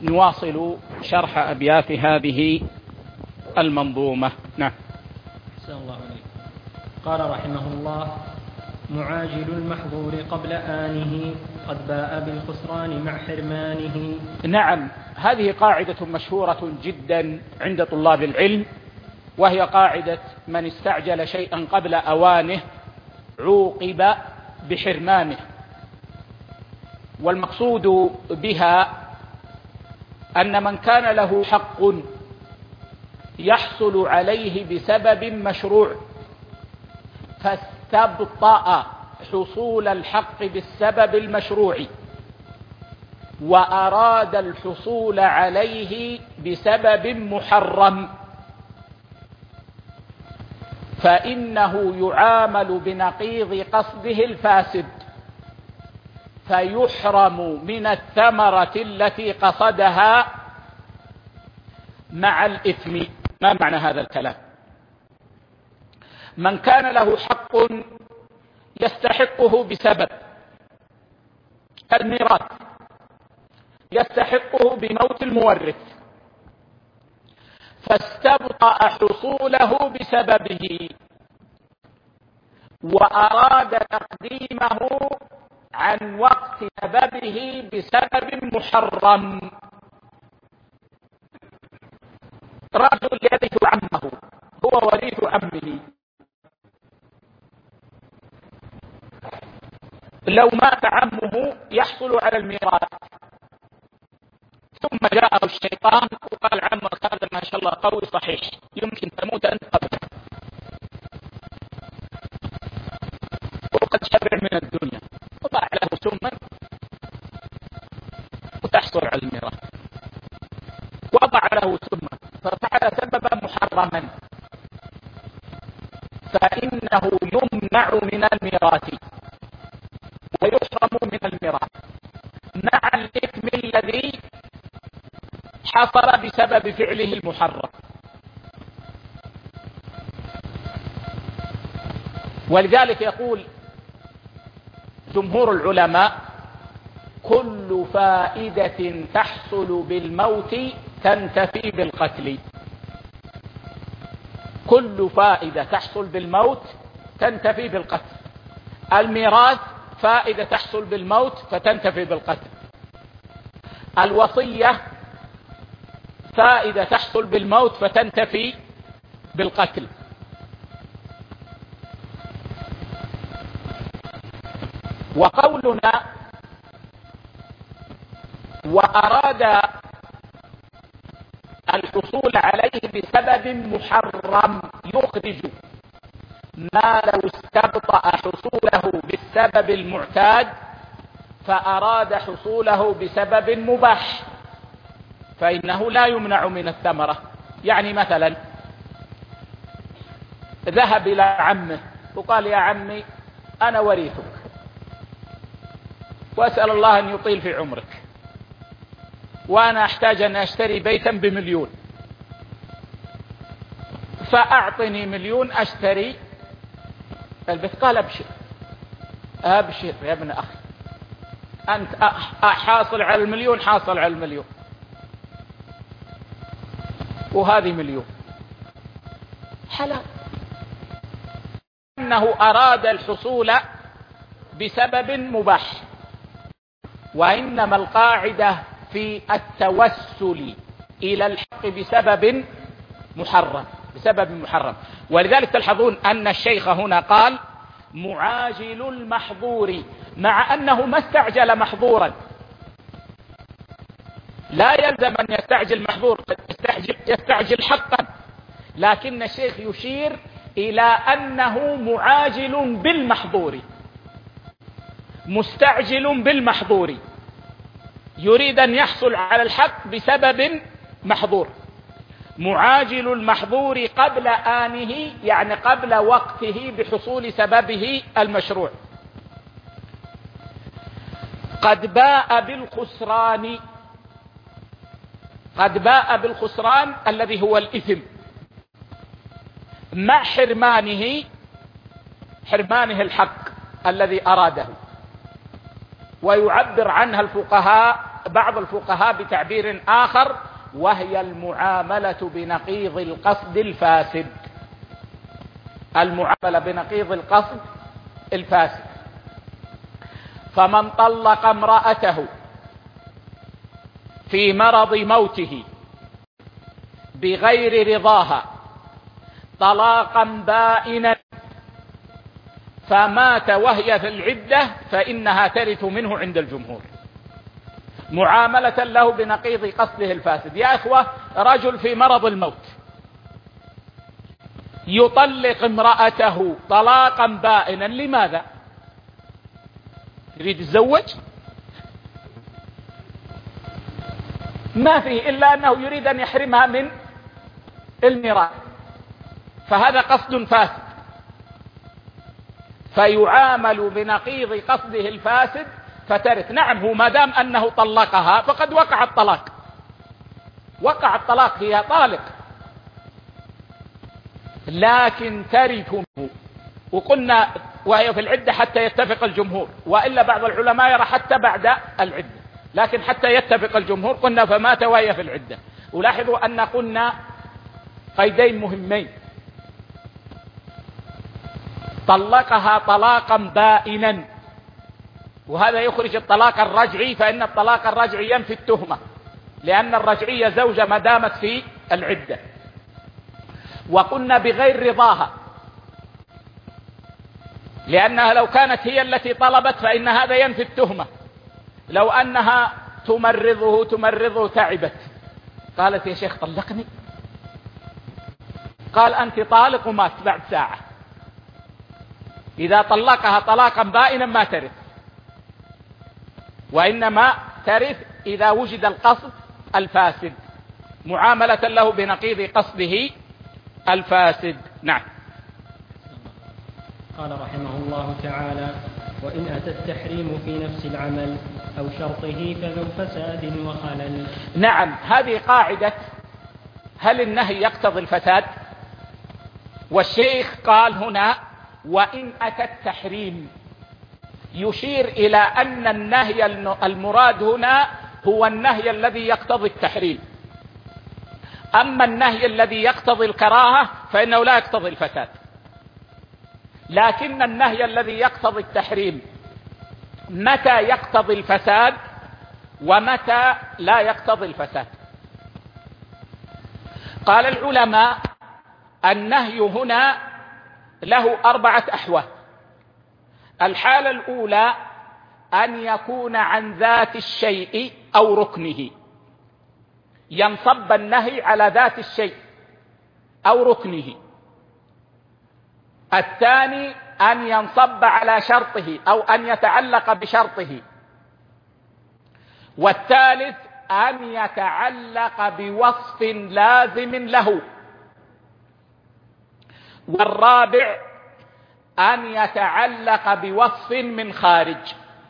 نواصل شرح أبيات هذه المنظومة. نعم. أحسن الله عليك. قال رحمه الله: معاجل المحظور قبل آنه قد باء بالخسران مع حرمانه. نعم، هذه قاعدة مشهورة جدا عند طلاب العلم، وهي قاعدة من استعجل شيئا قبل أوانه عوقب بحرمانه. والمقصود بها أن من كان له حق يحصل عليه بسبب مشروع فاستبطأ حصول الحق بالسبب المشروع وأراد الحصول عليه بسبب محرم، فإنه يعامل بنقيض قصده الفاسد فيحرم من الثمرة التي قصدها مع الإثم. ما معنى هذا الكلام؟ من كان له حق يستحقه بسبب الميراث، يستحقه بموت المورث، فاستبطأ حصوله بسببه وأراد تقديمه عن وقت سببه بسبب محرم. رجل يرث عمه، هو وريث عمه، لو مات عمه يحصل على الميراث، ثم جاءه الشيطان وقال: عمك هذا ما شاء الله قوي صحيح، يمكن تموت أنت قبله، وقد شبع من الدنيا، وضع له سما وتحصل على الميراث. وضع له سما ففعل سببا محرما، فإنه يمنع من الميراث ويحرم من الميراث مع الإثم الذي حصل بسبب فعله المحرم. ولذلك يقول جمهور العلماء: كل فائدة تحصل بالموت تنتفي بالقتل. كل فائدة تحصل بالموت تنتفي بالقتل. الميراث فائدة تحصل بالموت فتنتفي بالقتل. الوصية فائدة تحصل بالموت فتنتفي بالقتل. وقولنا وأراد الحصول عليه بسبب محرم يخرج ما لو استبطأ حصوله بالسبب المعتاد فأراد حصوله بسبب مباح، فإنه لا يمنع من الثمرة. يعني مثلا ذهب إلى عمه وقال: يا عمي أنا وريثك وأسأل الله أن يطيل في عمرك، وأنا أحتاج أن أشتري بيتا ب1,000,000، فأعطني 1,000,000 أشتري البيت. قال: أبشر أبشر يا ابن أخي، أنت حاصل على 1,000,000 حاصل على 1,000,000، وهذه 1,000,000 حلال. أنه أراد الحصول بسبب مباح، وإنما القاعدة في التوسل إلى الحق بسبب محرم، بسبب محرم. ولذلك تلحظون أن الشيخ هنا قال: معاجل المحظور، مع أنه ما استعجل محظورا. لا يلزم أن يستعجل محظور، يستعجل حقا، لكن الشيخ يشير إلى أنه معاجل بالمحظور، مستعجل بالمحظور، يريد أن يحصل على الحق بسبب محظور. معاجل المحظور قبل آنه، يعني قبل وقته بحصول سببه المشروع. قد باء بالخسران، قد باء بالخسران الذي هو الإثم، مع حرمانه، حرمانه الحق الذي أراده. ويعبر عنها الفقهاء بعض الفقهاء بتعبير آخر، وهي المعاملة بنقيض القصد الفاسد. المعاملة بنقيض القصد الفاسد. فمن طلق امرأته في مرض موته بغير رضاها طلاقا بائنا فمات وهي في العدة فإنها ترث منه عند الجمهور، معاملة له بنقيض قصده الفاسد. يا إخوة، رجل في مرض الموت يطلق امرأته طلاقا بائنا، لماذا؟ يريد يتزوج؟ ما فيه إلا أنه يريد أن يحرمها من الميراث، فهذا قصد فاسد، فيعامل بنقيض قصده الفاسد فترث. نعم، هو ما دام أنه طلقها فقد وقع الطلاق، وقع الطلاق، هي طالق، لكن ترث منه. وقلنا وهي في العدة حتى يتفق الجمهور، وإلا بعض العلماء يرى حتى بعد العدة، لكن حتى يتفق الجمهور. قلنا فمات وهي في العدة. ولاحظوا أن قلنا قيدين مهمين: طلقها طلاقا بائنا، وهذا يخرج الطلاق الرجعي، فإن الطلاق الرجعي ينفي التهمة، لأن الرجعية زوجة ما دامت في العدة. وقلنا بغير رضاها، لأنها لو كانت هي التي طلبت فإن هذا ينفي التهمة. لو أنها تمرضه تعبت، قالت: يا شيخ طلقني، قال: أنت طالق، ومات بعد ساعة. إذا طلقها طلاقا بائنا ما ترث، وإنما ترث إذا وجد القصد الفاسد، معاملة له بنقيض قصده الفاسد. نعم. قال رحمه الله تعالى: وإن أتى التحريم في نفس العمل أو شرطه فذو فساد وخلل. نعم، هذه قاعدة: هل النهي يقتضي الفساد؟ والشيخ قال هنا: وإن أتى التحريم، يشير إلى أن النهي المراد هنا هو النهي الذي يقتضي التحريم. أما النهي الذي يقتضي الكراهة فإنه لا يقتضي الفساد، لكن النهي الذي يقتضي التحريم متى يقتضي الفساد ومتى لا يقتضي الفساد. قال العلماء: النهي هنا له 4 أحوال. الحالة الأولى أن يكون عن ذات الشيء أو ركنه، ينصب النهي على ذات الشيء أو ركنه. الثاني أن ينصب على شرطه أو أن يتعلق بشرطه. والثالث أن يتعلق بوصف لازم له. والرابع أن يتعلق بوصف من خارج.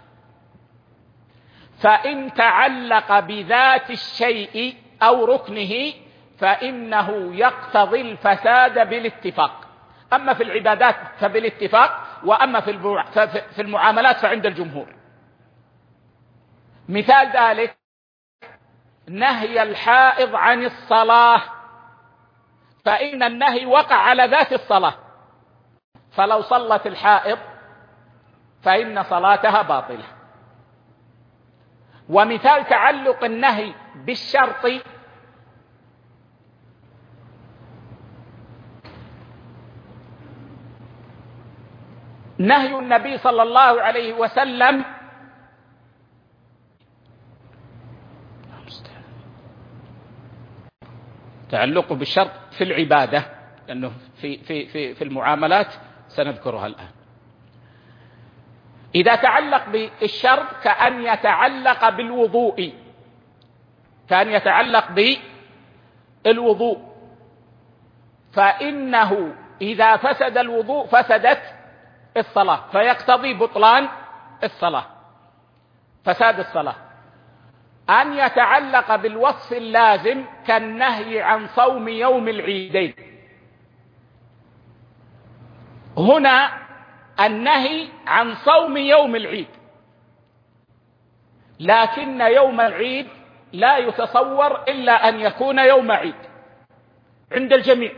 فإن تعلق بذات الشيء أو ركنه فإنه يقتضي الفساد بالاتفاق. أما في العبادات فبالاتفاق، وأما في المعاملات فعند الجمهور. مثال ذلك نهي الحائض عن الصلاة، فإن النهي وقع على ذات الصلاة، فلو صلت الحائض فإن صلاتها باطلة. ومثال تعلق النهي بالشرط نهي النبي صلى الله عليه وسلم تعلقه بالشرط في العبادة، لأنه في المعاملات سنذكرها الآن. إذا تعلق بالشرط كأن يتعلق بالوضوء، كأن يتعلق بالوضوء، فإنه إذا فسد الوضوء فسدت الصلاة، فيقتضي بطلان الصلاة، فساد الصلاة. أن يتعلق بالوصف اللازم كالنهي عن صوم يوم العيدين، هنا النهي عن صوم يوم العيد، لكن يوم العيد لا يتصور إلا أن يكون يوم عيد عند الجميع،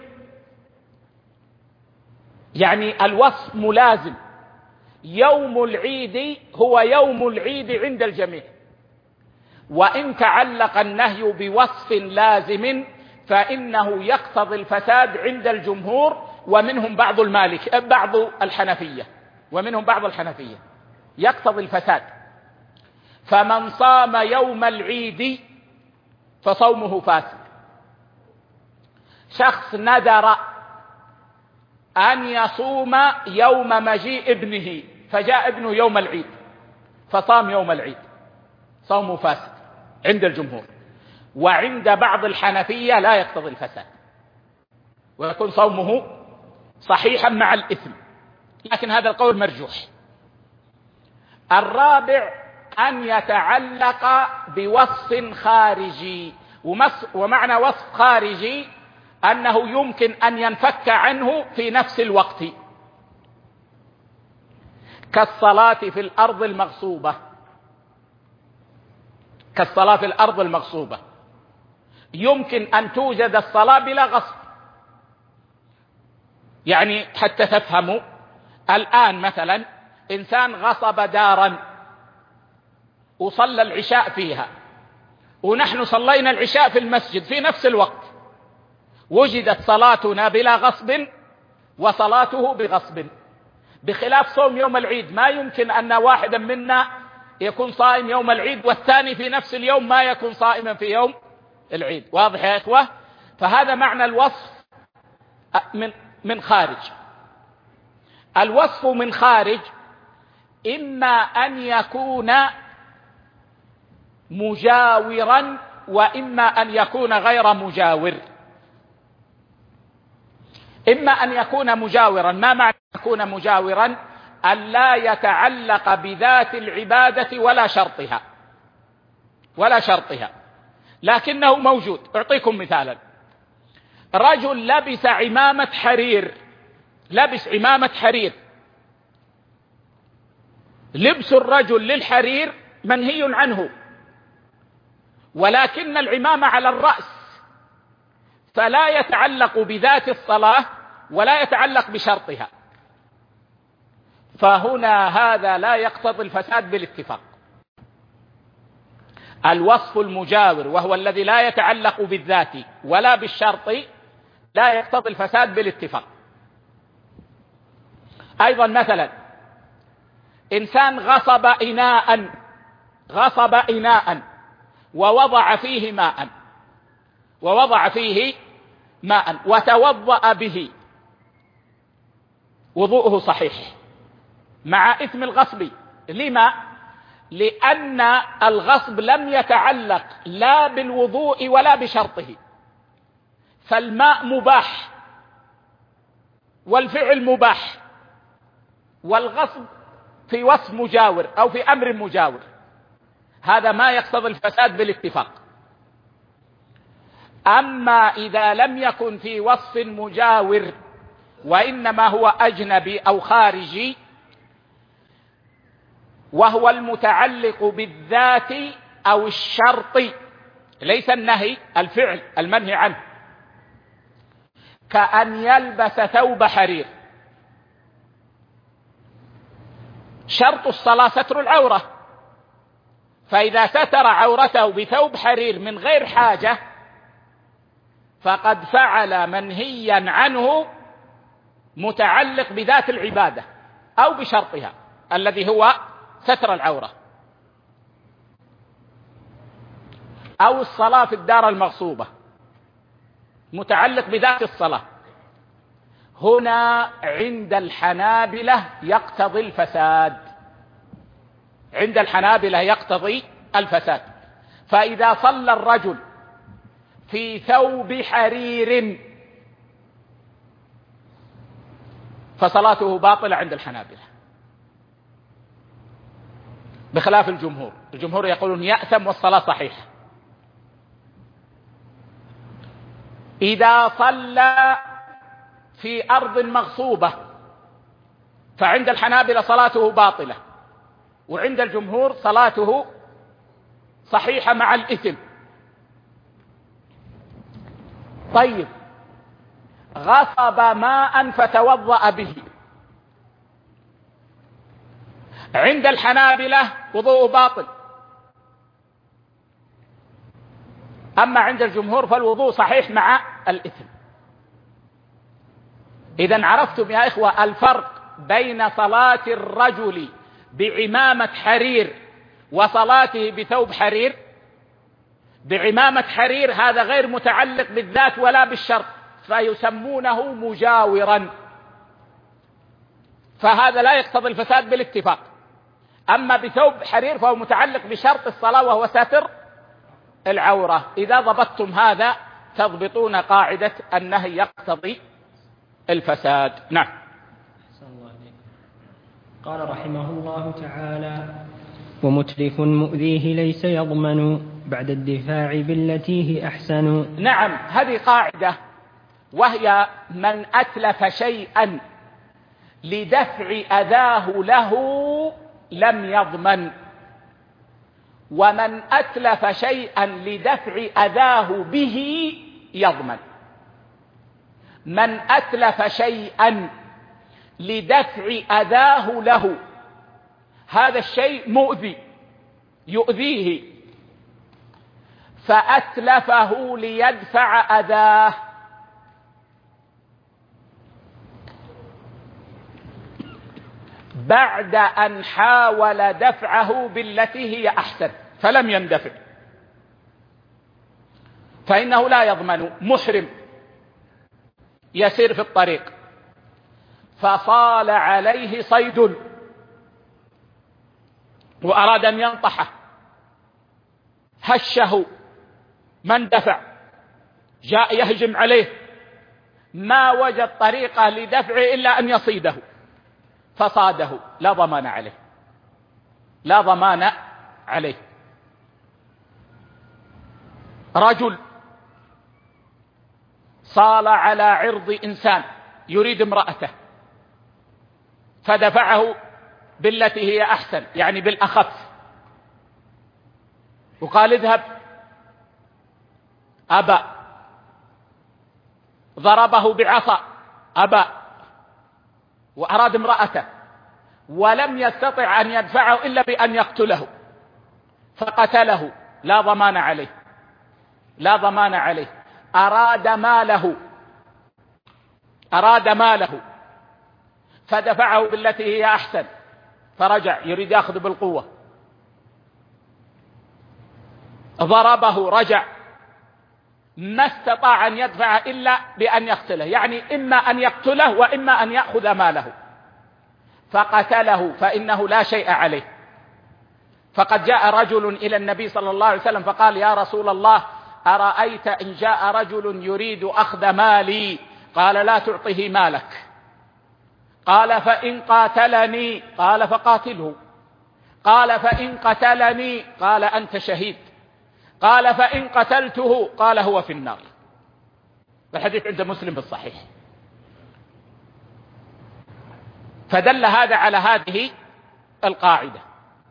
يعني الوصف ملازم، يوم العيد هو يوم العيد عند الجميع. وإن تعلق النهي بوصف لازم فإنه يقتضي الفساد عند الجمهور، ومنهم بعض الحنفية يقتضي الفساد. فمن صام يوم العيد فصومه فاسد. شخص نذر أن يصوم يوم مجيء ابنه فجاء ابنه يوم العيد فصام يوم العيد، صومه فاسد عند الجمهور. وعند بعض الحنفية لا يقتضي الفساد ويكون صومه صحيحا مع الإثم، لكن هذا القول مرجوح. الرابع أن يتعلق بوصف خارجي، ومعنى وصف خارجي أنه يمكن أن ينفك عنه في نفس الوقت، كالصلاة في الأرض المغصوبة. يمكن أن توجد الصلاة بلا غصب، يعني حتى تفهموا، الآن مثلا إنسان غصب دارا وصلى العشاء فيها، ونحن صلينا العشاء في المسجد في نفس الوقت، وجدت صلاتنا بلا غصب وصلاته بغصب، بخلاف صوم يوم العيد. ما يمكن أن واحدا منا يكون صائم يوم العيد والثاني في نفس اليوم ما يكون صائما في يوم العيد. واضح يا إخوة؟ فهذا معنى الوصف من خارج. الوصف من خارج إما أن يكون مجاورا وإما أن يكون غير مجاور. إما أن يكون مجاورا. ما معنى يكون مجاورا؟ أن لا يتعلق بذات العبادة ولا شرطها لكنه موجود. أعطيكم مثالا: رجل لبس عمامة حرير. لبس الرجل للحرير منهي عنه، ولكن العمامة على الرأس، فلا يتعلق بذات الصلاة ولا يتعلق بشرطها، فهنا هذا لا يقتضي الفساد بالاتفاق. الوصف المجاور وهو الذي لا يتعلق بالذات ولا بالشرط لا يقتضي الفساد بالاتفاق. أيضا مثلا إنسان غصب إناء ووضع فيه ماء وتوضأ به، وضوءه صحيح مع إثم الغصب. لما؟ لأن الغصب لم يتعلق لا بالوضوء ولا بشرطه، فالماء مباح والفعل مباح، والغصب في وصف مجاور أو في أمر مجاور، هذا ما يقتضي الفساد بالاتفاق. أما إذا لم يكن في وصف مجاور وإنما هو أجنبي أو خارجي، وهو المتعلق بالذات أو الشرط، ليس النهي، الفعل المنهي عنه، كأن يلبس ثوب حرير. شرط الصلاة ستر العورة، فإذا ستر عورته بثوب حرير من غير حاجة فقد فعل منهيا عنه متعلق بذات العبادة أو بشرطها الذي هو ستر العورة. أو الصلاة في الدار المغصوبة متعلق بذات الصلاة، هنا عند الحنابلة يقتضي الفساد. فإذا صلى الرجل في ثوب حرير فصلاته باطلة عند الحنابلة، بخلاف الجمهور يقولون يأثم والصلاة صحيحة. إذا صلى في أرض مغصوبة فعند الحنابلة صلاته باطلة، وعند الجمهور صلاته صحيحة مع الإثم. طيب، غصب ماء فتوضأ به، عند الحنابلة وضوء باطل، أما عند الجمهور فالوضوء صحيح مع الإثم. إذن عرفتم يا إخوة الفرق بين صلاة الرجل بعمامة حرير وصلاته بثوب حرير؟ بعمامة حرير هذا غير متعلق بالذات ولا بالشرط، فيسمونه مجاورا، فهذا لا يقتضي الفساد بالاتفاق. أما بثوب حرير فهو متعلق بشرط الصلاة وهو ساتر العورة. إذا ضبطتم هذا تضبطون قاعدة النهي يقتضي الفساد. نعم. قال رحمه الله تعالى: ومتلف مؤذيه ليس يضمن بعد الدفاع بالتي هي أحسن. نعم، هذه قاعدة، وهي من أتلف شيئا لدفع أذاه له لم يضمن، ومن أتلف شيئا لدفع أذاه به يضمن. من أتلف شيئا لدفع أذاه له، هذا الشيء مؤذي يؤذيه، فأتلفه ليدفع أذاه، بعد أن حاول دفعه بالتي هي أحسن فلم يندفع، فإنه لا يضمن. محرم يسير في الطريق فصال عليه صيد وأراد أن ينطحه، هشه، من دفع جاء يهجم عليه، ما وجد طريقة لدفعه إلا أن يصيده فصاده، لا ضمان عليه، لا ضمان عليه. رجل صال على عرض إنسان يريد امرأته فدفعه بالتي هي أحسن، يعني بالأخف، وقال اذهب، أبى، ضربه بعصا، أبى، وأراد امرأته ولم يستطع أن يدفعه إلا بأن يقتله فقتله، لا ضمان عليه، لا ضمان عليه. أراد ماله فدفعه بالتي هي أحسن، فرجع يريد يأخذ بالقوة، ضربه، رجع، ما استطاع أن يدفع إلا بأن يقتله، يعني إما أن يقتله وإما أن يأخذ ماله، فقتله، فإنه لا شيء عليه. فقد جاء رجل إلى النبي صلى الله عليه وسلم فقال: يا رسول الله، أرأيت إن جاء رجل يريد أخذ مالي؟ قال: لا تعطه مالك. قال: فإن قاتلني؟ قال: فقاتله. قال: فإن قتلني؟ قال: أنت شهيد. قال: فإن قتلته؟ قال: هو في النار. الحديث عند مسلم في الصحيح. فدل هذا على هذه القاعدة: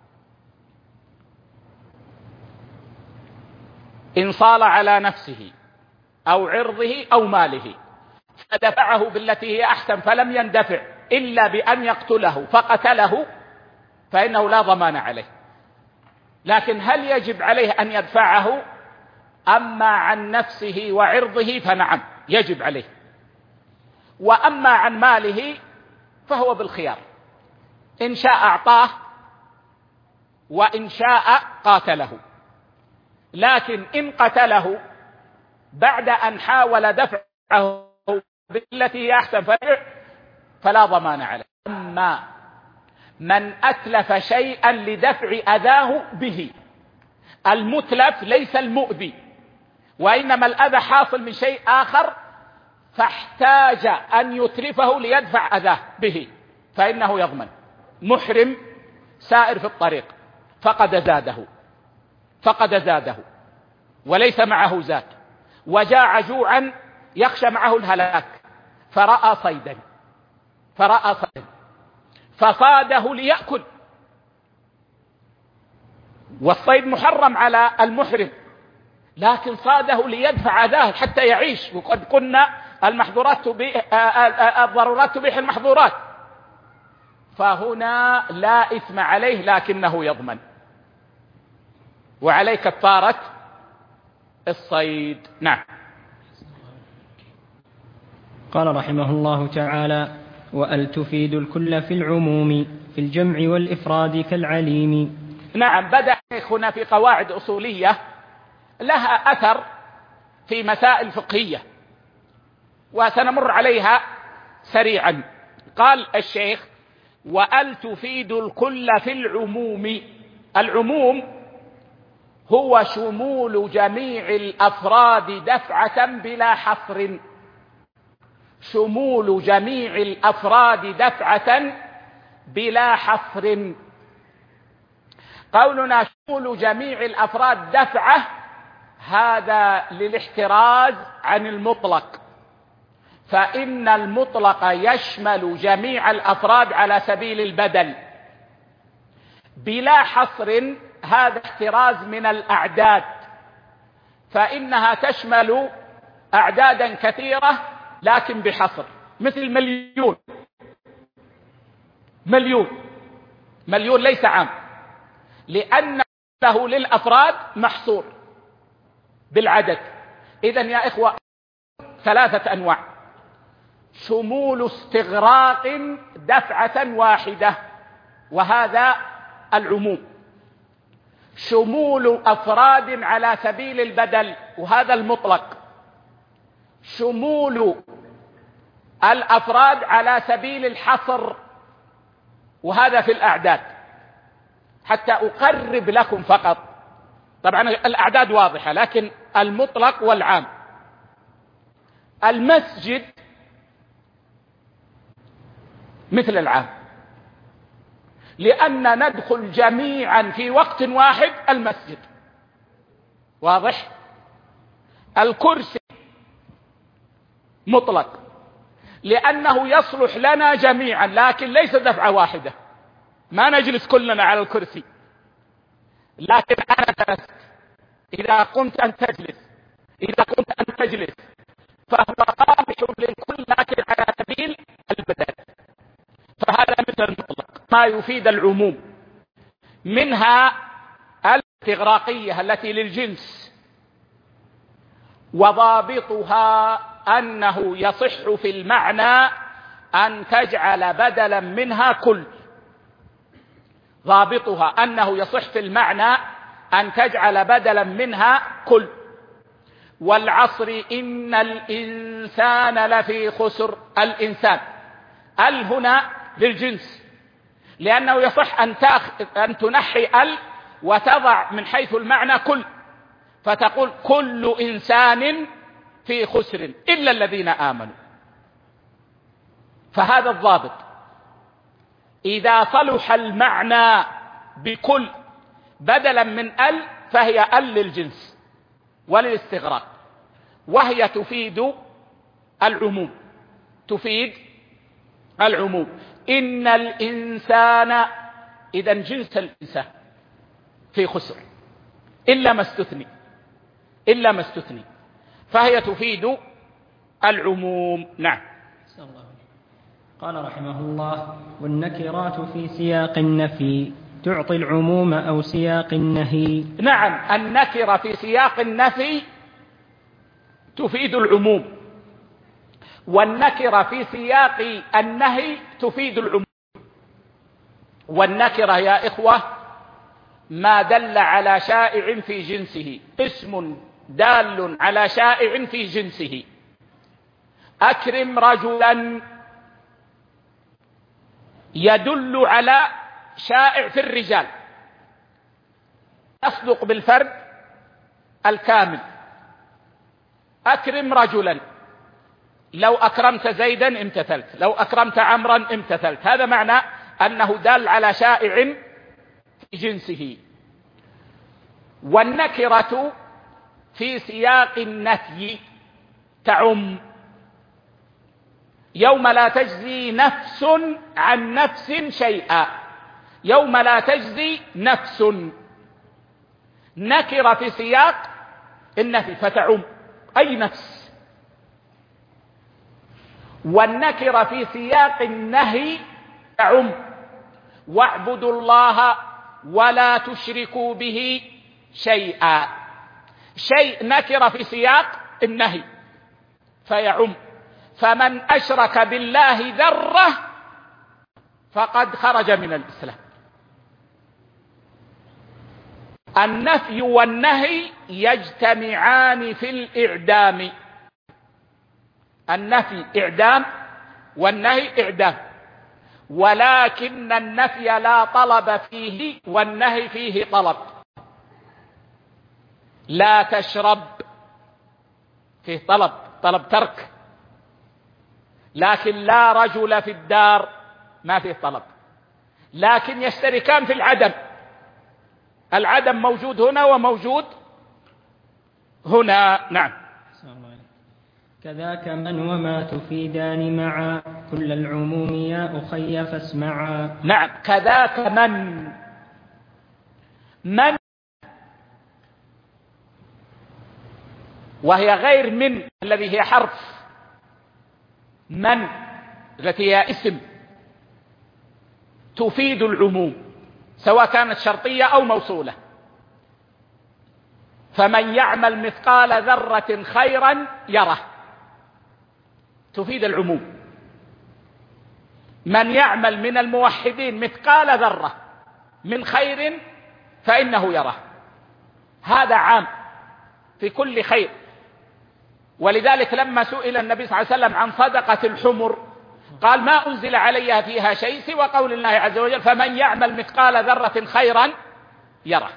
إن صال على نفسه أو عرضه أو ماله فدفعه بالتي هي أحسن فلم يندفع إلا بأن يقتله فقتله، فإنه لا ضمان عليه. لكن هل يجب عليه أن يدفعه؟ أما عن نفسه وعرضه فنعم يجب عليه، وأما عن ماله فهو بالخيار، إن شاء أعطاه وإن شاء قاتله. لكن إن قتله بعد أن حاول دفعه بالتي هي أحسن فلا ضمان عليه. أما من أتلف شيئا لدفع أذاه به، المتلف ليس المؤذي، وإنما الأذى حاصل من شيء آخر فاحتاج أن يتلفه ليدفع أذاه به، فإنه يضمن. محرم سائر في الطريق فقد زاده وليس معه زاد، وجاع جوعا يخشى معه الهلاك، فرأى صيدا فصاده ليأكل، والصيد محرم على المحرم، لكن صاده ليدفع أذاه حتى يعيش، وقد قلنا الضرورات تبيح المحظورات، فهنا لا إثم عليه لكنه يضمن، وعليه كفارة الصيد. نعم. قال رحمه الله تعالى: وأل تفيد الكل في العموم في الجمع والإفراد كالعليم. نعم، بدأ هنا في قواعد أصولية لها أثر في مسائل فقهية وسنمر عليها سريعا. قال الشيخ: وأل تفيد الكل في العموم. العموم هو شمول جميع الأفراد دفعة بلا حصر، شمول جميع الأفراد دفعة بلا حصر. قولنا شمول جميع الأفراد دفعة هذا للاحتراز عن المطلق، فإن المطلق يشمل جميع الأفراد على سبيل البدل. بلا حصر هذا احتراز من الأعداد، فإنها تشمل أعدادا كثيرة لكن بحصر، مثل مليون ليس عام، لأن له للأفراد محصور بالعدد. إذن يا إخوة، 3 أنواع: شمول استغراق دفعة واحدة وهذا العموم، شمول أفراد على سبيل البدل وهذا المطلق، شمول الأفراد على سبيل الحصر وهذا في الأعداد. حتى أقرب لكم فقط، طبعا الأعداد واضحة، لكن المطلق والعام. المسجد مثل العام، لأن ندخل جميعا في وقت واحد المسجد، واضح. الكرسي مطلق، لأنه يصلح لنا جميعا لكن ليس دفعة واحدة، ما نجلس كلنا على الكرسي، لكن أنا جلست، إذا قمت أن تجلس، إذا قمت أن تجلس، فهو قابح للكل لكن على سبيل البدل. فهذا مثل المطلق ما يفيد العموم. منها الاستغراقية التي للجنس، وضابطها أنه يصح في المعنى أن تجعل بدلا منها كل. ضابطها أنه يصح في المعنى أن تجعل بدلا منها كل. والعصر إن الإنسان لفي خسر. الإنسان هنا للجنس، لأنه يصح أن تنحي وتضع من حيث المعنى كل، فتقول كل إنسان في خسر إلا الذين آمنوا. فهذا الضابط. إذا صلح المعنى بكل بدلا من فهي للجنس وللاستغراق، وهي تفيد العموم، تفيد العموم. إن الإنسان، إذن جنس الإنسان في خسر إلا ما استثني، فهي تفيد العموم. نعم. قال رحمه الله: والنكرات في سياق النفي تعطي العموم أو سياق النهي. نعم، النكرة في سياق النفي تفيد العموم، والنكرة في سياق النهي تفيد العموم. والنكرة يا إخوة ما دل على شائع في جنسه، اسم دال على شائع في جنسه. أكرم رجلا يدل على شائع في الرجال، يصدق بالفرد الكامل. أكرم رجلا، لو أكرمت زيدا امتثلت، لو أكرمت عمرا امتثلت. هذا معنى أنه دال على شائع في جنسه. والنكرة في سياق النفي تعم. يوم لا تجزي نفس عن نفس شيئا، يوم لا تجزي نفس نكرة في سياق النفي فتعم أي نفس، والنكرة في سياق النهي تعم واعبدوا الله ولا تشركوا به شيئا. شيء نكرة في سياق النهي فيعم، فمن أشرك بالله ذرة فقد خرج من الإسلام. النفي والنهي يجتمعان في الإعدام، النفي إعدام والنهي إعدام، ولكن النفي لا طلب فيه والنهي فيه طلب. لا تشرب فيه طلب ترك، لكن لا رجل في الدار ما فيه طلب، لكن يشتركان في العدم. العدم موجود هنا وموجود هنا. نعم. كذاك من وما تفيدان معا كل العموم يا أخي فاسمعا. نعم، كذاك من وهي غير من الذي هي حرف من التي هي اسم تفيد العموم سواء كانت شرطية أو موصولة. فمن يعمل مثقال ذرة خيرا يره تفيد العموم. من يعمل من الموحدين مثقال ذرة من خير فإنه يره، هذا عام في كل خير. ولذلك لما سئل النبي صلى الله عليه وسلم عن صدقة الحمر قال ما أنزل عليها فيها شيء سوى قول الله عز وجل فمن يعمل مثقال ذرة خيرا يره.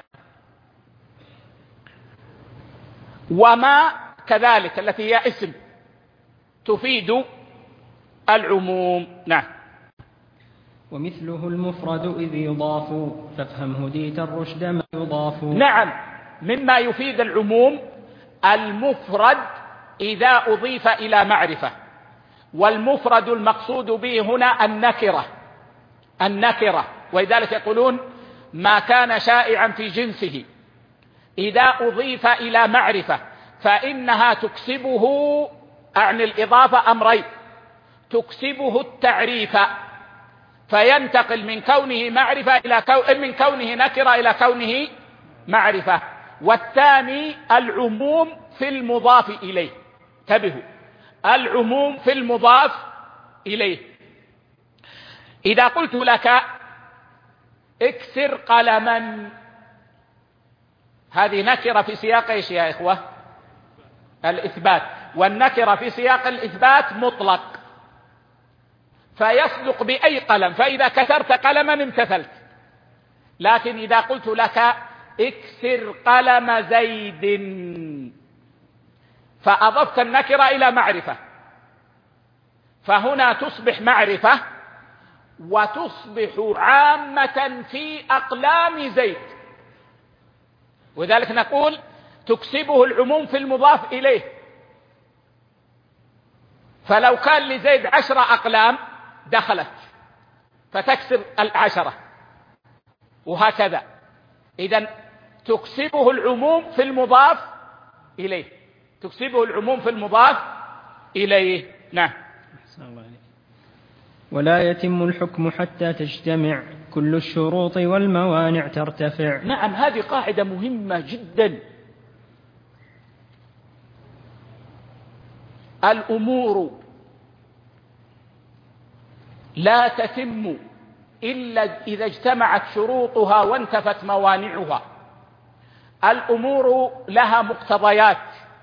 وما كذلك التي هي اسم تفيد العموم. نعم. ومثله المفرد إذ يضاف فافهم هديت الرشد ما يضاف. نعم، مما يفيد العموم المفرد إذا أضيف إلى معرفة، والمفرد المقصود به هنا النكرة. ولذلك يقولون ما كان شائعا في جنسه إذا أضيف إلى معرفة فإنها تكسبه عن الإضافة أمرين: تكسبه التعريف فينتقل من كونه معرفة من كونه نكرة إلى كونه معرفة، والثاني العموم في المضاف إليه. انتبهوا، العموم في المضاف إليه. إذا قلت لك اكسر قلما، هذه نكرة في سياق ايش يا إخوة؟ الإثبات، والنكرة في سياق الإثبات مطلق فيصدق بأي قلم، فإذا كسرت قلما امتثلت. لكن إذا قلت لك اكسر قلم زيد فأضفت النكرة إلى معرفة، فهنا تصبح معرفة وتصبح عامة في أقلام زيد. وذلك نقول تكسبه العموم في المضاف إليه. فلو كان لزيد 10 أقلام دخلت فتكسر 10، وهكذا. إذن تكسبه العموم في المضاف إليه، تكسبه العموم في المضاف إليه. نعم. ولا يتم الحكم حتى تجتمع كل الشروط والموانع ترتفع. نعم، هذه قاعدة مهمة جدا. الأمور لا تتم إلا إذا اجتمعت شروطها وانتفت موانعها. الأمور لها مقتضيات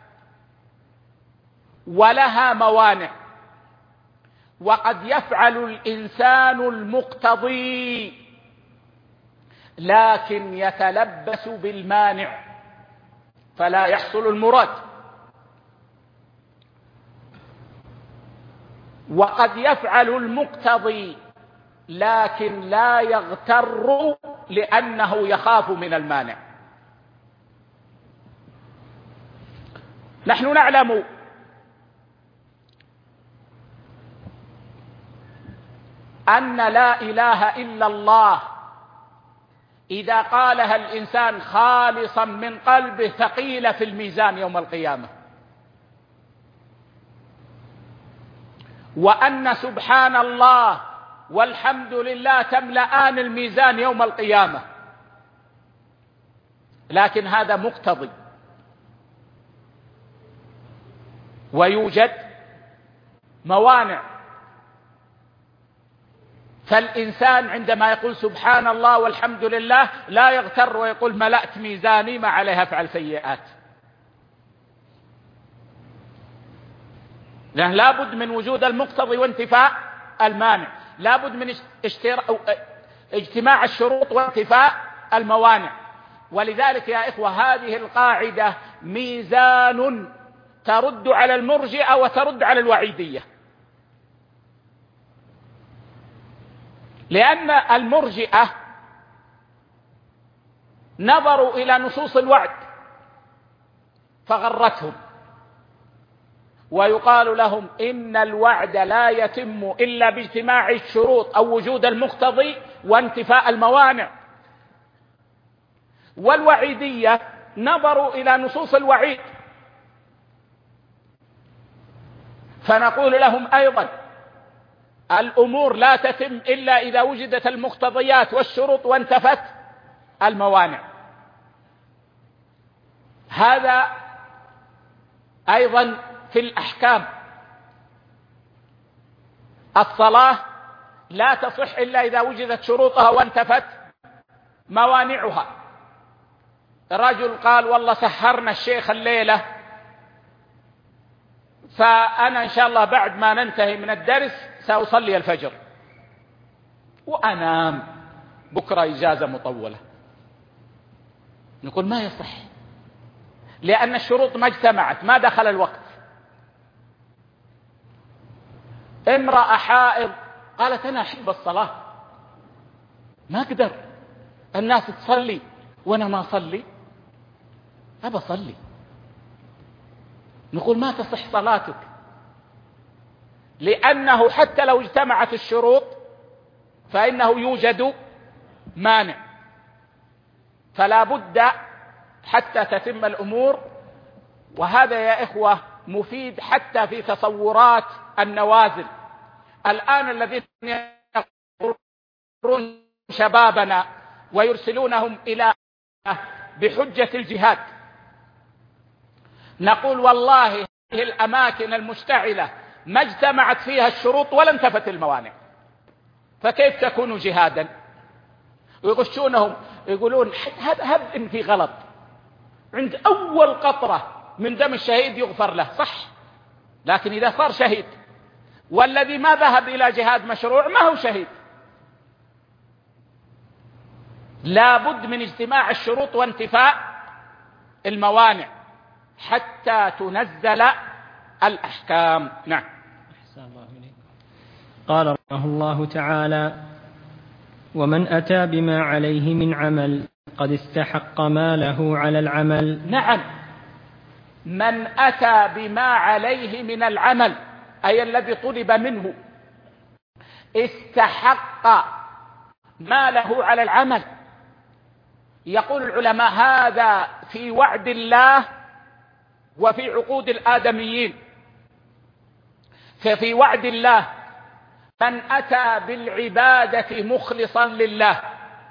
ولها موانع، وقد يفعل الإنسان المقتضي لكن يتلبس بالمانع فلا يحصل المراد، وقد يفعل المقتضي لكن لا يغتر لأنه يخاف من المانع. نحن نعلم أن لا إله إلا الله إذا قالها الإنسان خالصا من قلبه ثقيلة في الميزان يوم القيامة، وأن سبحان الله والحمد لله تملأان الميزان يوم القيامة. لكن هذا مقتضي، ويوجد موانع. فالإنسان عندما يقول سبحان الله والحمد لله لا يغتر ويقول ملأت ميزاني ما عليها فعل سيئات، لأن لابد من وجود المقتضي وانتفاء المانع، لابد من اجتماع الشروط وانتفاء الموانع. ولذلك يا إخوة هذه القاعدة ميزان ترد على المرجئة وترد على الوعيدية، لأن المرجئة نظروا إلى نصوص الوعد فغرتهم، ويقال لهم إن الوعد لا يتم إلا باجتماع الشروط أو وجود المقتضي وانتفاء الموانع. والوعيدية نظروا إلى نصوص الوعيد، فنقول لهم أيضا الأمور لا تتم إلا إذا وجدت المقتضيات والشروط وانتفت الموانع. هذا أيضا في الأحكام. الصلاة لا تصح إلا إذا وجدت شروطها وانتفت موانعها. رجل قال والله سهرنا الشيخ الليلة، فأنا إن شاء الله بعد ما ننتهي من الدرس سأصلي الفجر وأنام، بكرة إجازة مطولة. نقول ما يصح، لأن الشروط ما اجتمعت، ما دخل الوقت. امرأة حائض قالت أنا أحب الصلاة، ما أقدر الناس تصلي وأنا ما أصلي، أبى أصلي. نقول ما تصح صلاتك، لأنه حتى لو اجتمعت الشروط فإنه يوجد مانع، فلا بد حتى تتم الأمور. وهذا يا إخوة مفيد حتى في تصورات النوازل. الآن الذين يقرون شبابنا ويرسلونهم إلى بحجة الجهاد، نقول والله هذه الأماكن المشتعلة ما اجتمعت فيها الشروط ولا انتفت الموانع، فكيف تكون جهادا؟ ويغشونهم يقولون هذا إن في غلط، عند أول قطرة من دم الشهيد يغفر له، صح، لكن إذا صار شهيد والذي ما ذهب إلى جهاد مشروع ما هو شهيد. لا بد من اجتماع الشروط وانتفاء الموانع حتى تنزل الأحكام. نعم. قال رحمه الله تعالى: ومن أتى بما عليه من عمل قد استحق ما له على العمل. نعم، من أتى بما عليه من العمل أي الذي طلب منه استحق ما له على العمل. يقول العلماء هذا في وعد الله وفي عقود الآدميين. ففي وعد الله من أتى بالعبادة مخلصا لله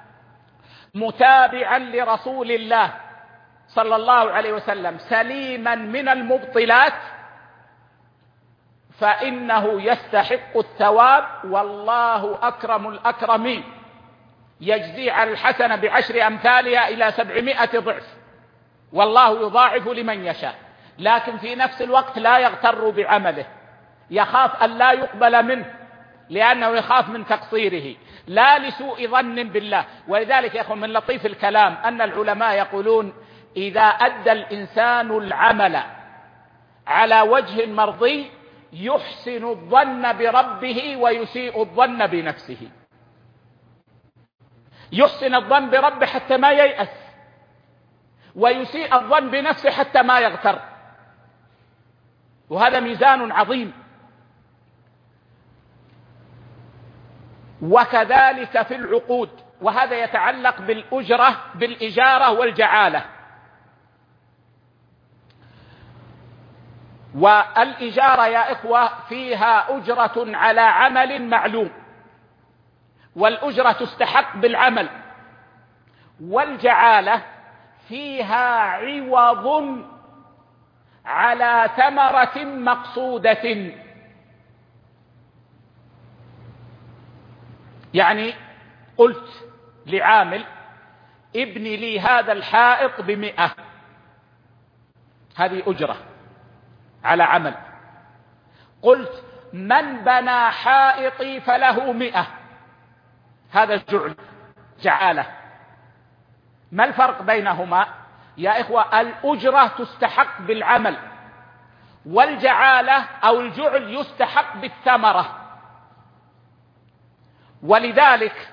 متابعا لرسول الله صلى الله عليه وسلم سليما من المبطلات فإنه يستحق الثواب، والله أكرم الأكرمين، يجزي على الحسنة ب10 أمثالها إلى 700 ضعف، والله يضاعف لمن يشاء. لكن في نفس الوقت لا يغتر بعمله، يخاف أن لا يقبل منه لأنه يخاف من تقصيره، لا لسوء ظن بالله. ولذلك يا أخوان من لطيف الكلام أن العلماء يقولون إذا أدى الإنسان العمل على وجه مرضي يحسن الظن بربه ويسيء الظن بنفسه. يحسن الظن بربه حتى ما ييأس، ويسيء الظن بنفسه حتى ما يغتر، وهذا ميزان عظيم. وكذلك في العقود، وهذا يتعلق بالأجرة بالإجارة والجعالة. والإجارة يا إخوة فيها أجرة على عمل معلوم، والأجرة تستحق بالعمل، والجعالة فيها عوض على ثمرة مقصودة. يعني قلت لعامل ابني لي هذا الحائط ب100، هذه أجرة على عمل. قلت من بنى حائطي فله 100، هذا جعالة. ما الفرق بينهما يا إخوة؟ الأجرة تستحق بالعمل، والجعالة أو الجعل يستحق بالثمرة. ولذلك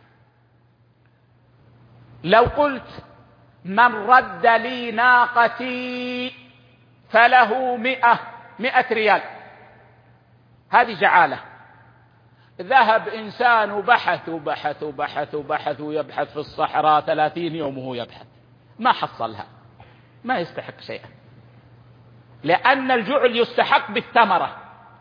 لو قلت من رد لي ناقتي فله 100 ريال، هذه جعالة. ذهب إنسان وبحث وبحث وبحث وبحث ويبحث في الصحراء 30 يوم وهو يبحث، ما حصلها، ما يستحق شيئا، لأن الجعل يستحق بالثمرة.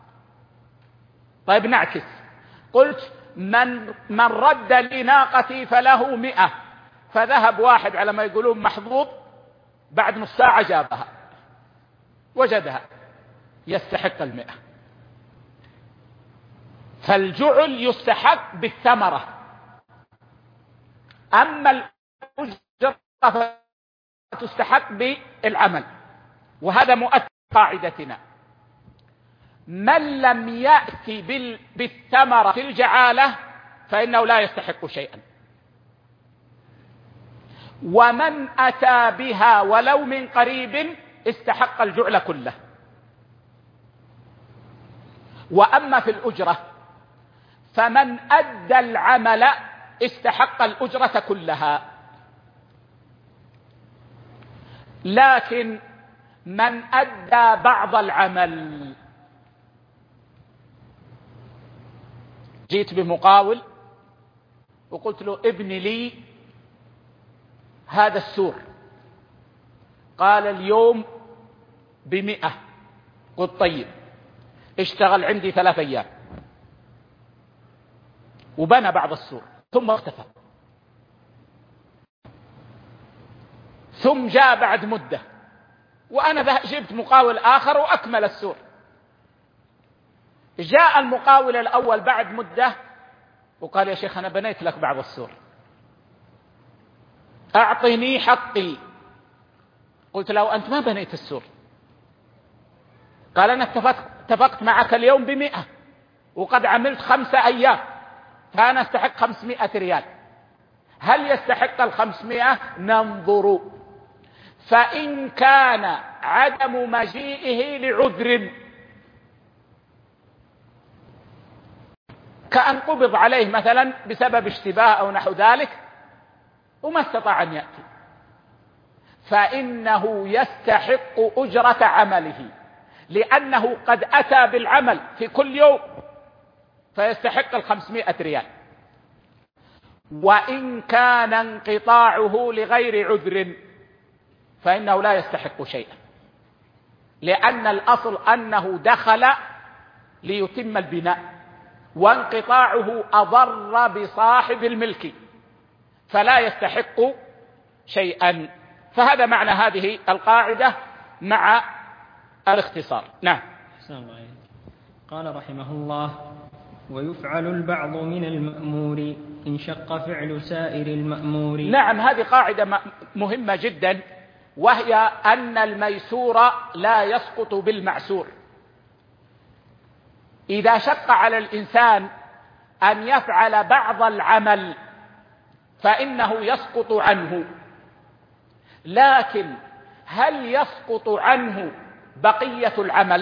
طيب نعكس، قلت من رد لي ناقتي فله 100، فذهب واحد على ما يقولون محظوظ، بعد نص ساعة جابها وجدها، يستحق 100. فالجعل يستحق بالثمرة، أما الأجرة تستحق بالعمل. وهذا مؤثر قاعدتنا: من لم يأتي بالثمرة في الجعالة فإنه لا يستحق شيئا، ومن أتى بها ولو من قريب استحق الجعل كله. وأما في الأجرة فمن أدى العمل استحق الأجرة كلها، لكن من أدى بعض العمل، جيت بمقاول وقلت له ابني لي هذا السور، قال اليوم ب100. قلت طيب، اشتغل عندي 3 أيام وبنى بعض السور ثم اختفى، ثم جاء بعد مدة وأنا جبت مقاول آخر وأكمل السور. جاء المقاول الأول بعد مدة وقال يا شيخ أنا بنيت لك بعض السور، أعطني حقي. قلت له أنت ما بنيت السور. قال أنا اتفقت معك اليوم ب100 وقد عملت 5 أيام، فأنا استحق 500 ريال. هل يستحق 500؟ ننظر. فإن كان عدم مجيئه لعذر، كأن قبض عليه مثلا بسبب اشتباه أو نحو ذلك وما استطاع أن يأتي، فإنه يستحق أجرة عمله، لأنه قد أتى بالعمل في كل يوم، فيستحق 500 ريال. وإن كان انقطاعه لغير عذر فإنه لا يستحق شيئا، لأن الأصل أنه دخل ليتم البناء، وانقطاعه أضر بصاحب الملك فلا يستحق شيئا. فهذا معنى هذه القاعدة مع الاختصار. نعم. قال رحمه الله: ويفعل البعض من المأمور إن شق فعل سائر المأمور. نعم، هذه قاعدة مهمة جدا، وهي أن الميسور لا يسقط بالمعسور. إذا شق على الإنسان أن يفعل بعض العمل فإنه يسقط عنه، لكن هل يسقط عنه بقية العمل؟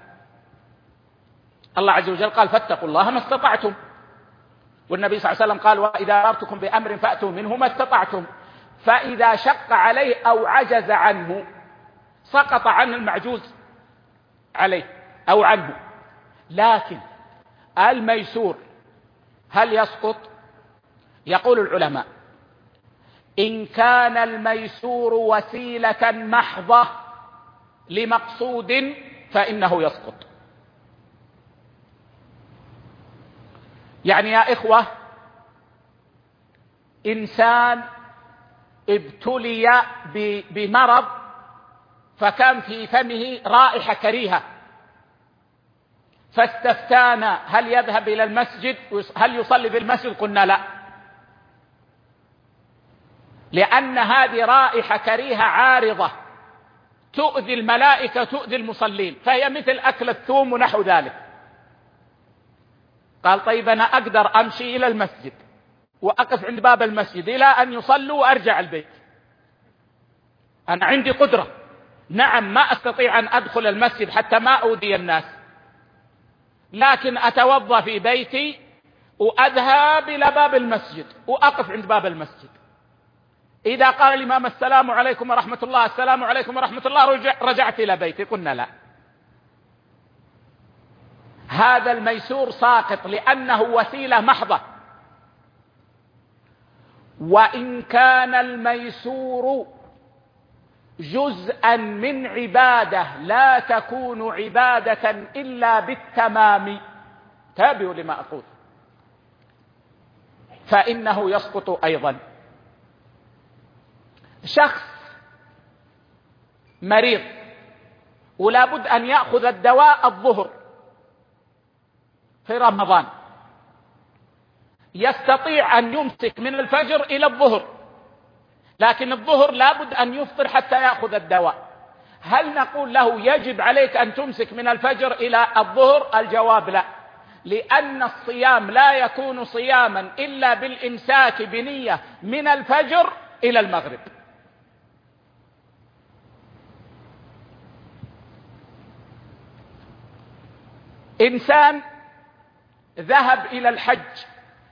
الله عز وجل قال فاتقوا الله ما استطعتم، والنبي صلى الله عليه وسلم قال وإذا أمرتكم بأمر فأتوا منه ما استطعتم. فإذا شق عليه أو عجز عنه سقط عن المعجوز عليه أو عنه. لكن الميسور هل يسقط؟ يقول العلماء: إن كان الميسور وسيلة محضة لمقصود فإنه يسقط. يعني يا إخوة، إنسان ابتلي بمرض فكان في فمه رائحة كريهة، فاستفتانا هل يذهب إلى المسجد، هل يصلي في المسجد؟ قلنا لا، لأن هذه رائحة كريهة عارضة تؤذي الملائكة تؤذي المصلين، فهي مثل أكل الثوم ونحو ذلك. قال: طيب أنا أقدر أمشي إلى المسجد وأقف عند باب المسجد إلى أن يصلوا وأرجع البيت، أنا عندي قدرة. نعم، ما أستطيع أن أدخل المسجد حتى ما أؤذي الناس، لكن أتوضأ في بيتي وأذهب إلى باب المسجد وأقف عند باب المسجد. إذا قال الإمام السلام عليكم ورحمة الله، السلام عليكم ورحمة الله، رجعت إلى بيتي. قلنا لا، هذا الميسور ساقط لأنه وسيلة محضة. وإن كان الميسور جزءا من عبادة لا تكون عبادة إلا بالتمام، تابعوا لما أقول، فإنه يسقط أيضا. شخص مريض ولا بد أن يأخذ الدواء الظهر في رمضان، يستطيع أن يمسك من الفجر إلى الظهر، لكن الظهر لا بد أن يفطر حتى يأخذ الدواء. هل نقول له يجب عليك أن تمسك من الفجر إلى الظهر؟ الجواب لا، لأن الصيام لا يكون صياما إلا بالإمساك بنية من الفجر إلى المغرب. إنسان ذهب إلى الحج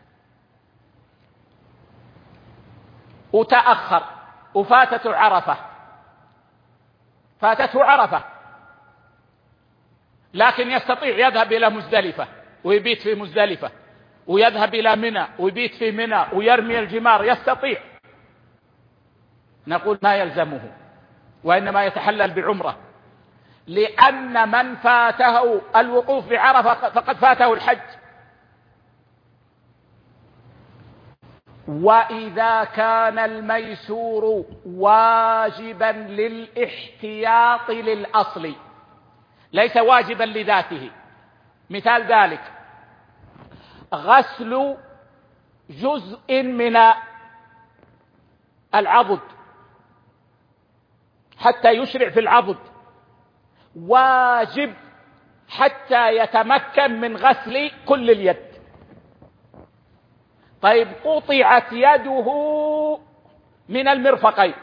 وتأخر وفاتته عرفة، لكن يستطيع يذهب إلى مزدلفة ويبيت في مزدلفة، ويذهب إلى منى ويبيت في منى ويرمي الجمار، يستطيع. نقول ما يلزمه، وإنما يتحلل بعمرة، لأن من فاته الوقوف بعرفة فقد فاته الحج. وإذا كان الميسور واجبا للاحتياط للأصل ليس واجبا لذاته، مثال ذلك غسل جزء من العضد حتى يشرع في العضد، واجب حتى يتمكن من غسل كل اليد. طيب قطعت يده من المرفقين،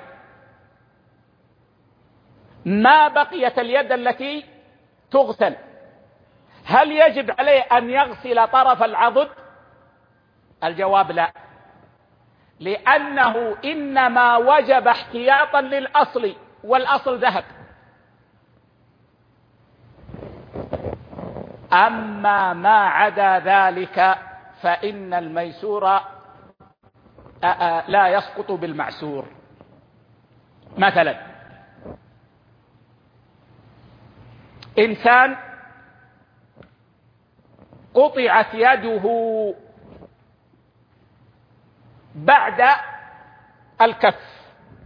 ما بقيت اليد التي تغسل، هل يجب عليه أن يغسل طرف العضد؟ الجواب لا، لأنه إنما وجب احتياطا للأصل، والأصل ذهب. أما ما عدا ذلك فإن الميسور لا يسقط بالمعسور. مثلا إنسان قطعت يده بعد الكف،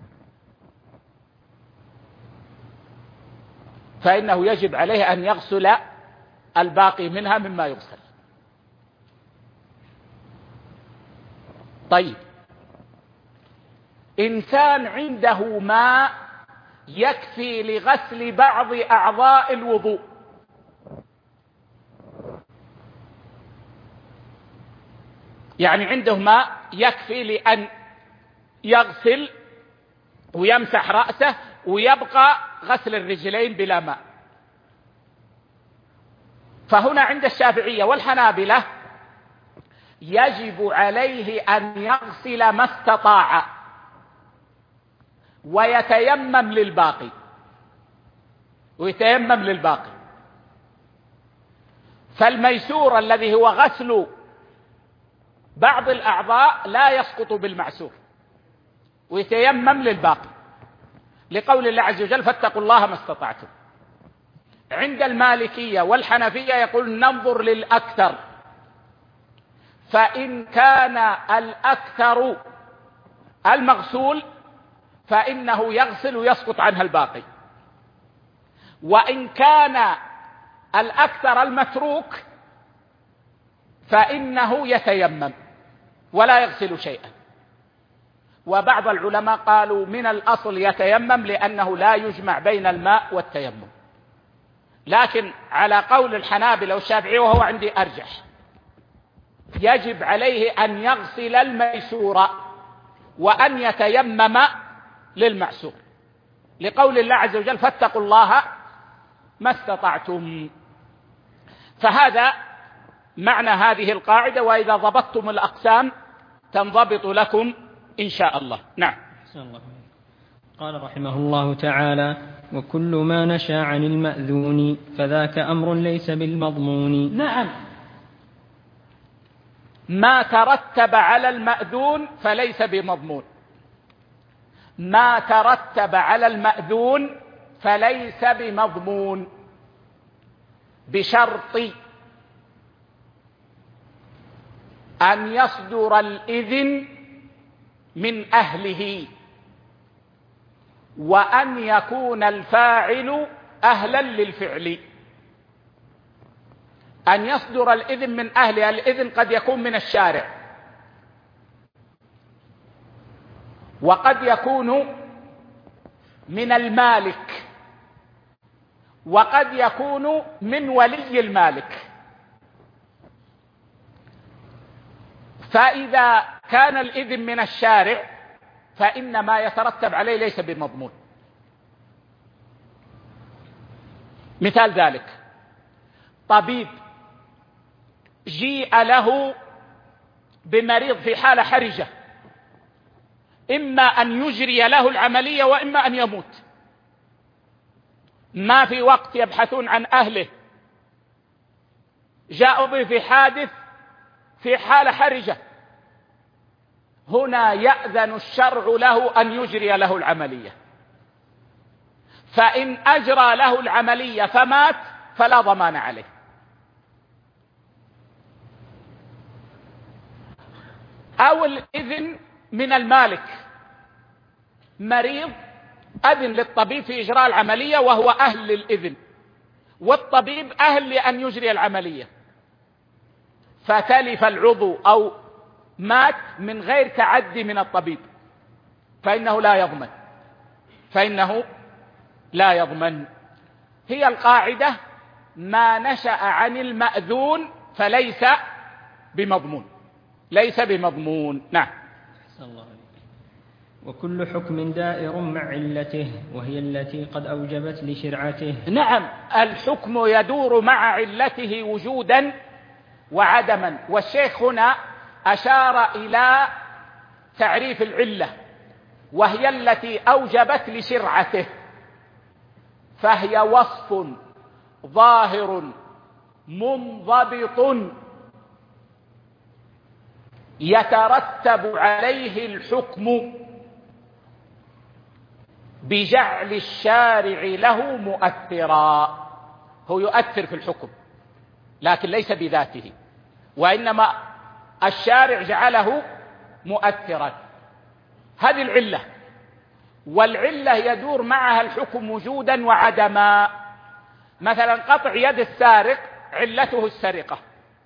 فإنه يجب عليه أن يغسل الباقي منها مما يغسل. طيب إنسان عنده ماء يكفي لغسل بعض أعضاء الوضوء، يعني عنده ماء يكفي لأن يغسل ويمسح رأسه ويبقى غسل الرجلين بلا ماء. فهنا عند الشافعية والحنابلة يجب عليه أن يغسل ما استطاع ويتيمم للباقي. فالميسور الذي هو غسل بعض الأعضاء لا يسقط بالمعسور ويتيمم للباقي، لقول الله عز وجل فاتقوا الله ما استطعتم. عند المالكية والحنفية يقول ننظر للأكثر، فإن كان الأكثر المغسول فإنه يغسل ويسقط عنها الباقي، وإن كان الأكثر المتروك فإنه يتيمم ولا يغسل شيئا. وبعض العلماء قالوا من الأصل يتيمم لأنه لا يجمع بين الماء والتيمم، لكن على قول الحنابلة والشافعي وهو عندي أرجح يجب عليه أن يغسل الميسور وأن يتيمم للمعسور، لقول الله عز وجل فاتقوا الله ما استطعتم. فهذا معنى هذه القاعدة، وإذا ضبطتم الأقسام تنضبط لكم إن شاء الله. نعم. قال رحمه الله تعالى: وكل ما نشا عن المأذون فذاك أمر ليس بالمضمون. نعم، ما ترتب على المأذون فليس بمضمون، ما ترتب على المأذون فليس بمضمون، بشرط أن يصدر الإذن من أهله، وأن يكون الفاعل أهلا للفعل. أن يصدر الإذن من أهله، الإذن قد يكون من الشارع، وقد يكون من المالك، وقد يكون من ولي المالك. فإذا كان الإذن من الشارع فإن ما يترتب عليه ليس بمضمون. مثال ذلك طبيب جيء له بمريض في حالة حرجة، إما أن يجري له العملية وإما أن يموت، ما في وقت يبحثون عن أهله، جاءوا به في حادث في حالة حرجة، هنا يأذن الشرع له أن يجري له العملية، فإن أجرى له العملية فمات فلا ضمان عليه. أو الإذن من المالك، مريض أذن للطبيب في إجراء العملية وهو أهل للإذن، والطبيب أهل لأن يجري العملية، فتلف العضو أو مات من غير تعدي من الطبيب فإنه لا يضمن. هي القاعدة: ما نشأ عن المأذون فليس بمضمون، ليس بمضمون. نعم. وكل حكم دائر مع علته وهي التي قد أوجبت لشرعته. نعم، الحكم يدور مع علته وجودا وعدما، والشيخ هنا أشار إلى تعريف العلة وهي التي أوجبت لشرعته، فهي وصف ظاهر منضبط يترتب عليه الحكم بجعل الشارع له مؤثرا. هو يؤثر في الحكم لكن ليس بذاته، وإنما الشارع جعله مؤثرا. هذه العلة، والعلة يدور معها الحكم وجودا وعدما. مثلا قطع يد السارق علته السرقة،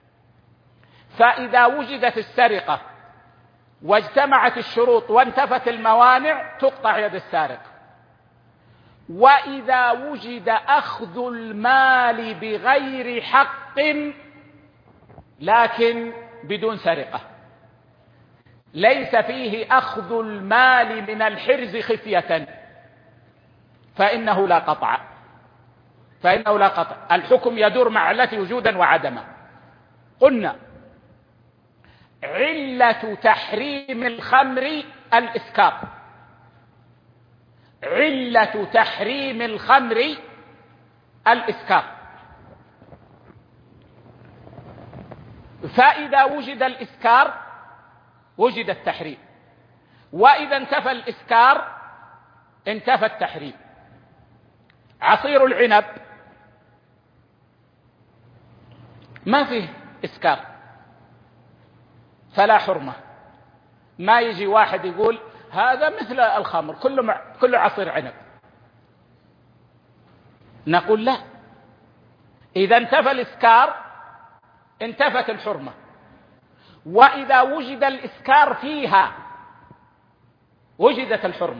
فإذا وجدت السرقة واجتمعت الشروط وانتفت الموانع تقطع يد السارق. وإذا وجد أخذ المال بغير حق لكن بدون سرقة، ليس فيه أخذ المال من الحرز خفية، فإنه لا قطع، الحكم يدور مع علته وجودا وعدما. قلنا علة تحريم الخمر الإسكار، علة تحريم الخمر الإسكار، فإذا وجد الإسكار وجد التحريم. وإذا انتفى الإسكار انتفى التحريم. عصير العنب ما فيه إسكار فلا حرمة. ما يجي واحد يقول هذا مثل الخمر كله عصير عنب، نقول لا، إذا انتفى الإسكار انتفت الحرمة. وإذا وجد الإسكار فيها وجدت الحرمة.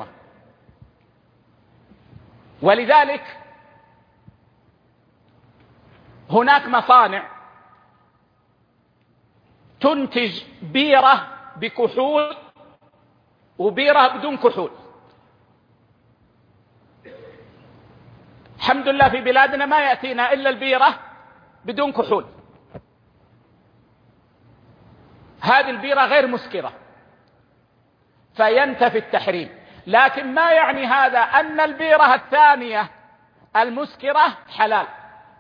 ولذلك هناك مصانع تنتج بيرة بكحول وبيرة بدون كحول. الحمد لله في بلادنا ما يأتينا إلا البيرة بدون كحول. هذه البيرة غير مسكرة فينتفي التحريم. لكن ما يعني هذا أن البيرة الثانية المسكرة حلال،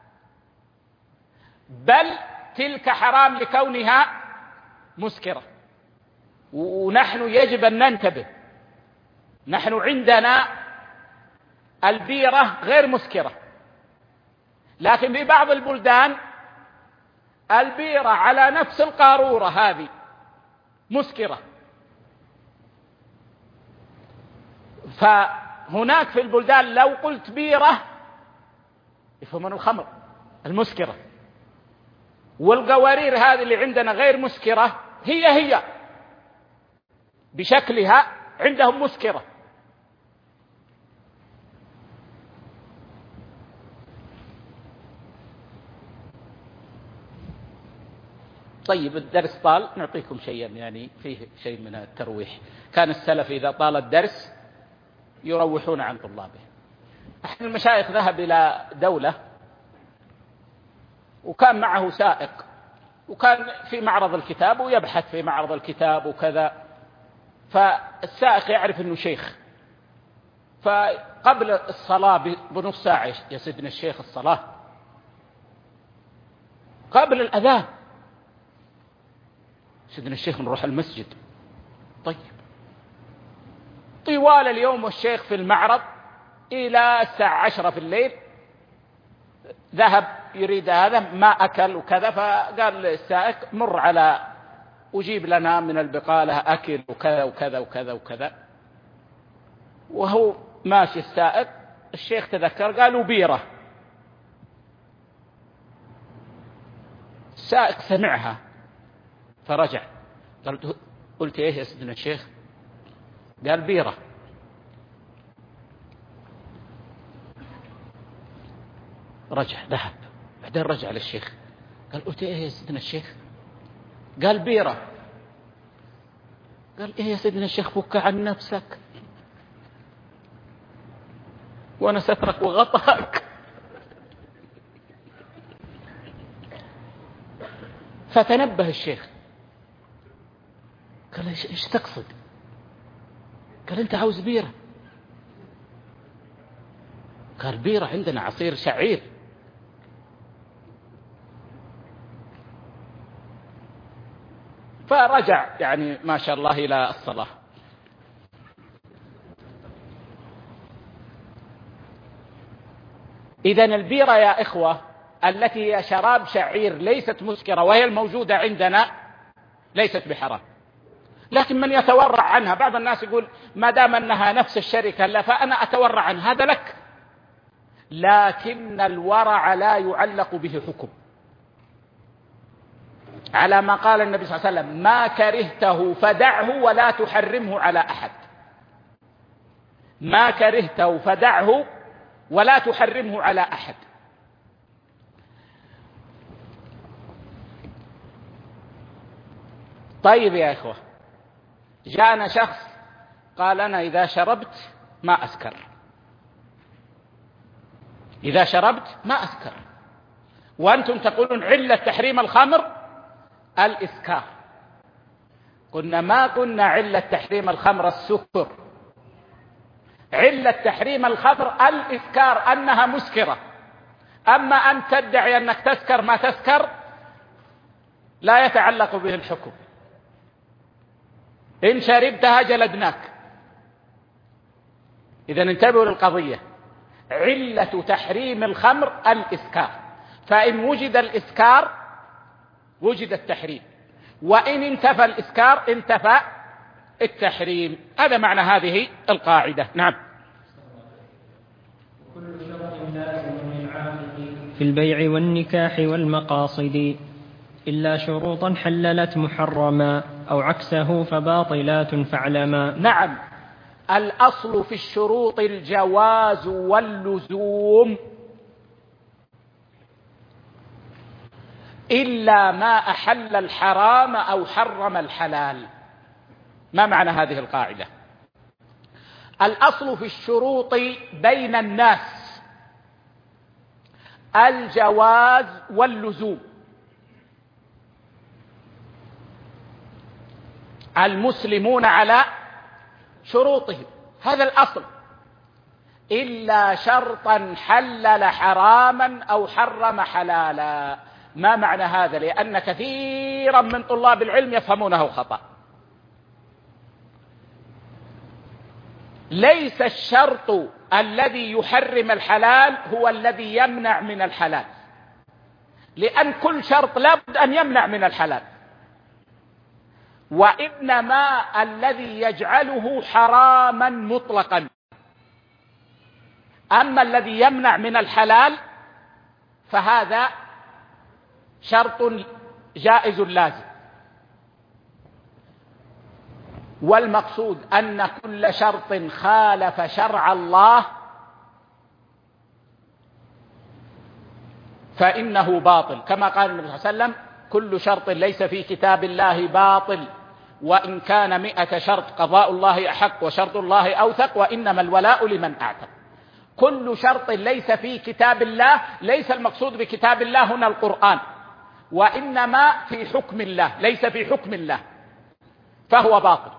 بل تلك حرام لكونها مسكرة. ونحن يجب أن ننتبه، نحن عندنا البيرة غير مسكرة، لكن في بعض البلدان البيرة على نفس القارورة هذه مسكرة. فهناك في البلدان لو قلت بيرة يفهمون الخمر المسكرة، والقوارير هذه اللي عندنا غير مسكرة هي بشكلها عندهم مسكرة. طيب الدرس طال، نعطيكم شيئا يعني فيه شيء من الترويح. كان السلف إذا طال الدرس يروحون عن طلابه. أحد المشايخ ذهب إلى دولة وكان معه سائق، وكان في معرض الكتاب ويبحث في معرض الكتاب وكذا، فالسائق يعرف أنه شيخ، فقبل الصلاة بنص ساعة يا سيدنا الشيخ الصلاة قبل الأذان، سيدنا الشيخ نروح المسجد. طيب طوال اليوم والشيخ في المعرض إلى الساعة 10 في الليل، ذهب يريد هذا ما أكل وكذا، فقال للسائق مر على أجيب لنا من البقالة أكل وكذا وكذا وكذا وكذا. وهو ماشي السائق الشيخ تذكر قالوا بيرة. السائق سمعها فرجع قلت ايه يا سيدنا الشيخ؟ قال بيرة. رجع ذهب، بعدين رجع للشيخ قال قلت ايه يا سيدنا الشيخ؟ قال بيرة. قال ايه يا سيدنا الشيخ فك عن نفسك وانا سترك وغطاك. فتنبه الشيخ قال ايش تقصد؟ قال انت عاوز بيرة. قال بيرة عندنا عصير شعير. فرجع يعني ما شاء الله إلى الصلاة. إذن البيرة يا إخوة التي هي شراب شعير ليست مسكرة وهي الموجودة عندنا ليست بحرام، لكن من يتورع عنها، بعض الناس يقول ما دام أنها نفس الشركة لا فأنا أتورع عنها، هذا لك، لكن الورع لا يعلق به حكم، على ما قال النبي صلى الله عليه وسلم ما كرهته فدعه ولا تحرمه على أحد. ما كرهته فدعه ولا تحرمه على أحد. طيب يا إخوة، جاءنا شخص قال أنا إذا شربت ما أسكر، إذا شربت ما أسكر، وأنتم تقولون علة تحريم الخمر الإسكار. قلنا ما قلنا علة تحريم الخمر السكر، علة تحريم الخمر الإسكار أنها مسكرة. أما أن تدعي أنك تسكر ما تسكر لا يتعلق به الحكم. إن شربتها جلدناك. إذا انتبهوا للقضية، علة تحريم الخمر الإسكار، فإن وجد الإسكار وجد التحريم، وإن انتفى الإسكار انتفى التحريم. هذا معنى هذه القاعدة. نعم. كل شرط لازم للعاقد في البيع والنكاح والمقاصد إلا شروطا حللت محرما أو عكسه فباطلات فاعلما. نعم، الأصل في الشروط الجواز واللزوم إلا ما أحل الحرام أو حرم الحلال. ما معنى هذه القاعدة؟ الأصل في الشروط بين الناس الجواز واللزوم. المسلمون على شروطهم، هذا الأصل، إلا شرطا حلل حراما أو حرم حلالا. ما معنى هذا؟ لأن كثيرا من طلاب العلم يفهمونه خطأ. ليس الشرط الذي يحرم الحلال هو الذي يمنع من الحلال، لأن كل شرط لابد أن يمنع من الحلال، وإنما الذي يجعله حراما مطلقا. أما الذي يمنع من الحلال فهذا شرط جائز لازم. والمقصود أن كل شرط خالف شرع الله فإنه باطل، كما قال النبي صلى الله عليه وسلم: كل شرط ليس في كتاب الله باطل، وإن كان 100 شرط قضاء الله أحق وشرط الله أوثق، وإنما الولاء لمن أعتق. كل شرط ليس في كتاب الله، ليس المقصود بكتاب الله هنا القرآن، وإنما في حكم الله، ليس في حكم الله، فهو باطل.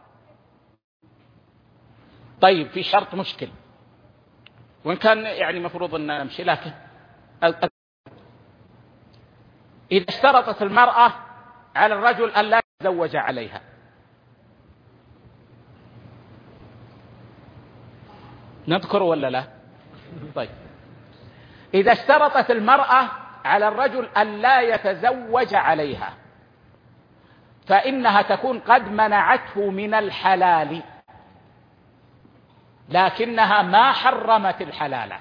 طيب، في شرط مشكل، وإن كان يعني مفروض أن نمشي، لكن إذا اشترطت المرأة على الرجل أن لا يتزوج عليها، نذكر ولا لا؟ طيب، إذا اشترطت المرأة على الرجل أن لا يتزوج عليها فإنها تكون قد منعته من الحلال، لكنها ما حرمت الحلال،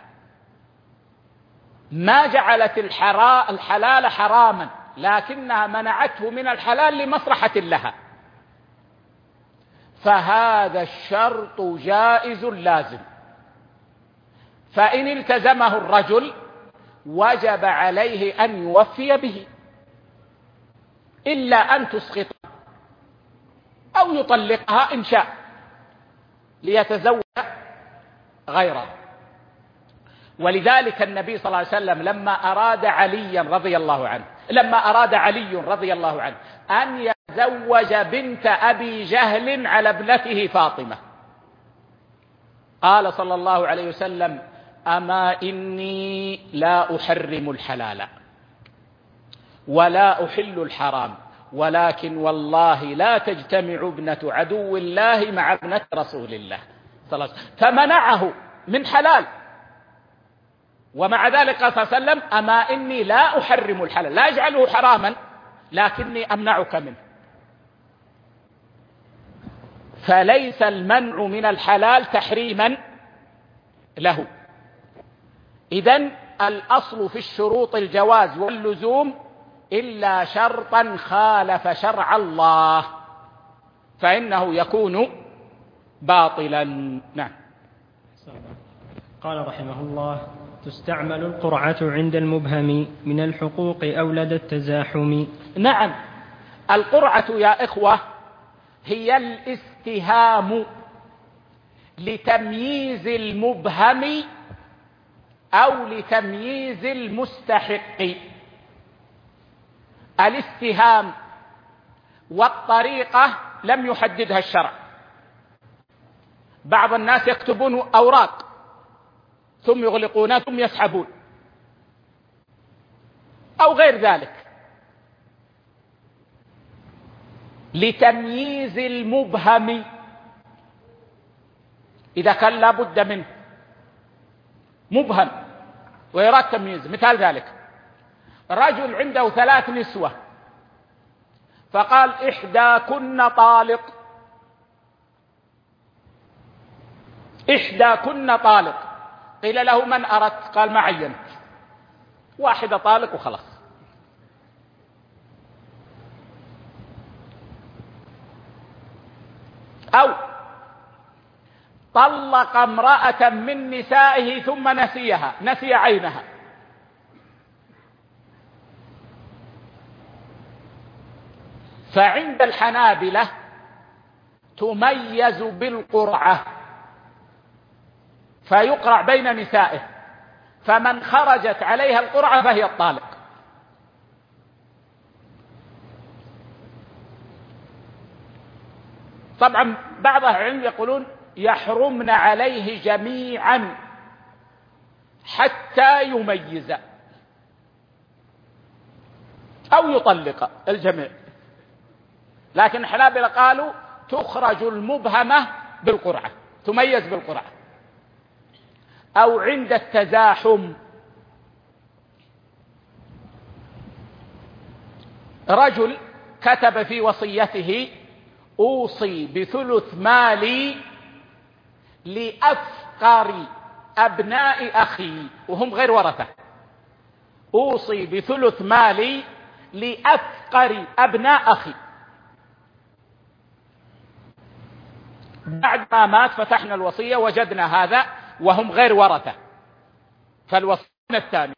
ما جعلت الحلال حراما، لكنها منعته من الحلال لمصلحة لها، فهذا الشرط جائز لازم. فإن التزمه الرجل وجب عليه أن يوفي به، إلا أن تسقط أو يطلقها إن شاء ليتزوج غيره. ولذلك النبي صلى الله عليه وسلم لما أراد علي رضي الله عنه أن يتزوج بنت أبي جهل على ابنته فاطمة، قال صلى الله عليه وسلم: أما إني لا أحرم الحلال ولا أحل الحرام، ولكن والله لا تجتمع ابنة عدو الله مع ابنة رسول الله صلى الله عليه وسلم، فمنعه من حلال. ومع ذلك قال صلى الله عليه وسلم: أما إني لا أحرم الحلال، لا أجعله حراما لكني أمنعك منه. فليس المنع من الحلال تحريما له. إذن الأصل في الشروط الجواز واللزوم إلا شرطا خالف شرع الله فإنه يكون باطلا. نعم. قال رحمه الله: تستعمل القرعة عند المبهم من الحقوق أو لدى التزاحم. نعم، القرعة يا إخوة هي الاستهام لتمييز المبهم أو لتمييز المستحق. الاستهام والطريقة لم يحددها الشرع. بعض الناس يكتبون أوراق ثم يغلقونها ثم يسحبون أو غير ذلك. لتمييز المبهم إذا كان لا بد منه، مبهم ويراد تمييز. مثال ذلك رجل عنده 3 نسوة فقال إحداكن طالق، إحداكن طالق، قيل له من أردت؟ قال ما عينت، واحدة طالق وخلاص. أو طلق امرأة من نسائه ثم نسيها، نسي عينها، فعند الحنابلة تميز بالقرعة فيقرع بين نسائه، فمن خرجت عليها القرعة فهي الطالق. طبعا بعض أهل العلم يقولون يحرمن عليه جميعا حتى يميز أو يطلق الجميع، لكن الحنابلة قالوا تخرج المبهمة بالقرعة، تميز بالقرعة. أو عند التزاحم، رجل كتب في وصيته أوصي بثلث مالي لأفقر أبناء أخي وهم غير ورثة، أوصي بثلث مالي لأفقر أبناء أخي. بعد ما مات فتحنا الوصية وجدنا هذا وهم غير ورثة، فالوصية الثاني.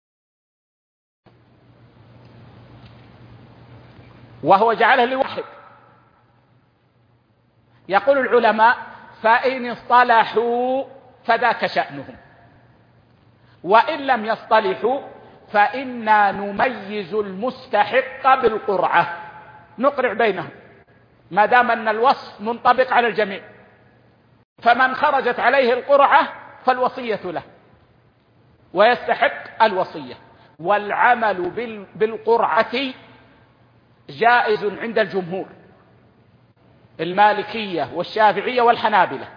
وهو جعله لواحد. يقول العلماء فإن اصطلحوا فذاك شأنهم، وإن لم يصطلحوا فإنا نميز المستحق بالقرعة، نقرع بينهم ما دام أن الوصف منطبق على الجميع، فمن خرجت عليه القرعة فالوصية له ويستحق الوصية. والعمل بالقرعة جائز عند الجمهور، المالكية والشافعية والحنابلة،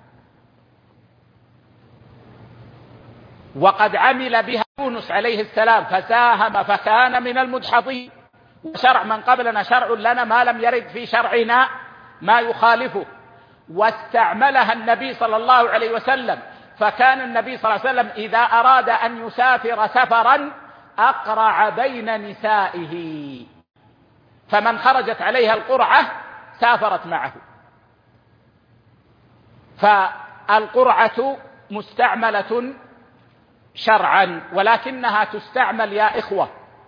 وقد عمل بها يونس عليه السلام فساهم فكان من المدحضين. وشرع من قبلنا شرع لنا ما لم يرد في شرعنا ما يخالفه، واستعملها النبي صلى الله عليه وسلم، فكان النبي صلى الله عليه وسلم إذا أراد أن يسافر سفرا أقرع بين نسائه، فمن خرجت عليها القرعة سافرت معه. فالقرعة مستعملة شرعا، ولكنها تستعمل يا إخوة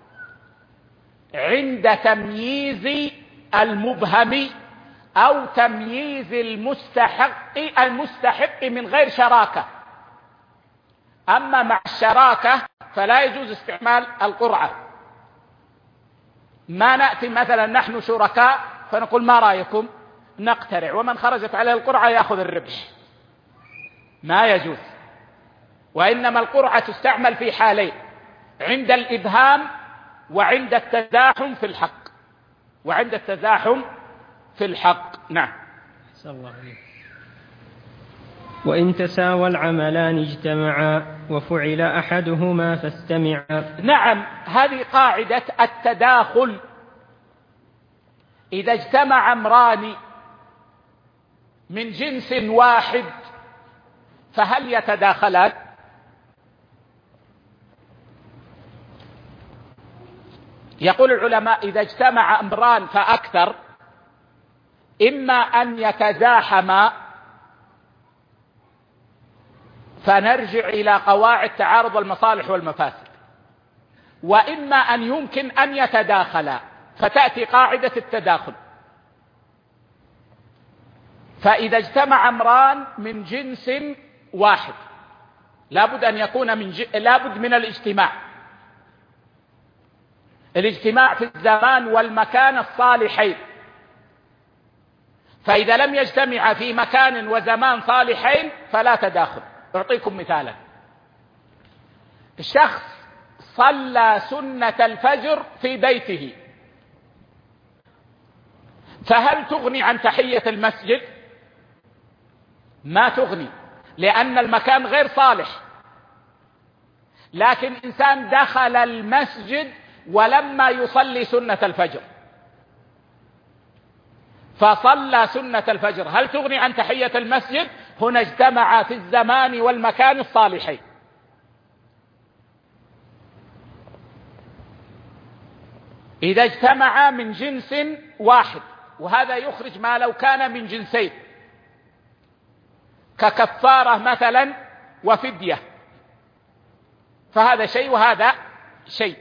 عند تمييز المبهم أو تمييز المستحق من غير شراكة. أما مع الشراكة فلا يجوز استعمال القرعة. ما نأتي مثلا نحن شركاء فنقول ما رأيكم نقترع، ومن خرجت عليه القرعة يأخذ الربح، ما يجوز. وإنما القرعة تستعمل في حالين: عند الإبهام وعند التزاحم في الحق، وعند التزاحم في الحق. نعم. الله عليك. وإن تساوى العملان اجتمعا وفعل أحدهما فاستمعا. نعم، هذه قاعدة التداخل. إذا اجتمع أمران من جنس واحد فهل يتداخلان؟ يقول العلماء إذا اجتمع أمران فأكثر إما أن يتزاحما فنرجع إلى قواعد تعارض المصالح والمفاسد، وإما أن يمكن أن يتداخلا فتأتي قاعدة التداخل. فإذا اجتمع أمران من جنس واحد لابد أن يكون لابد من الاجتماع في الزمان والمكان الصالحين. فإذا لم يجتمع في مكان وزمان صالحين فلا تداخل. أعطيكم مثالا: الشخص صلى سنة الفجر في بيته فهل تغني عن تحية المسجد؟ ما تغني، لأن المكان غير صالح. لكن إنسان دخل المسجد ولما يصلي سنة الفجر فصلى سنة الفجر، هل تغني عن تحية المسجد؟ هنا اجتمع في الزمان والمكان الصالحين. إذا اجتمع من جنس واحد، وهذا يخرج ما لو كان من جنسين، ككفارة مثلا وفدية، فهذا شيء وهذا شيء.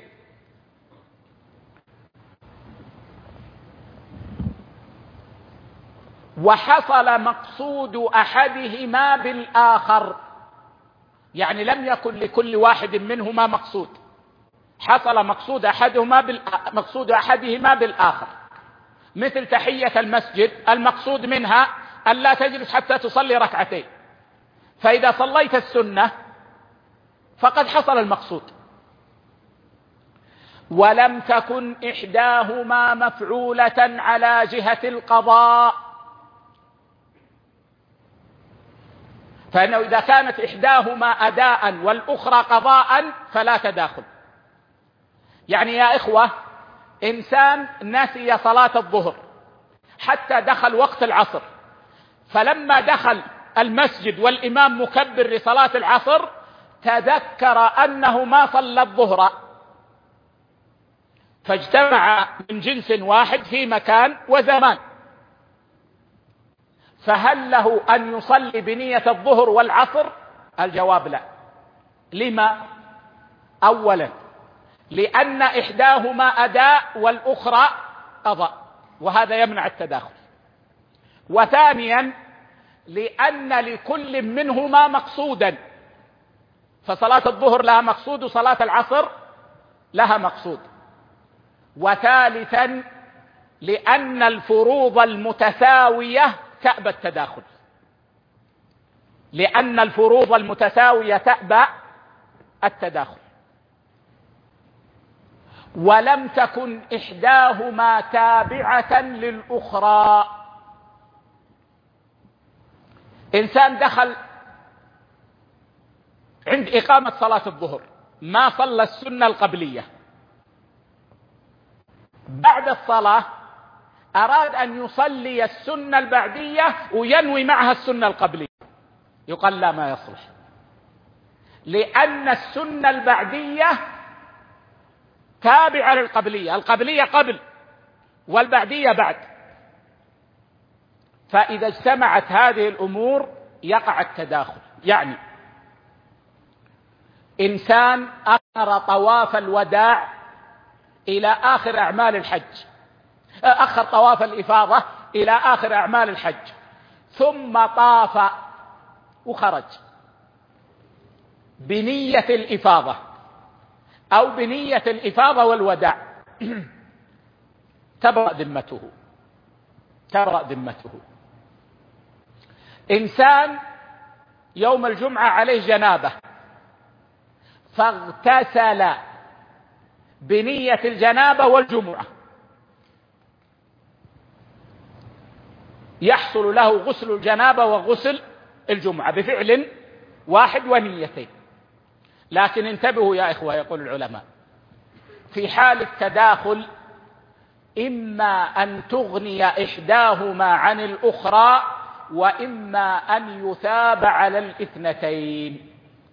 وحصل مقصود أحدهما بالآخر، يعني لم يكن لكل واحد منهما مقصود، حصل مقصود أحدهما بالآخر. مثل تحية المسجد، المقصود منها أن لا تجلس حتى تصلي ركعتين، فإذا صليت السنة فقد حصل المقصود. ولم تكن إحداهما مفعولة على جهة القضاء، فإنه إذا كانت إحداهما أداء والأخرى قضاء فلا تداخل. يعني يا إخوة، إنسان نسي صلاة الظهر حتى دخل وقت العصر، فلما دخل المسجد والإمام مكبر لصلاة العصر تذكر أنه ما صلى الظهر، فاجتمع من جنس واحد في مكان وزمان، فهل له أن يصلي بنية الظهر والعصر؟ الجواب لا. لما؟ أولا لأن إحداهما أداء والأخرى قضاء، وهذا يمنع التداخل. وثانيا لأن لكل منهما مقصودا، فصلاة الظهر لها مقصود وصلاة العصر لها مقصود. وثالثا لأن الفروض المتساوية تأبى التداخل، لأن الفروض المتساوية تأبى التداخل. ولم تكن إحداهما تابعة للأخرى. إنسان دخل عند إقامة صلاة الظهر ما صلى السنة القبلية، بعد الصلاة أراد أن يصلي السنة البعدية وينوي معها السنة القبلية، يقال لا، ما يصلح، لأن السنة البعدية تابعة للقبلية، القبلية قبل والبعدية بعد، فإذا اجتمعت هذه الأمور يقع التداخل. يعني إنسان أخر طواف الوداع إلى آخر أعمال الحج، أخر طواف الإفاضة إلى آخر أعمال الحج، ثم طاف وخرج بنية الإفاضة أو بنية الإفاضة والوداع، تبرأ ذمته. إنسان يوم الجمعة عليه جنابة فاغتسل بنية الجنابة والجمعة، يحصل له غسل الجنابة وغسل الجمعة بفعل واحد ونيتين. لكن انتبهوا يا إخوة، يقول العلماء في حال التداخل إما أن تغني إحداهما عن الأخرى، وإما أن يثاب على الاثنتين،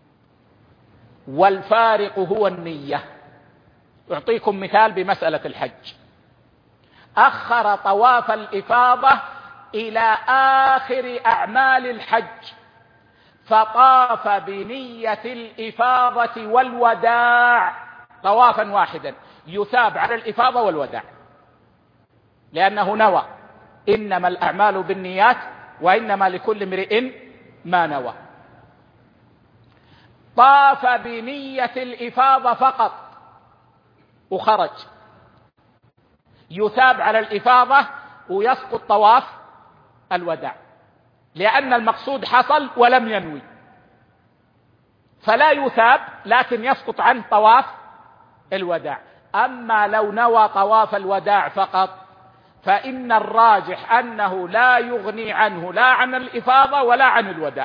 والفارق هو النية. أعطيكم مثال بمسألة الحج. أخر طواف الإفاضة إلى آخر أعمال الحج فطاف بنية الإفاضة والوداع طوافا واحدا، يثاب على الإفاضة والوداع، لأنه نوى، إنما الأعمال بالنيات وإنما لكل امرئ ما نوى. طاف بنية الإفاضة فقط وخرج، يثاب على الإفاضة ويسقط طواف الوداع، لأن المقصود حصل ولم ينوي، فلا يثاب لكن يسقط عنه طواف الوداع. أما لو نوى طواف الوداع فقط فإن الراجح أنه لا يغني عنه لا عن الإفاضة ولا عن الوداع،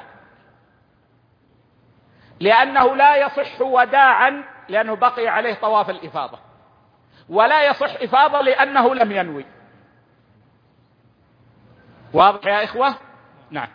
لأنه لا يصح وداعا لأنه بقي عليه طواف الإفاضة، ولا يصح إفاضة لأنه لم ينوي. واضح يا إخوة؟ نعم.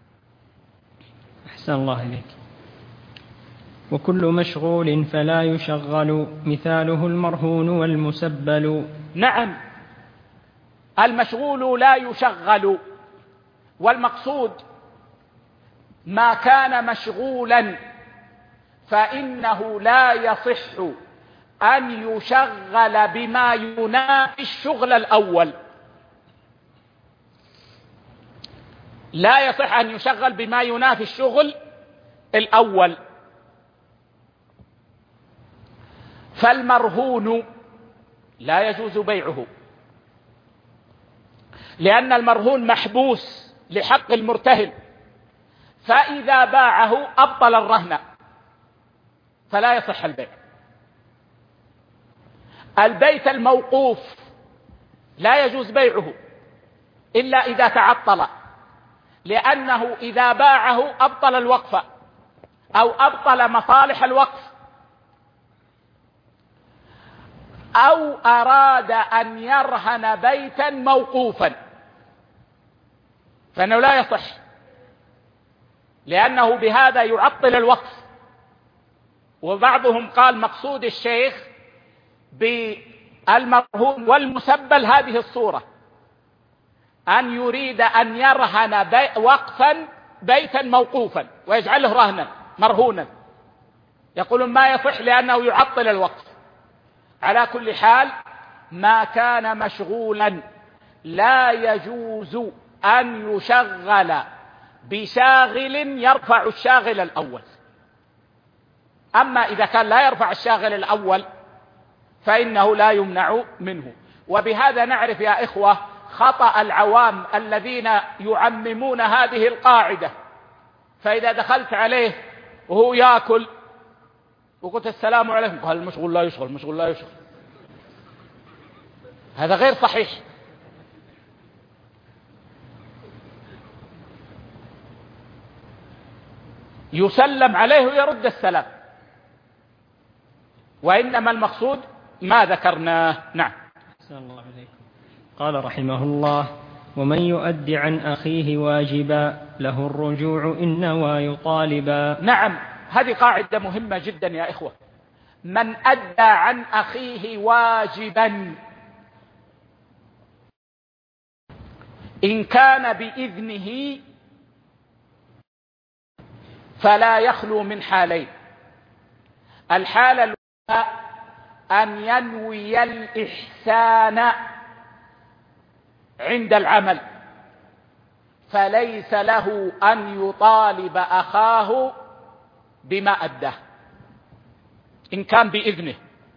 أحسن الله إليك. وكل مشغول فلا يشغل، مثاله المرهون والمسبل. نعم، المشغول لا يشغل، والمقصود ما كان مشغولا فإنه لا يصح أن يشغل بما ينافي الشغل الأول. لا يصح أن يشغل بما ينافي الشغل الأول. فالمرهون لا يجوز بيعه، لأن المرهون محبوس لحق المرتهن، فإذا باعه أبطل الرهن فلا يصح البيع. البيت الموقوف لا يجوز بيعه إلا إذا تعطل، لأنه إذا باعه أبطل الوقف أو أبطل مصالح الوقف، أو أراد أن يرهن بيتا موقوفا فإنه لا يصح، لأنه بهذا يعطل الوقف. وبعضهم قال مقصود الشيخ بالمرهون والمسبل هذه الصورة، أن يريد أن يرهن وقفا بيتا موقوفا ويجعله رهنا مرهونا، يقولون ما يصح لأنه يعطل الوقف. على كل حال ما كان مشغولا لا يجوز أن يشغل بشاغل يرفع الشاغل الأول. أما إذا كان لا يرفع الشاغل الأول فإنه لا يمنع منه. وبهذا نعرف يا إخوة خطأ العوام الذين يعممون هذه القاعدة، فإذا دخلت عليه وهو يأكل وقلت السلام عليكم قال المشغول لا يشغل، المشغول لا يشغل. هذا غير صحيح. يسلم عليه ويرد السلام، وإنما المقصود ما ذكرناه. نعم. أحسن الله إليكم. قال رحمه الله: ومن يؤد عن أخيه واجبا له الرجوع إن نوى يطالبا. نعم، هذه قاعدة مهمة جدا يا إخوة. من أدى عن أخيه واجبا إن كان بإذنه فلا يخلو من حالين. الحالة الأولى أن ينوي الإحسان عند العمل، فليس له أن يطالب أخاه بما أداه إن كان بإذنه.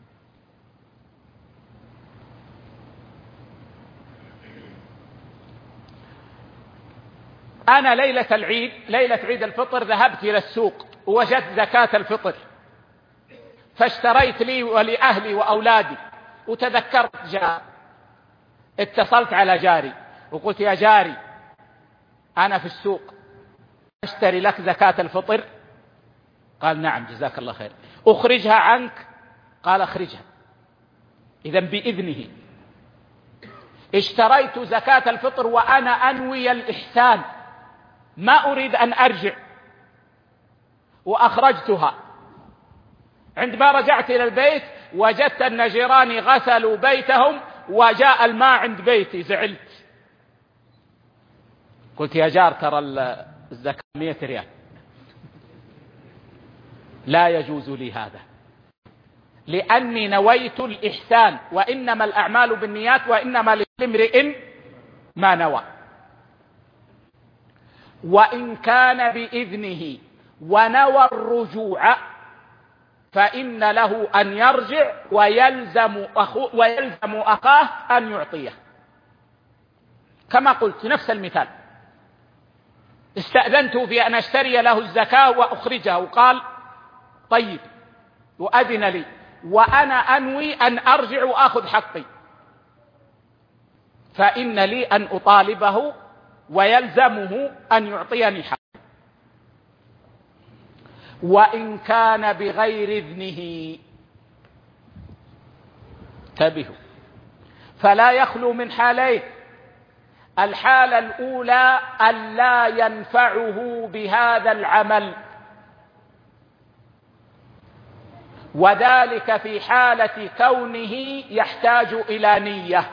أنا ليلة العيد، ليلة عيد الفطر، ذهبت إلى السوق ووجدت زكاة الفطر، فاشتريت لي ولأهلي وأولادي، وتذكرت جار، اتصلت على جاري وقلت يا جاري أنا في السوق أشتري لك زكاة الفطر. قال نعم جزاك الله خير. أخرجها عنك؟ قال أخرجها. إذن بإذنه. اشتريت زكاة الفطر وأنا أنوي الإحسان، ما أريد أن أرجع، وأخرجتها. عندما رجعت إلى البيت وجدت أن جيراني غسلوا بيتهم وجاء الماء عند بيتي، زعلت. قلت يا جار ترى الزكاة 100 ريال، لا يجوز لي هذا، لأني نويت الإحسان، وإنما الأعمال بالنيات وإنما لكل امرئ ما نوى. وإن كان بإذنه ونوى الرجوع فإن له أن يرجع ويلزم أخاه أن يعطيه. كما قلت نفس المثال، استأذنته في أن أشتري له الزكاة وأخرجها، وقال طيب وأذن لي، وأنا أنوي أن أرجع وأخذ حقي. فإن لي أن أطالبه ويلزمه أن يعطيني حقه، وإن كان بغير إذنه. انتبهوا، فلا يخلو من حالين: الحالة الأولى أن لا ينفعه بهذا العمل، وذلك في حالة كونه يحتاج إلى نية.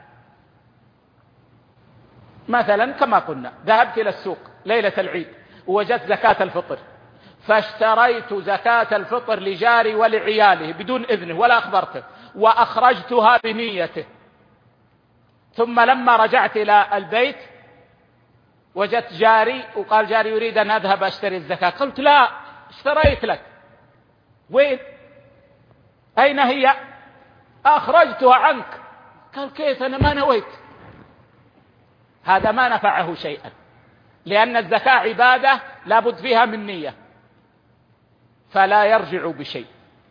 مثلا كما قلنا، ذهبت إلى السوق ليلة العيد ووجدت زكاة الفطر، فاشتريت زكاة الفطر لجاري ولعياله بدون إذنه ولا أخبرته، وأخرجتها بنيته، ثم لما رجعت إلى البيت وجدت جاري وقال جاري يريد أن أذهب أشتري الزكاة، قلت لا، اشتريت لك، وين؟ أين هي؟ أخرجتها عنك. قال كيف؟ أنا ما نويت. هذا ما نفعه شيئا، لأن الزكاة عبادة لابد فيها من نية، فلا يرجع بشيء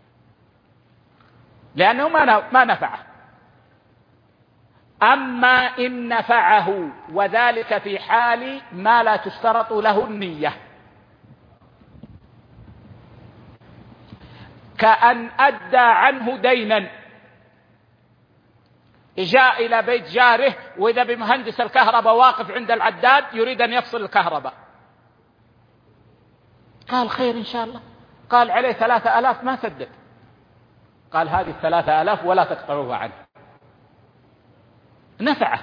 لأنه ما نفعه. أما إن نفعه، وذلك في حال ما لا تشترط له النية، كأن أدى عنه دينا، جاء إلى بيت جاره وإذا بمهندس الكهرباء واقف عند العداد يريد أن يفصل الكهرباء، قال خير إن شاء الله، قال عليه 3000 ما سدد، قال هذه 3000 ولا تقطعوها عنه. نفعه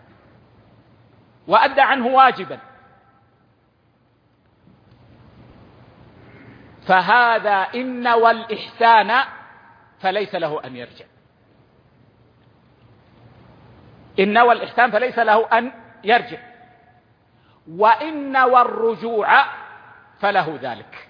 وأدى عنه واجبا، فهذا إن والإحسان فليس له أن يرجع، إن والإحسان فليس له أن يرجع، وإن والرجوع فله ذلك،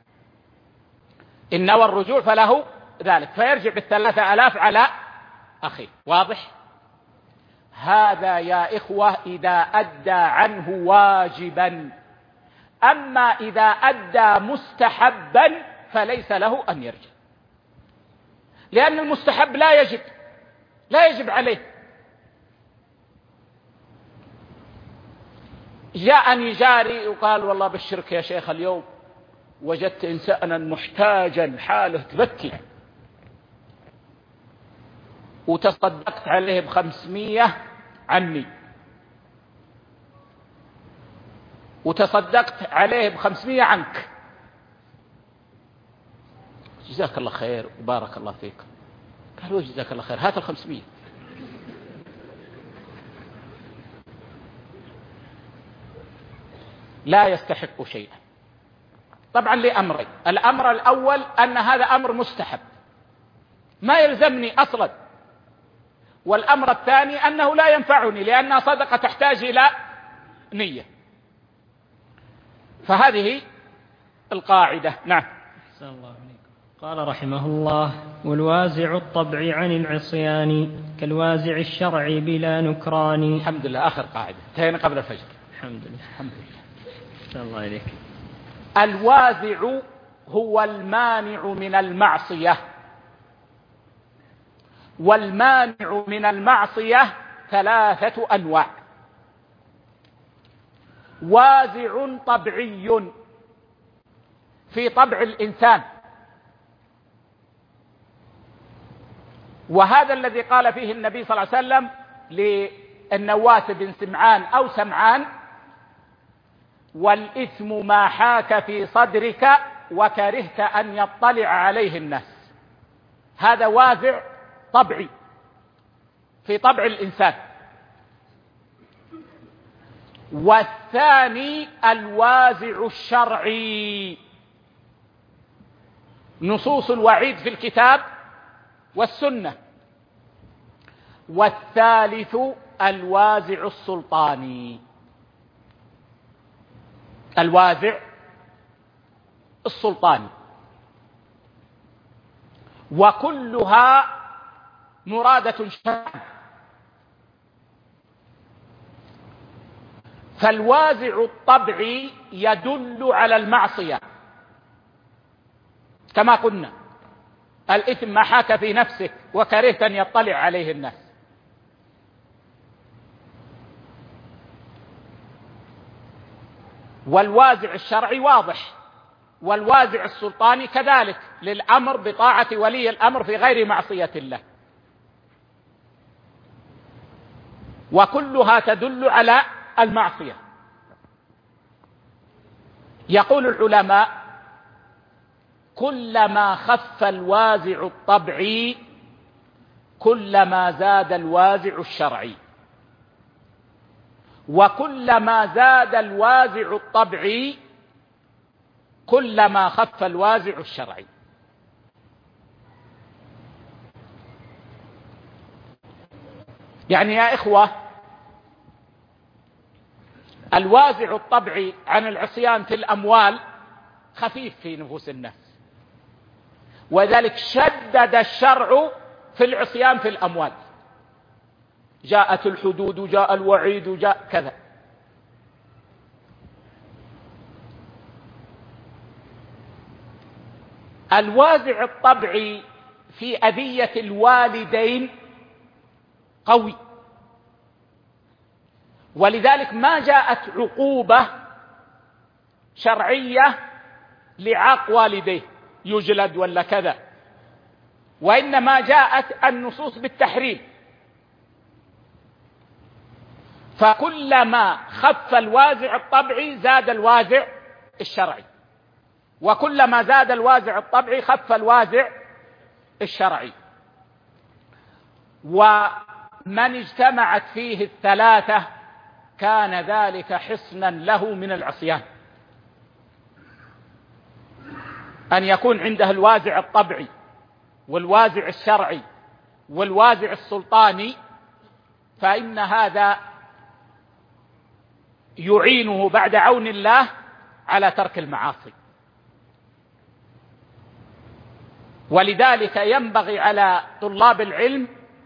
إن والرجوع فله ذلك، فيرجع ب3000 على أخيه. واضح؟ هذا يا إخوة إذا أدى عنه واجبا. أما إذا أدى مستحبا فليس له أن يرجع، لأن المستحب لا يجب عليه. جاءني جاري وقال والله بشرك يا شيخ، اليوم وجدت إنسانا محتاجا حاله تبكي، وتصدقت عليه ب500 عني، وتصدقت عليه ب500 عنك، جزاك الله خير وبارك الله فيك. قالوا جزاك الله خير، هات 500. لا يستحق شيئا، طبعا لأمرين: الأمر الأول أن هذا أمر مستحب ما يلزمني أصلا، والأمر الثاني أنه لا ينفعني لأنها صدقة تحتاج إلى نية. فهذه القاعدة. نعم. أحسن الله عليكم. قال رحمه الله: والوازع الطبع عن العصيان كالوازع الشرعي بلا نكران. الحمد لله، آخر قاعدة، انتهينا قبل الفجر. الحمد لله. الحمد لله. أحسن الله عليك. الوازع هو المانع من المعصية، والمانع من المعصية 3 أنواع: وازع طبعي في طبع الإنسان، وهذا الذي قال فيه النبي صلى الله عليه وسلم للنواس بن سمعان أو سمعان: والإثم ما حاك في صدرك وكرهت أن يطلع عليه الناس. هذا وازع طبعي في طبع الإنسان. والثاني الوازع الشرعي، نصوص الوعيد في الكتاب والسنة. والثالث الوازع السلطاني، الوازع السلطاني، وكلها مرادة شرعا. فالوازع الطبعي يدل على المعصية كما قلنا: الإثم ما حاك في نفسك وكرهت أن يطلع عليه الناس. والوازع الشرعي واضح، والوازع السلطاني كذلك للأمر بطاعة ولي الأمر في غير معصية الله، وكلها تدل على المعصية. يقول العلماء: كلما خف الوازع الطبعي كلما زاد الوازع الشرعي، وكلما زاد الوازع الطبعي كلما خف الوازع الشرعي. يعني يا إخوة، الوازع الطبعي عن العصيان في الأموال خفيف في نفوس الناس، وذلك شدد الشرع في العصيان في الأموال، جاءت الحدود وجاء الوعيد وجاء كذا. الوازع الطبعي في أذية الوالدين قوي، ولذلك ما جاءت عقوبة شرعية لعاق والديه يجلد ولا كذا، وإنما جاءت النصوص بالتحريم. فكلما خف الوازع الطبعي زاد الوازع الشرعي، وكلما زاد الوازع الطبعي خف الوازع الشرعي. ومن اجتمعت فيه الثلاثة كان ذلك حصنا له من العصيان، أن يكون عنده الوازع الطبعي والوازع الشرعي والوازع السلطاني، فإن هذا يعينه بعد عون الله على ترك المعاصي. ولذلك ينبغي على طلاب العلم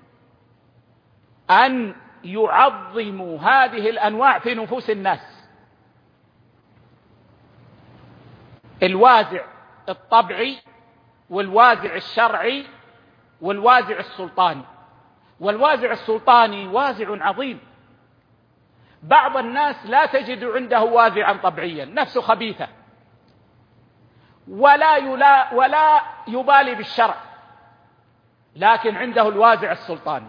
أن يعظموا هذه الأنواع في نفوس الناس: الوازع الطبعي والوازع الشرعي والوازع السلطاني. والوازع السلطاني وازع عظيم، بعض الناس لا تجد عنده وازعا طبعيا، نفسه خبيثة ولا يبالي بالشرع، لكن عنده الوازع السلطاني.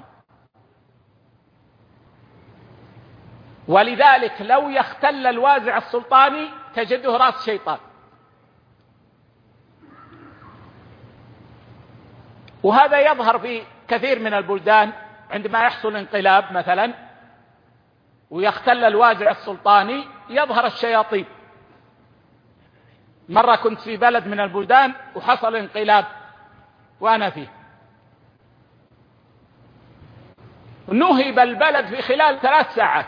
ولذلك لو يختل الوازع السلطاني تجده رأس شيطان. وهذا يظهر في كثير من البلدان عندما يحصل انقلاب مثلا ويختل الوازع السلطاني يظهر الشياطين. مرة كنت في بلد من البلدان وحصل انقلاب وأنا فيه، نهب البلد في خلال 3 ساعات،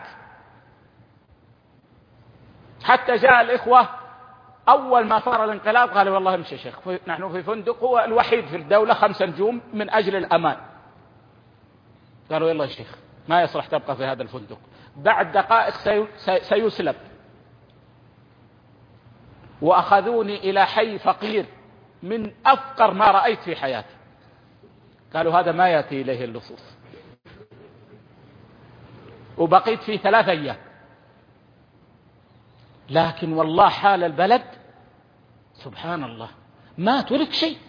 حتى جاء الإخوة أول ما صار الانقلاب قالوا: والله امشي يا شيخ، نحن في فندق هو الوحيد في الدولة 5 نجوم من أجل الأمان. قالوا: يلا يا شيخ ما يصلح تبقى في هذا الفندق، بعد دقائق سيسلب. وأخذوني إلى حي فقير من أفقر ما رأيت في حياتي. قالوا: هذا ما يأتي إليه اللصوص. وبقيت فيه 3 أيام، لكن والله حال البلد سبحان الله ما ترك شيء.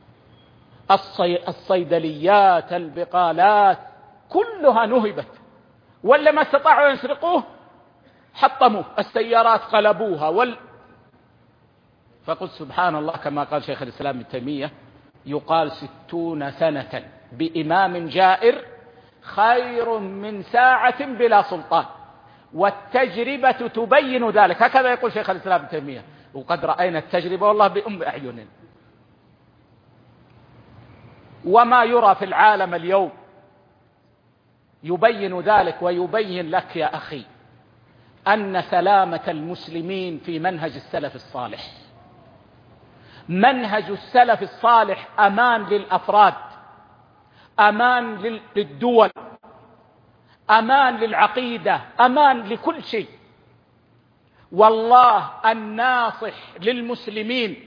الصيدليات، البقالات كلها نهبت، ولا ما استطاعوا يسرقوه حطموه، السيارات قلبوها فقلت سبحان الله، كما قال شيخ الإسلام ابن تيمية: يقال 60 سنة بإمام جائر خير من ساعة بلا سلطان، والتجربة تبين ذلك. هكذا يقول شيخ الإسلام ابن تيمية، وقد رأينا التجربة والله بأم أعيننا. وما يرى في العالم اليوم يبين ذلك، ويبين لك يا أخي أن سلامة المسلمين في منهج السلف الصالح. منهج السلف الصالح أمان للأفراد، أمان للدول، أمان للعقيدة، أمان لكل شيء. والله الناصح للمسلمين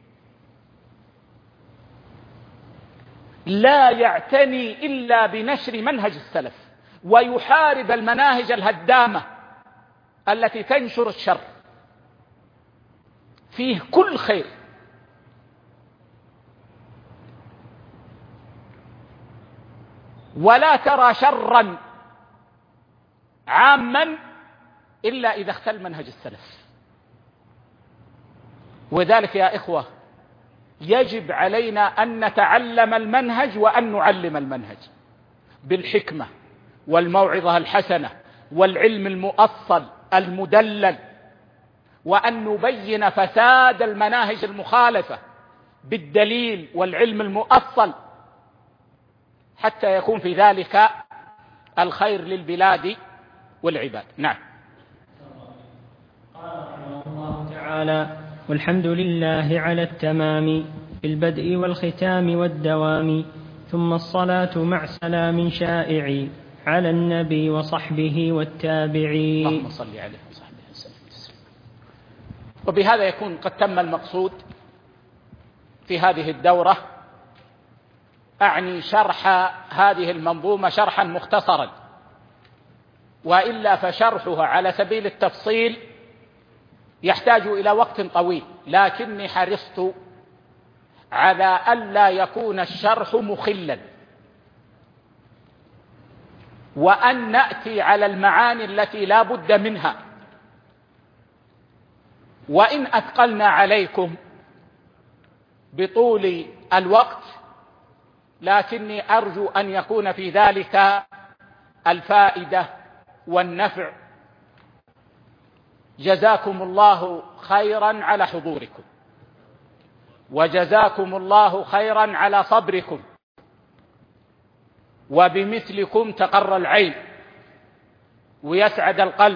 لا يعتني إلا بنشر منهج السلف، ويحارب المناهج الهدامة التي تنشر الشر. فيه كل خير، ولا ترى شرا عاما إلا إذا اختل منهج السلف. وذلك يا إخوة يجب علينا أن نتعلم المنهج وأن نعلم المنهج بالحكمة والموعظة الحسنة والعلم المؤصل المدلل، وأن نبين فساد المناهج المخالفة بالدليل والعلم المؤصل، حتى يكون في ذلك الخير للبلاد والعباد. نعم. قال رحمه الله تعالى: والحمد لله على التمام في البدء والختام والدوام، ثم الصلاة مع سلام شائع على النبي وصحبه والتابعين. اللهم صل عليه وصحبه وسلم. وبهذا يكون قد تم المقصود في هذه الدورة، أعني شرح هذه المنظومة شرحا مختصرا، وإلا فشرحها على سبيل التفصيل يحتاج إلى وقت طويل، لكني حرصت على ألا يكون الشرح مخلا، وأن نأتي على المعاني التي لا بد منها. وإن أثقلنا عليكم بطول الوقت، لكني أرجو أن يكون في ذلك الفائدة والنفع. جزاكم الله خيرا على حضوركم، وجزاكم الله خيرا على صبركم، وبمثلكم تقر العين ويسعد القلب.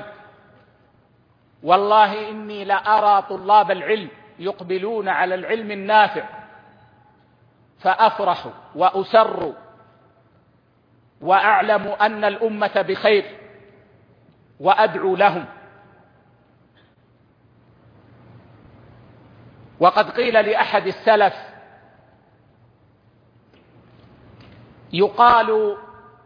والله إني لأرى طلاب العلم يقبلون على العلم النافع، فأفرح وأسر وأعلم أن الأمة بخير، وأدعو لهم. وقد قيل لأحد السلف: يقال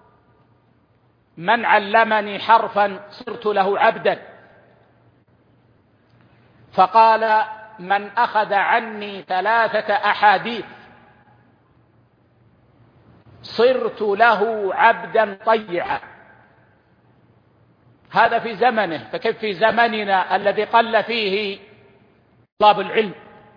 من علمني حرفا صرت له عبدا، فقال: من أخذ عني 3 أحاديث صرت له عبدا طيعا. هذا في زمنه، فكيف في زمننا الذي قل فيه طلاب العلم؟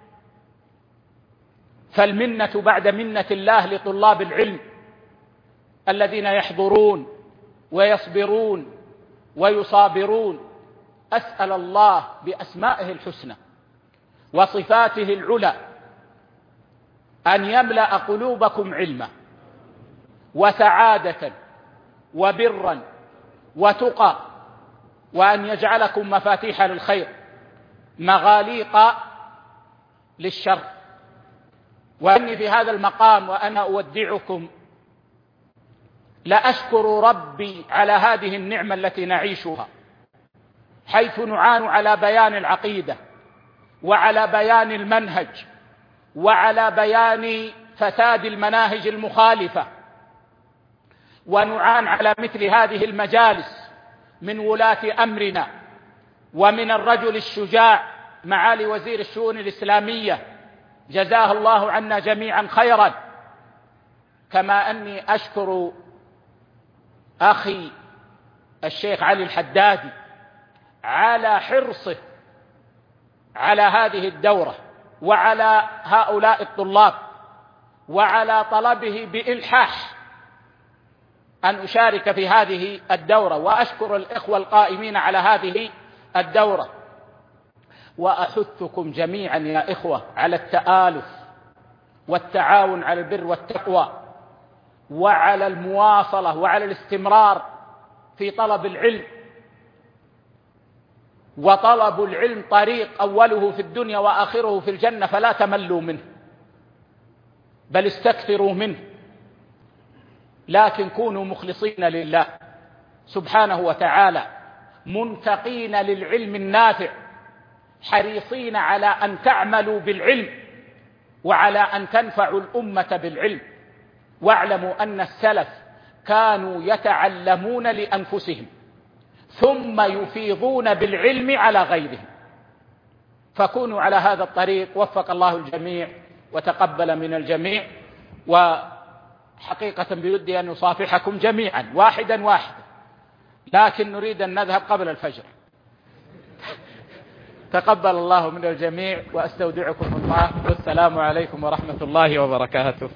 فالمنة بعد منة الله لطلاب العلم الذين يحضرون ويصبرون ويصابرون. أسأل الله بأسمائه الحسنى وصفاته العلى أن يملأ قلوبكم علما وسعادة وبرا وتقى، وأن يجعلكم مفاتيح للخير مغاليق للشر. وأني في هذا المقام وأنا أودعكم لأشكر ربي على هذه النعمة التي نعيشها، حيث نعان على بيان العقيدة وعلى بيان المنهج وعلى بيان فساد المناهج المخالفة، ونعان على مثل هذه المجالس من ولاة أمرنا ومن الرجل الشجاع معالي وزير الشؤون الإسلامية، جزاه الله عنا جميعا خيرا. كما أني أشكر أخي الشيخ علي الحدادي على حرصه على هذه الدورة وعلى هؤلاء الطلاب، وعلى طلبه بإلحاح أن أشارك في هذه الدورة. وأشكر الإخوة القائمين على هذه الدورة، وأحثكم جميعا يا إخوة على التآلف والتعاون على البر والتقوى، وعلى المواصلة وعلى الاستمرار في طلب العلم. وطلب العلم طريق أوله في الدنيا وآخره في الجنة، فلا تملوا منه بل استكثروا منه، لكن كونوا مخلصين لله سبحانه وتعالى، منتقين للعلم النافع، حريصين على أن تعملوا بالعلم وعلى أن تنفعوا الأمة بالعلم. واعلموا أن السلف كانوا يتعلمون لأنفسهم ثم يفيضون بالعلم على غيرهم، فكونوا على هذا الطريق، وفق الله الجميع وتقبل من الجميع. وحقيقة بودي أن نصافحكم جميعا واحدا واحدا، لكن نريد أن نذهب قبل الفجر. تقبل الله من الجميع وأستودعكم الله، والسلام عليكم ورحمة الله وبركاته.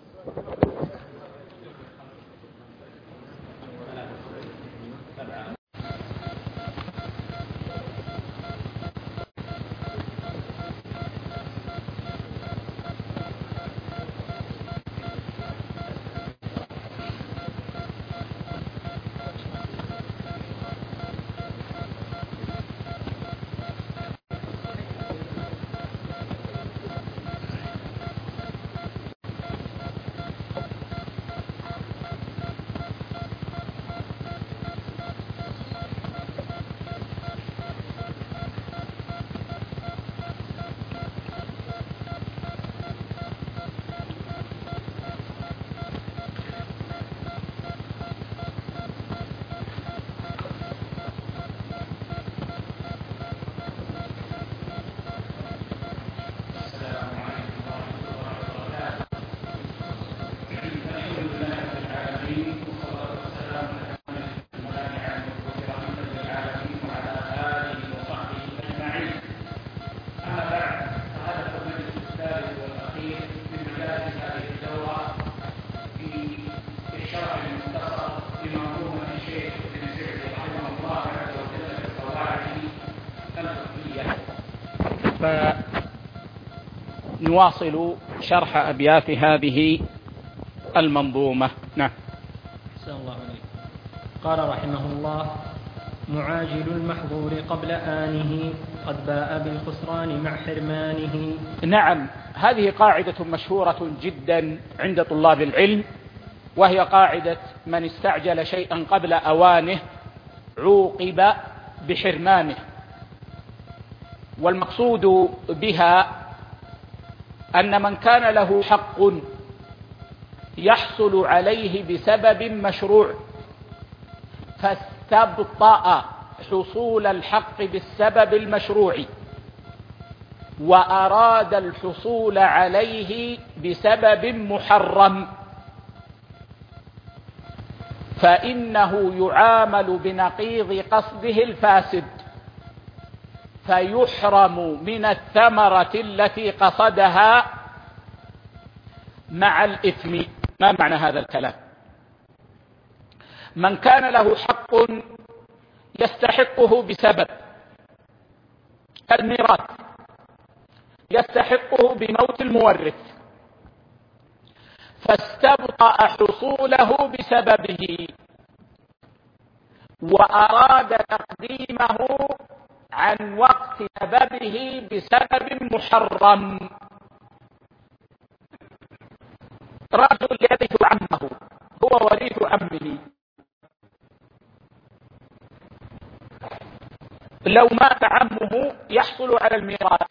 فنواصل شرح أبيات هذه المنظومة. نعم. أحسن الله عليك. قال رحمه الله: معاجل المحظور قبل آنه قد باء بالخسران مع حرمانه. نعم، هذه قاعدة مشهورة جدا عند طلاب العلم، وهي قاعدة من استعجل شيئا قبل أوانه عوقب بحرمانه. والمقصود بها أن من كان له حق يحصل عليه بسبب مشروع فاستبطأ حصول الحق بالسبب المشروع وأراد الحصول عليه بسبب محرم، فإنه يعامل بنقيض قصده الفاسد فيحرم من الثمرة التي قصدها مع الإثم. ما معنى هذا الكلام؟ من كان له حق يستحقه بسبب الميراث، يستحقه بموت المورث، فاستبطأ حصوله بسببه وأراد تقديمه عن وقت سببه بسبب محرم. رجل يرث عمه، هو وريث عمه، لو مات عمه يحصل على الميراث،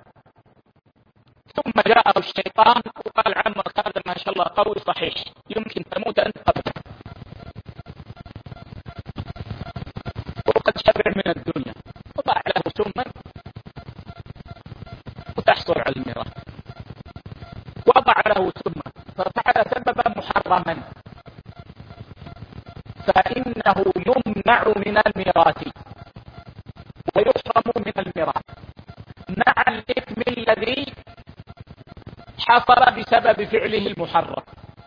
ثم جاءه الشيطان وقال عمك هذا ما شاء الله قوي صحيح، يمكن تموت أنت قبله، وقد شبع من الدنيا، وضع له سما وتحصل على الميراث، وضع له سما ففعل سببا محرما، فإنه يمنع من الميراث ويحرم من الميراث مع الإثم الذي حصل بسبب فعله المحرم.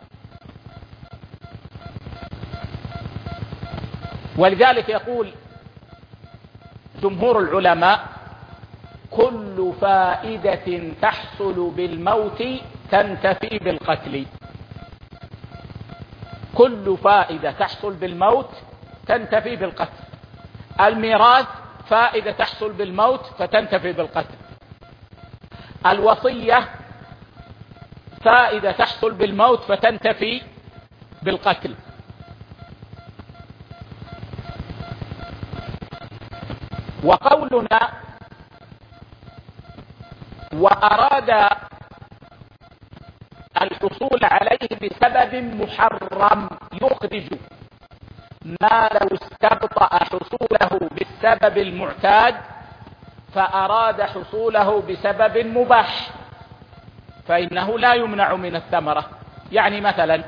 ولذلك يقول جمهور العلماء: كل فائدة تحصل بالموت تنتفي بالقتل. كل فائدة تحصل بالموت تنتفي بالقتل. الميراث فائدة تحصل بالموت فتنتفي بالقتل. الوصية فائدة تحصل بالموت فتنتفي بالقتل. وقولنا وأراد الحصول عليه بسبب محرم يخرج ما لو استبطأ حصوله بالسبب المعتاد فأراد حصوله بسبب مباح فإنه لا يمنع من الثمرة. يعني مثلا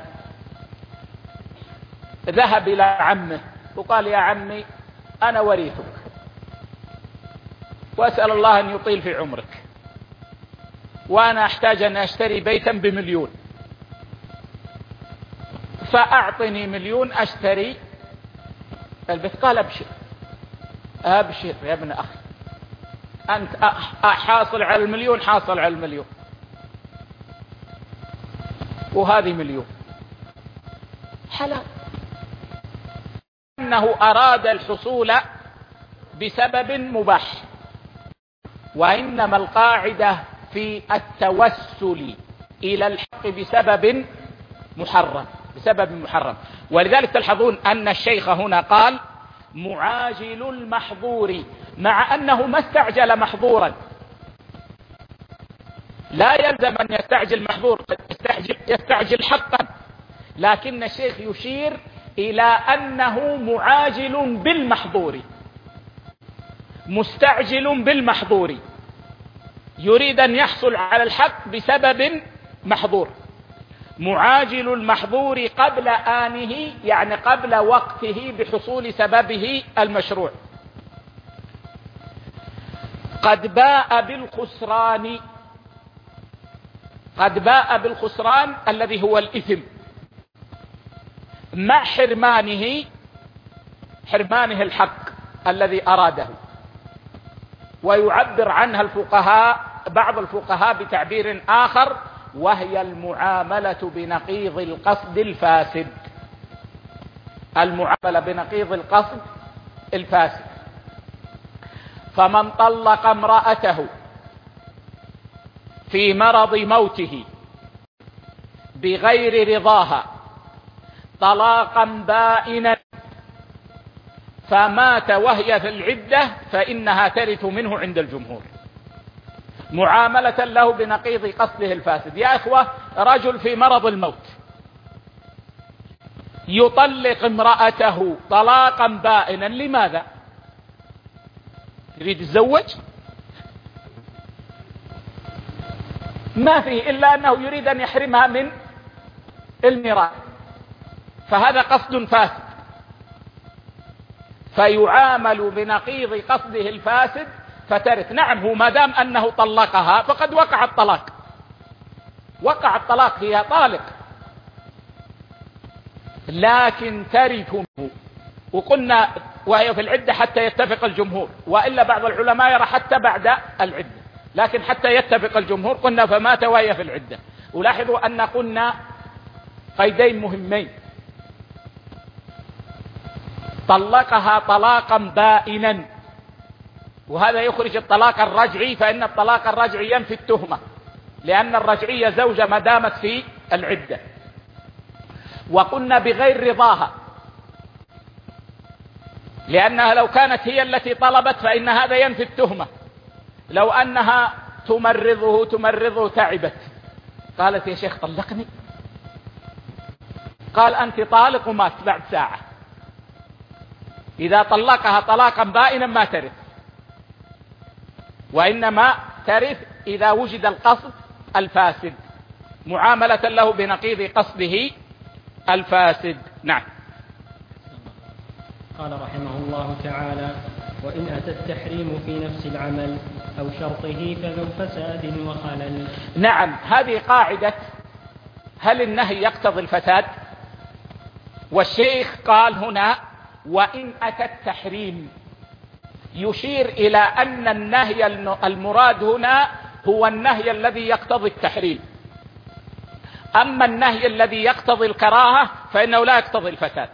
ذهب إلى عمه وقال: يا عمي أنا وريثك وأسأل الله أن يطيل في عمرك، وأنا أحتاج أن أشتري بيتا ب1,000,000، فأعطني 1,000,000 أشتري البيت. قال: أبشر أبشر يا ابن أخي، أنت حاصل على 1,000,000 حاصل على 1,000,000، وهذه 1,000,000 حلال. أنه أراد الحصول بسبب مباح. وإنما القاعدة في التوسل إلى الحق بسبب محرم، بسبب محرم. ولذلك تلحظون أن الشيخ هنا قال: معاجل المحظور، مع أنه ما استعجل محظورا. لا يلزم أن يستعجل محظور، يستعجل حقا، لكن الشيخ يشير إلى أنه معاجل بالمحظور، مستعجل بالمحظور، يريد أن يحصل على الحق بسبب محظور. معاجل المحظور قبل آنه، يعني قبل وقته بحصول سببه المشروع. قد باء بالخسران، قد باء بالخسران الذي هو الإثم مع حرمانه الحق الذي أراده. ويعبر عنها الفقهاء، بعض الفقهاء بتعبير آخر، وهي المعاملة بنقيض القصد الفاسد. المعاملة بنقيض القصد الفاسد. فمن طلق امرأته في مرض موته بغير رضاها طلاقا بائنا فمات وهي في العدة فإنها ترث منه عند الجمهور، معاملة له بنقيض قصده الفاسد. يا إخوة، رجل في مرض الموت يطلق امرأته طلاقا بائنا، لماذا؟ يريد يتزوج؟ ما فيه إلا أنه يريد أن يحرمها من الميراث، فهذا قصد فاسد، فيعامل بنقيض قصده الفاسد فترث. نعم، هو ما دام أنه طلقها فقد وقع الطلاق، وقع الطلاق، هي طالق، لكن ترث منه. وقلنا وهي في العدة حتى يتفق الجمهور، وإلا بعض العلماء يرى حتى بعد العدة، لكن حتى يتفق الجمهور. قلنا فمات وهي في العدة. ولاحظوا أن قلنا قيدين مهمين: طلقها طلاقا بائنا، وهذا يخرج الطلاق الرجعي، فإن الطلاق الرجعي ينفي التهمة، لأن الرجعية زوجة ما دامت في العدة. وقلنا بغير رضاها، لأنها لو كانت هي التي طلبت فإن هذا ينفي التهمة. لو أنها تمرضه تعبت، قالت: يا شيخ طلقني، قال: أنت طالق، ومات بعد ساعة. إذا طلقها طلاقا بائنا ما ترث، وإنما ترث إذا وجد القصد الفاسد، معاملة له بنقيض قصده الفاسد. نعم. قال رحمه الله تعالى: وإن أتى التحريم في نفس العمل أو شرطه فذو فساد وخلل. نعم، هذه قاعدة: هل النهي يقتضي الفساد؟ والشيخ قال هنا: وإن أتى التحريم، يشير إلى أن النهي المراد هنا هو النهي الذي يقتضي التحريم. أما النهي الذي يقتضي الكراهة فإنه لا يقتضي الفساد.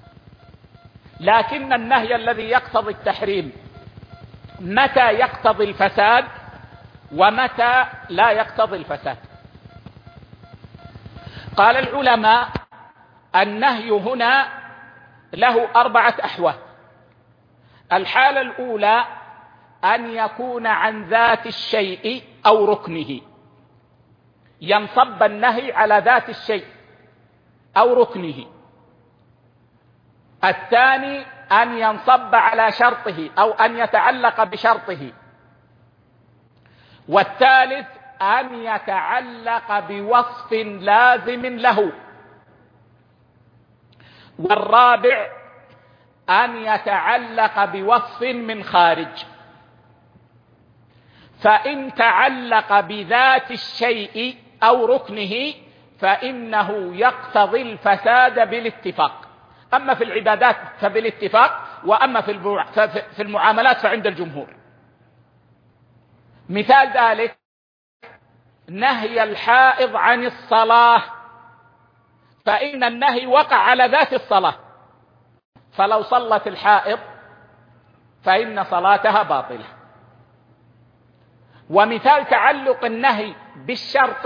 لكن النهي الذي يقتضي التحريم متى يقتضي الفساد ومتى لا يقتضي الفساد؟ قال العلماء: النهي هنا له 4 أحوال. الحالة الأولى أن يكون عن ذات الشيء أو ركنه، ينصب النهي على ذات الشيء أو ركنه. الثاني أن ينصب على شرطه أو أن يتعلق بشرطه، والثالث أن يتعلق بوصف لازم له. والرابع أن يتعلق بوصف من خارج. فإن تعلق بذات الشيء أو ركنه فإنه يقتضي الفساد بالاتفاق. أما في العبادات فبالاتفاق، وأما في المعاملات فعند الجمهور. مثال ذلك نهي الحائض عن الصلاة، فإن النهي وقع على ذات الصلاة، فلو صلت الحائض فإن صلاتها باطلة. ومثال تعلق النهي بالشرط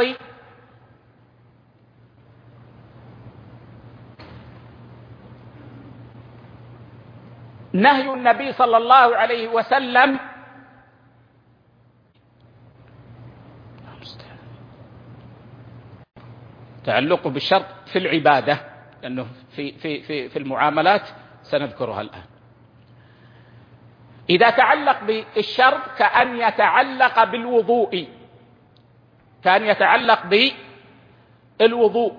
نهي النبي صلى الله عليه وسلم تعلقه بالشرط في العبادة، لأنه في المعاملات سنذكرها الآن. إذا تعلق بالشرط كأن يتعلق بالوضوء، كأن يتعلق بالوضوء،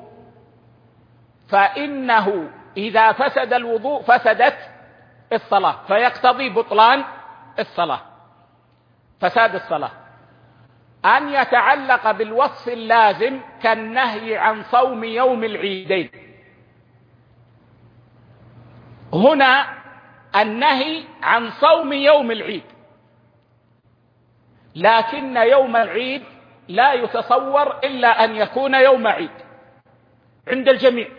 فإنه إذا فسد الوضوء فسدت الصلاة، فيقتضي بطلان الصلاة، فساد الصلاة. أن يتعلق بالوصف اللازم كالنهي عن صوم يوم العيدين، هنا النهي عن صوم يوم العيد، لكن يوم العيد لا يتصور إلا أن يكون يوم عيد عند الجميع،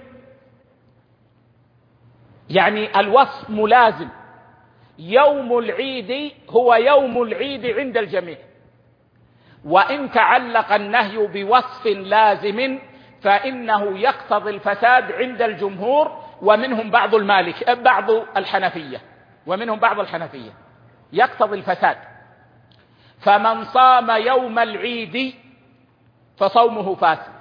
يعني الوصف ملازم. يوم العيد هو يوم العيد عند الجميع. وإن تعلق النهي بوصف لازم فإنه يقتضي الفساد عند الجمهور، ومنهم بعض الحنفية، يقتضي الفساد. فمن صام يوم العيد فصومه فاسد.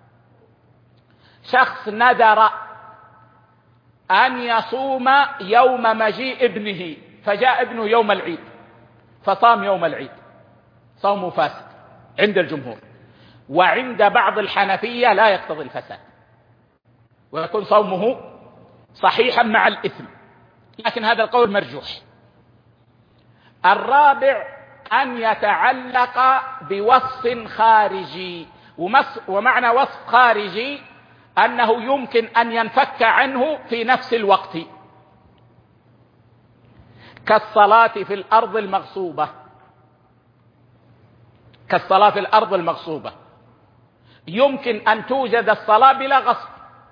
شخص نذر أن يصوم يوم مجيء ابنه، فجاء ابنه يوم العيد فصام يوم العيد، صومه فاسد عند الجمهور. وعند بعض الحنفية لا يقتضي الفساد، ويكون صومه صحيحا مع الإثم، لكن هذا القول مرجوح. الرابع أن يتعلق بوصف خارجي، ومعنى وصف خارجي أنه يمكن أن ينفك عنه في نفس الوقت، كالصلاة في الأرض المغصوبة. كالصلاة في الأرض المغصوبة يمكن أن توجد الصلاة بلا غصب.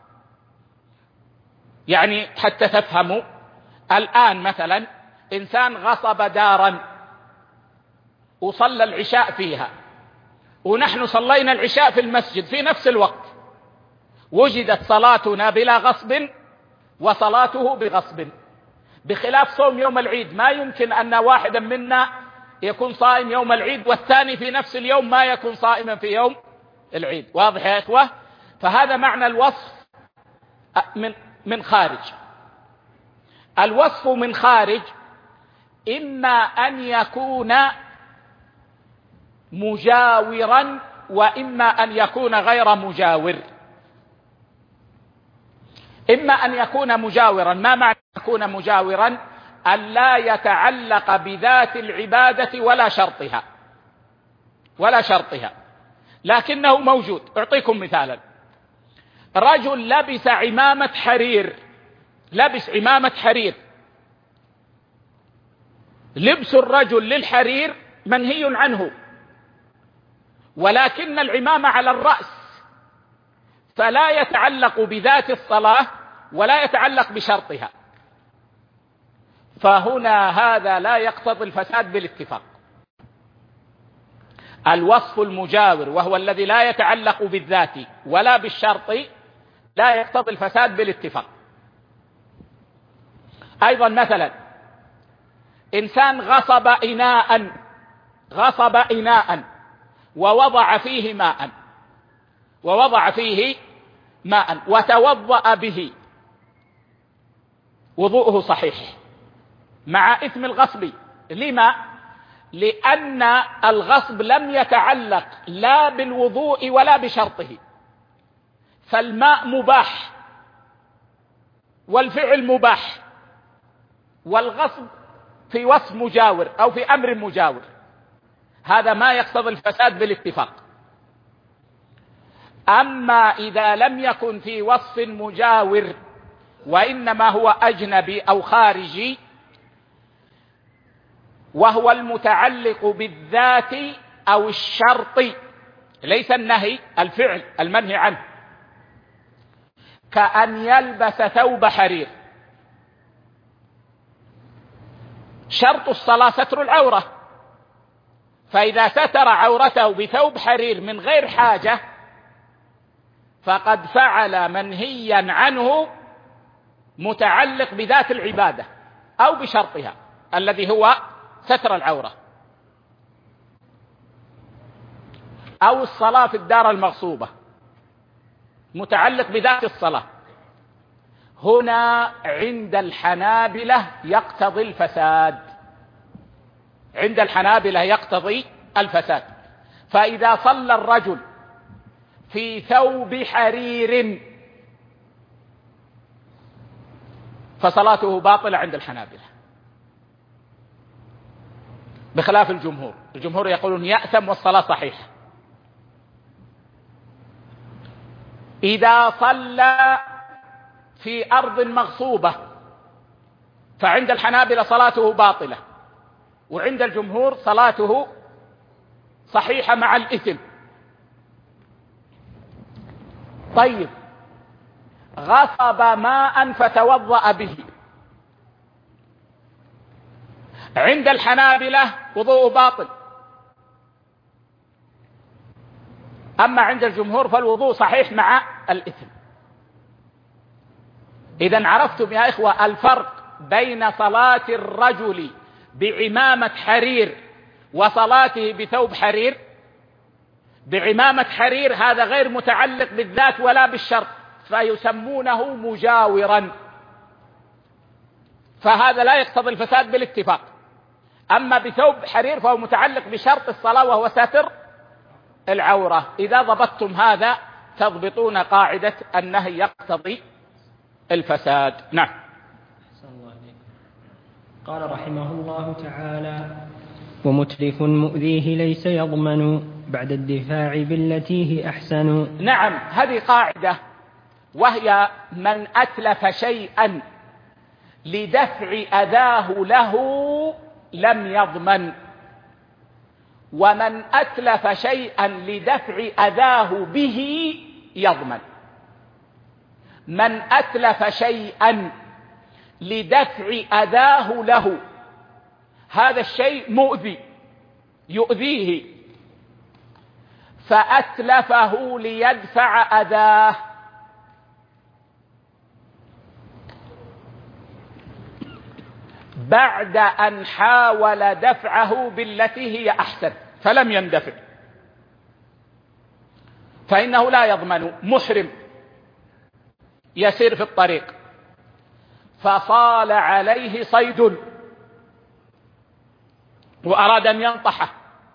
يعني حتى تفهموا، الآن مثلا إنسان غصب دارا وصلى العشاء فيها، ونحن صلينا العشاء في المسجد في نفس الوقت، وجدت صلاتنا بلا غصب وصلاته بغصب، بخلاف صوم يوم العيد. ما يمكن أن واحدا منا يكون صائم يوم العيد والثاني في نفس اليوم ما يكون صائما في يوم العيد. واضح يا إخوة؟ فهذا معنى الوصف من خارج. الوصف من خارج إما أن يكون مجاورا وإما أن يكون غير مجاور. إما أن يكون مجاورا. ما معنى يكون مجاورا؟ أن لا يتعلق بذات العبادة ولا شرطها لكنه موجود. أعطيكم مثالا: رجل لبس عمامة حرير، لبس الرجل للحرير منهي عنه، ولكن العمامة على الرأس، فلا يتعلق بذات الصلاة ولا يتعلق بشرطها، فهنا هذا لا يقتضي الفساد بالاتفاق. الوصف المجاور وهو الذي لا يتعلق بالذات ولا بالشرط لا يقتضي الفساد بالاتفاق. أيضا مثلا إنسان غصب إناء ووضع فيه ماء وتوضأ به، وضوءه صحيح مع إثم الغصب. لما؟ لأن الغصب لم يتعلق لا بالوضوء ولا بشرطه، فالماء مباح والفعل مباح، والغصب في وصف مجاور أو في أمر مجاور، هذا ما يقتضي الفساد بالاتفاق. أما إذا لم يكن في وصف مجاور وإنما هو أجنبي أو خارجي، وهو المتعلق بالذات أو الشرط ليس النهي، الفعل المنهي عنه، كأن يلبس ثوب حرير، شرط الصلاة ستر العورة، فإذا ستر عورته بثوب حرير من غير حاجة فقد فعل منهيا عنه متعلق بذات العبادة أو بشرطها الذي هو ستر العورة. أو الصلاة في الدار المغصوبة متعلق بذات الصلاة، هنا عند الحنابلة يقتضي الفساد، عند الحنابلة يقتضي الفساد. فإذا صلى الرجل في ثوب حرير فصلاته باطلة عند الحنابلة، بخلاف الجمهور. الجمهور يقولون يأثم والصلاة صحيحة. إذا صلى في أرض مغصوبة فعند الحنابلة صلاته باطلة، وعند الجمهور صلاته صحيحة مع الإثم. طيب، غصب ماء فتوضأ به، عند الحنابلة وضوء باطل، أما عند الجمهور فالوضوء صحيح مع الإثم. إذن عرفتم يا إخوة الفرق بين صلاة الرجل بعمامة حرير وصلاته بثوب حرير؟ بعمامة حرير هذا غير متعلق بالذات ولا بالشرط، فيسمونه مجاورا، فهذا لا يقتضي الفساد بالاتفاق. أما بثوب حرير فهو متعلق بشرط الصلاة وهو ستر العورة. إذا ضبطتم هذا تضبطون قاعدة النهي يقتضي الفساد. نعم. قال رحمه الله تعالى: ومتلف مؤذيه ليس يضمن بعد الدفاع بالتي هي أحسن. نعم، هذه قاعدة، وهي من أتلف شيئا لدفع أذاه له لم يضمن، ومن أتلف شيئا لدفع أذاه به يضمن. من أتلف شيئا لدفع أذاه له، هذا الشيء مؤذي يؤذيه، فأتلفه ليدفع أذاه، بعد أن حاول دفعه بالتي هي أحسن فلم يندفع، فإنه لا يضمن. محرم يسير في الطريق فصال عليه صيد وأراد أن ينطحه،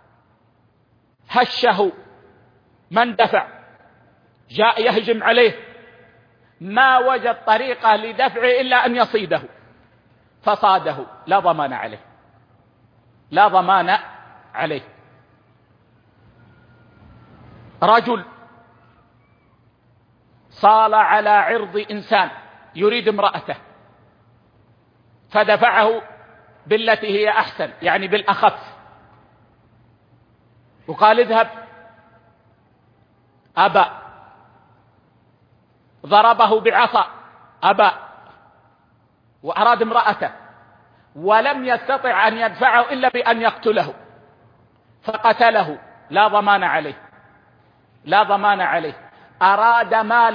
هشه، من دفع؟ جاء يهجم عليه، ما وجد طريقة لدفعه إلا أن يصيده فصاده، لا ضمان عليه، لا ضمان عليه. رجل صال على عرض إنسان يريد امرأته فدفعه بالتي هي أحسن، يعني بالأخف، وقال اذهب، أبى، ضربه بعصا، أبى، وأراد امرأته ولم يستطع أن يدفعه إلا بأن يقتله فقتله، لا ضمان عليه، لا ضمان عليه. أراد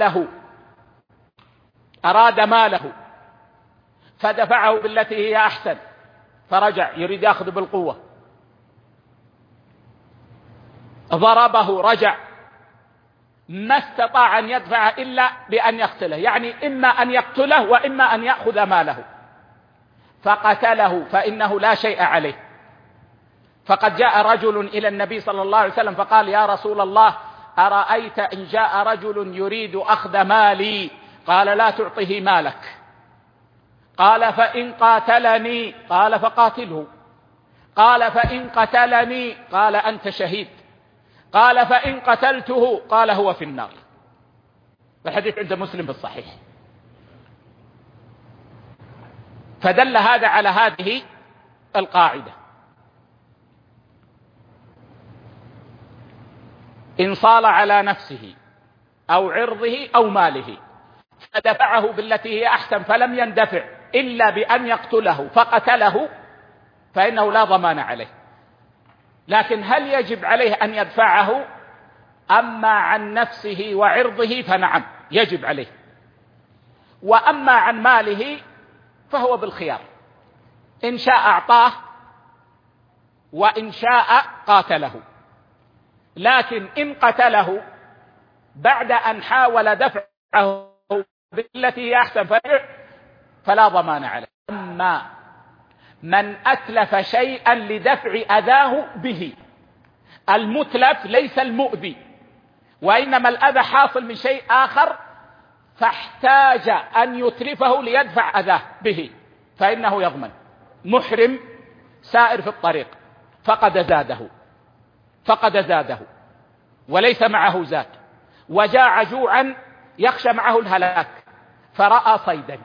ماله فدفعه بالتي هي أحسن فرجع يريد يأخذ بالقوة، ضربه، رجع، ما استطاع أن يدفع إلا بأن يقتله، يعني إما أن يقتله وإما أن يأخذ ماله، فقتله فإنه لا شيء عليه. فقد جاء رجل إلى النبي صلى الله عليه وسلم فقال: يا رسول الله، أرأيت إن جاء رجل يريد أخذ مالي؟ قال: لا تعطه مالك. قال: فإن قاتلني؟ قال: فقاتله. قال: فإن قتلني؟ قال: أنت شهيد. قال: فإن قتلته؟ قال: هو في النار. الحديث عند مسلم في الصحيح. فدل هذا على هذه القاعدة: إن صال على نفسه أو عرضه أو ماله فدفعه بالتي هي أحسن فلم يندفع إلا بأن يقتله فقتله فإنه لا ضمان عليه. لكن هل يجب عليه أن يدفعه؟ أما عن نفسه وعرضه فنعم يجب عليه، وأما عن ماله فهو بالخيار، إن شاء أعطاه وإن شاء قاتله. لكن إن قتله بعد أن حاول دفعه بالتي هي أحسن فلا ضمان عليه. أما من أتلف شيئا لدفع أذاه به، المتلف ليس المؤذي، وإنما الأذى حاصل من شيء آخر فاحتاج أن يتلفه ليدفع أذاه به، فإنه يضمن. محرم سائر في الطريق فقد زاده وليس معه زاد، وجاع جوعا يخشى معه الهلاك، فرأى صيدا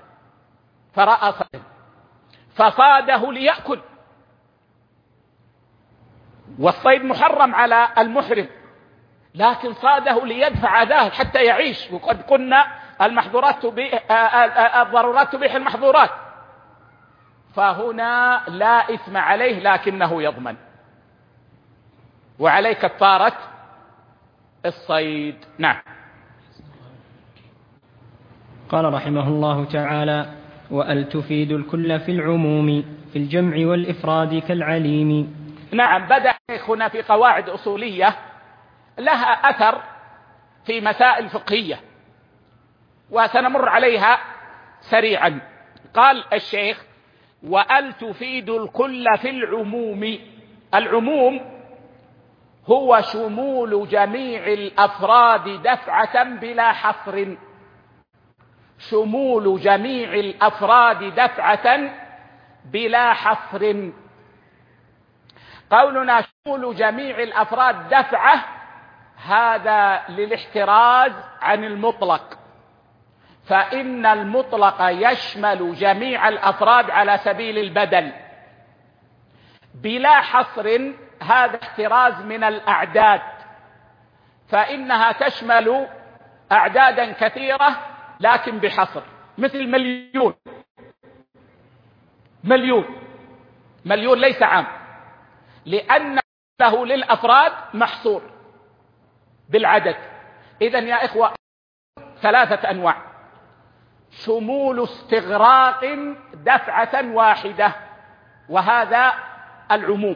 فصاده ليأكل، والصيد محرم على المحرم، لكن صاده ليدفع أذاه حتى يعيش. وقد قلنا الضرورات تبيح المحظورات، فهنا لا إثم عليه لكنه يضمن، وعليه كفارة الصيد. نعم. قال رحمه الله تعالى: وأل تفيد الكل في العموم في الجمع والإفراد كالعليم. نعم، بدأ هنا في قواعد أصولية لها أثر في مسائل فقهية وسنمر عليها سريعا. قال الشيخ: وأل تفيد الكل في العموم. العموم هو شمول جميع الأفراد دفعة بلا حصر. شمول جميع الأفراد دفعة بلا حصر. قولنا شمول جميع الأفراد دفعة هذا للاحتراز عن المطلق، فإن المطلق يشمل جميع الأفراد على سبيل البدل. بلا حصر هذا احتراز من الأعداد، فإنها تشمل أعدادا كثيرة لكن بحصر، مثل مليون ليس عام، لأن له للأفراد محصور بالعدد. إذن يا إخوة 3 أنواع: شمول استغراق دفعة واحدة وهذا العموم،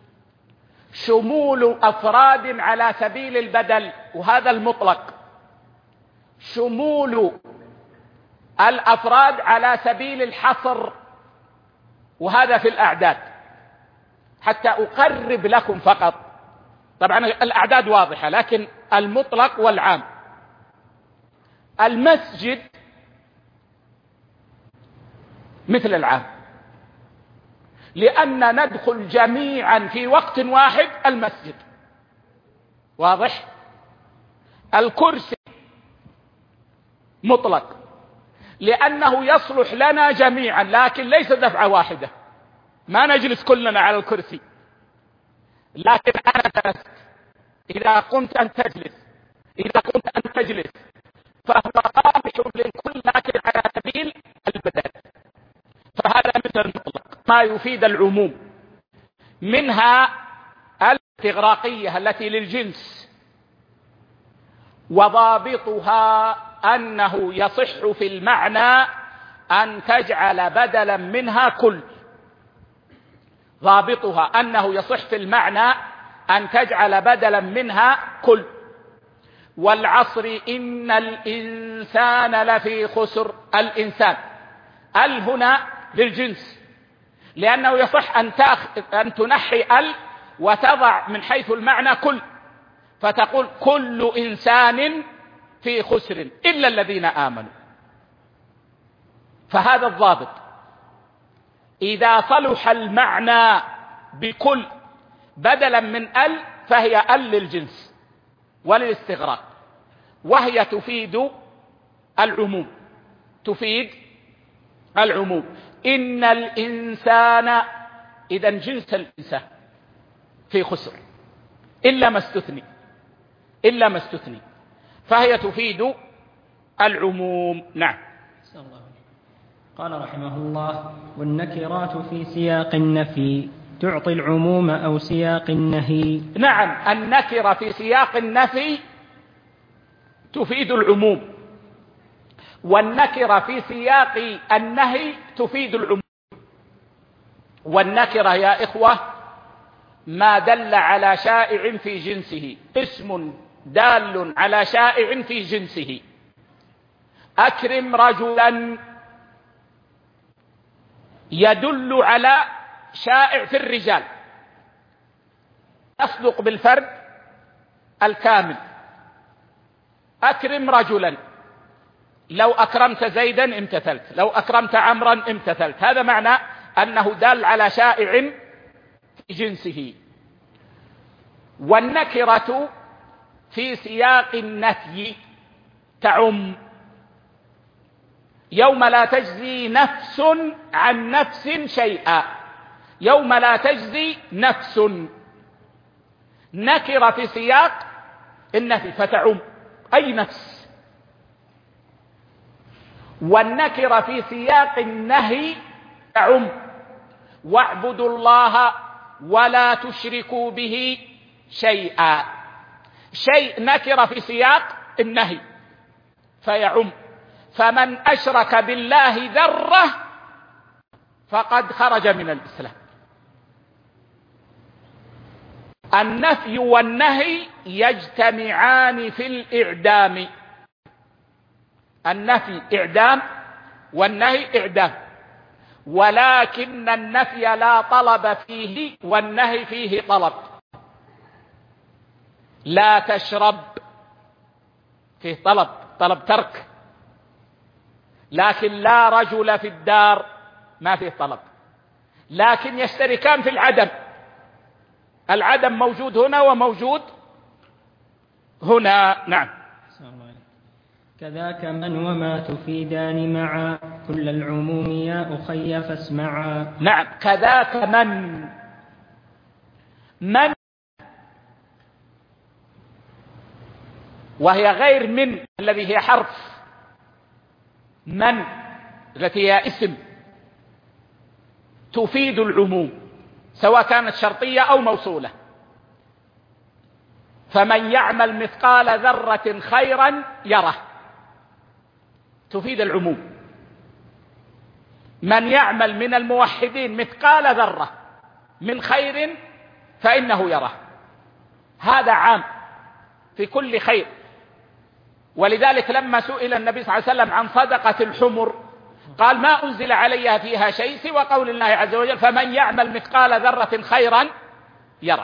شمول أفراد على سبيل البدل وهذا المطلق، شمول الأفراد على سبيل الحصر وهذا في الأعداد. حتى أقرب لكم فقط، طبعا الأعداد واضحة، لكن المطلق والعام. المسجد مثل العام، لأن ندخل جميعا في وقت واحد المسجد، واضح. الكرسي مطلق لأنه يصلح لنا جميعا، لكن ليس دفعة واحدة، ما نجلس كلنا على الكرسي، لكن أنا جلست، إذا قمت أن تجلس، إذا قمت أن تجلس، فهو قابح للكل لكن على سبيل البدل. فهذا مثل المطلق ما يفيد العموم. منها الاستغراقية التي للجنس، وضابطها أنه يصح في المعنى أن تجعل بدلا منها كل. ضابطها أنه يصح في المعنى أن تجعل بدلا منها كل. والعصر إن الإنسان لفي خسر. الإنسان هنا للجنس، لأنه يصح أن تنحي وتضع من حيث المعنى كل، فتقول كل إنسان في خسر إلا الذين آمنوا. فهذا الضابط. إذا صلح المعنى بكل بدلا من ال فهي ال للجنس وللاستغراق، وهي تفيد العموم، تفيد العموم. إن الإنسان، إذا جنس الإنسان في خسر إلا ما استثني، إلا ما استثني، فهي تفيد العموم. نعم. قال رحمه الله: والنكرات في سياق النفي تعطي العموم أو سياق النهي. نعم، النكرة في سياق النفي تفيد العموم، والنكرة في سياق النهي تفيد العموم. والنكرة يا إخوة ما دل على شائع في جنسه، اسم دال على شائع في جنسه. أكرم رجلا يدل على شائع في الرجال، يصدق بالفرد الكامل. أكرم رجلا، لو أكرمت زيدا امتثلت، لو أكرمت عمرا امتثلت. هذا معنى أنه دال على شائع في جنسه. والنكرة في سياق النفي تعم. يوم لا تجزي نفس عن نفس شيئا، يوم لا تجزي نفس، نكرة في سياق النفي فتعم أي نفس. والنكرة في سياق النهي تعم. واعبدوا الله ولا تشركوا به شيئا. شيء نكرة في سياق النهي فيعم. فمن أشرك بالله ذرة فقد خرج من الإسلام. النفي والنهي يجتمعان في الإعدام. النفي إعدام والنهي إعدام، ولكن النفي لا طلب فيه والنهي فيه طلب. لا تشرب فيه طلب، طلب ترك. لكن لا رجل في الدار ما فيه طلب، لكن يشتركان في العدم. العدم موجود هنا وموجود هنا. نعم. كذاك من وما تفيدان معا كل العموم يا أخي فاسمعا. نعم، كذاك من وهي غير من الذي هي حرف من التي هي اسم تفيد العموم سواء كانت شرطية أو موصولة. فمن يعمل مثقال ذرة خيرا يره تفيد العموم. من يعمل من الموحدين مثقال ذرة من خير فإنه يره. هذا عام في كل خير. ولذلك لما سئل النبي صلى الله عليه وسلم عن صدقة الحمر قال ما أنزل عليها فيها شيء سوى قول الله عز وجل فمن يعمل مثقال ذرة خيرا يره.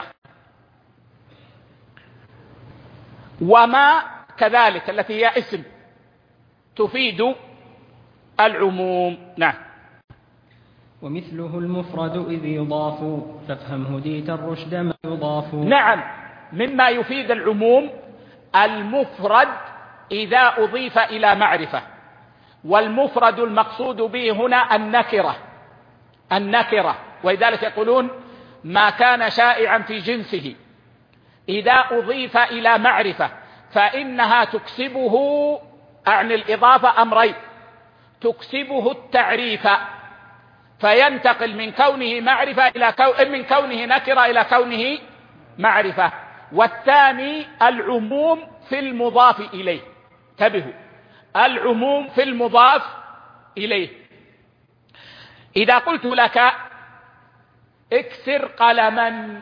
وما كذلك التي هي اسم تفيد العموم. نعم. ومثله المفرد إذ يضاف فافهم هديت الرشد ما يضاف. نعم، مما يفيد العموم المفرد إذا أضيف إلى معرفة. والمفرد المقصود به هنا النكرة. ولذلك يقولون ما كان شائعا في جنسه إذا أضيف إلى معرفة فإنها تكسبه عن الإضافة أمرين: تكسبه التعريف فينتقل من كونه معرفة من كونه نكرة إلى كونه معرفة. والثاني العموم في المضاف إليه. انتبهوا، العموم في المضاف إليه. إذا قلت لك اكسر قلما،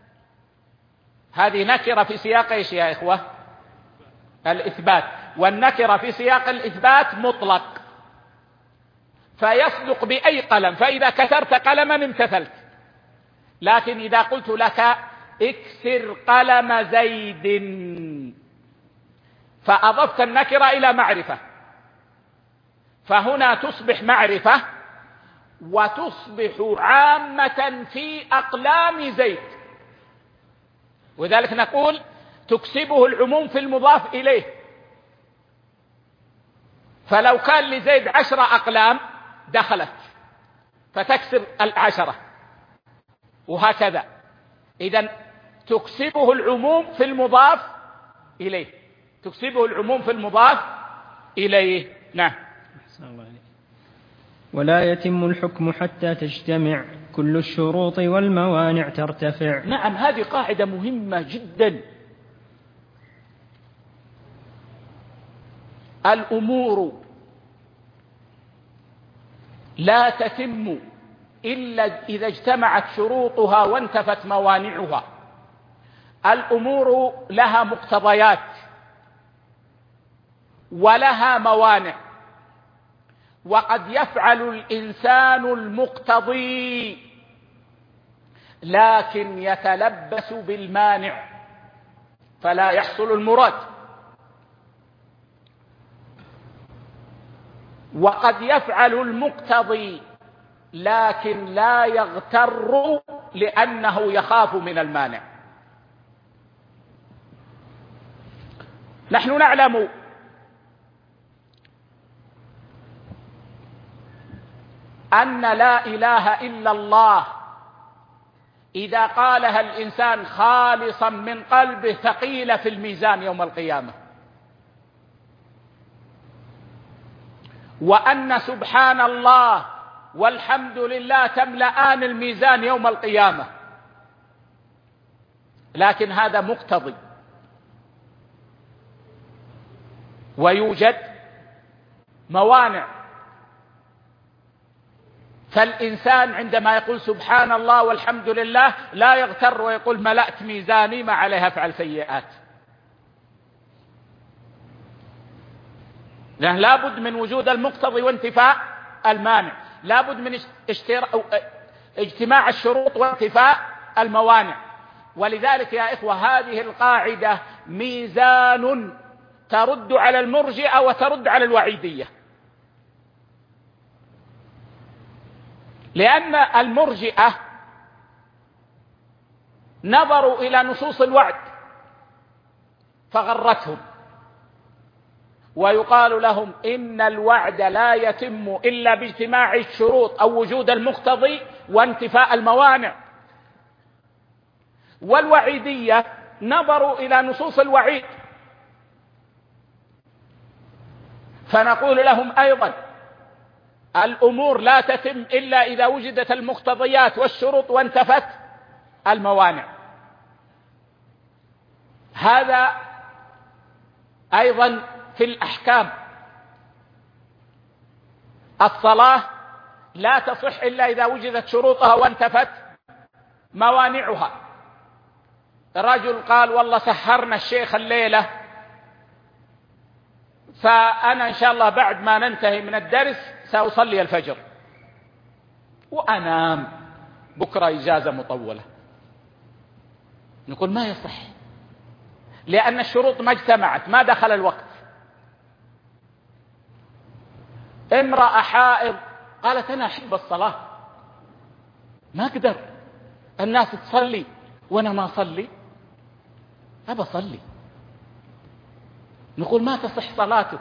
هذه نكرة في سياق ايش يا إخوة؟ الإثبات. والنكرة في سياق الإثبات مطلق فيصدق بأي قلم، فإذا كسرت قلما امتثلت. لكن إذا قلت لك اكسر قلم زيد، فأضفت النكرة إلى معرفة، فهنا تصبح معرفة وتصبح عامة في أقلام زيد. وذلك نقول تكسبه العموم في المضاف إليه، فلو كان لزيد 10 أقلام دخلت فتكسر 10، وهكذا. إذن تكسبه العموم في المضاف إليه، تكسبه العموم في المضاف إليه. نعم. ولا يتم الحكم حتى تجتمع كل الشروط والموانع ترتفع. نعم، هذه قاعدة مهمة جدا. الأمور لا تتم إلا إذا اجتمعت شروطها وانتفت موانعها. الأمور لها مقتضيات ولها موانع، وقد يفعل الإنسان المقتضي لكن يتلبس بالمانع فلا يحصل المراد، وقد يفعل المقتضي لكن لا يغتر لأنه يخاف من المانع. نحن نعلم أن لا إله إلا الله إذا قالها الإنسان خالصا من قلبه ثقيلة في الميزان يوم القيامة، وأن سبحان الله والحمد لله تملأان الميزان يوم القيامة، لكن هذا مقتضي. ويوجد موانع، فالإنسان عندما يقول سبحان الله والحمد لله لا يغتر ويقول ملأت ميزاني ما عليها أفعل سيئات، لأن لابد من وجود المقتضي وانتفاء المانع، لابد من اجتماع الشروط وانتفاء الموانع. ولذلك يا إخوة هذه القاعدة ميزان ترد على المرجئة وترد على الوعيدية، لأن المرجئة نظروا إلى نصوص الوعد فغرتهم، ويقال لهم إن الوعد لا يتم إلا باجتماع الشروط أو وجود المقتضي وانتفاء الموانع. والوعيدية نظروا إلى نصوص الوعيد فنقول لهم أيضا الأمور لا تتم إلا إذا وجدت المقتضيات والشروط وانتفت الموانع. هذا أيضا في الأحكام. الصلاة لا تصح إلا إذا وجدت شروطها وانتفت موانعها. رجل قال والله سهرنا الشيخ الليلة، فأنا إن شاء الله بعد ما ننتهي من الدرس سأصلي الفجر وأنام، بكرة إجازة مطولة. نقول ما يصح، لأن الشروط ما اجتمعت، ما دخل الوقت. امرأة حائض قالت أنا أحب الصلاة، ما أقدر الناس تصلي وأنا ما أصلي، أبى أصلي. نقول ما تصح صلاتك،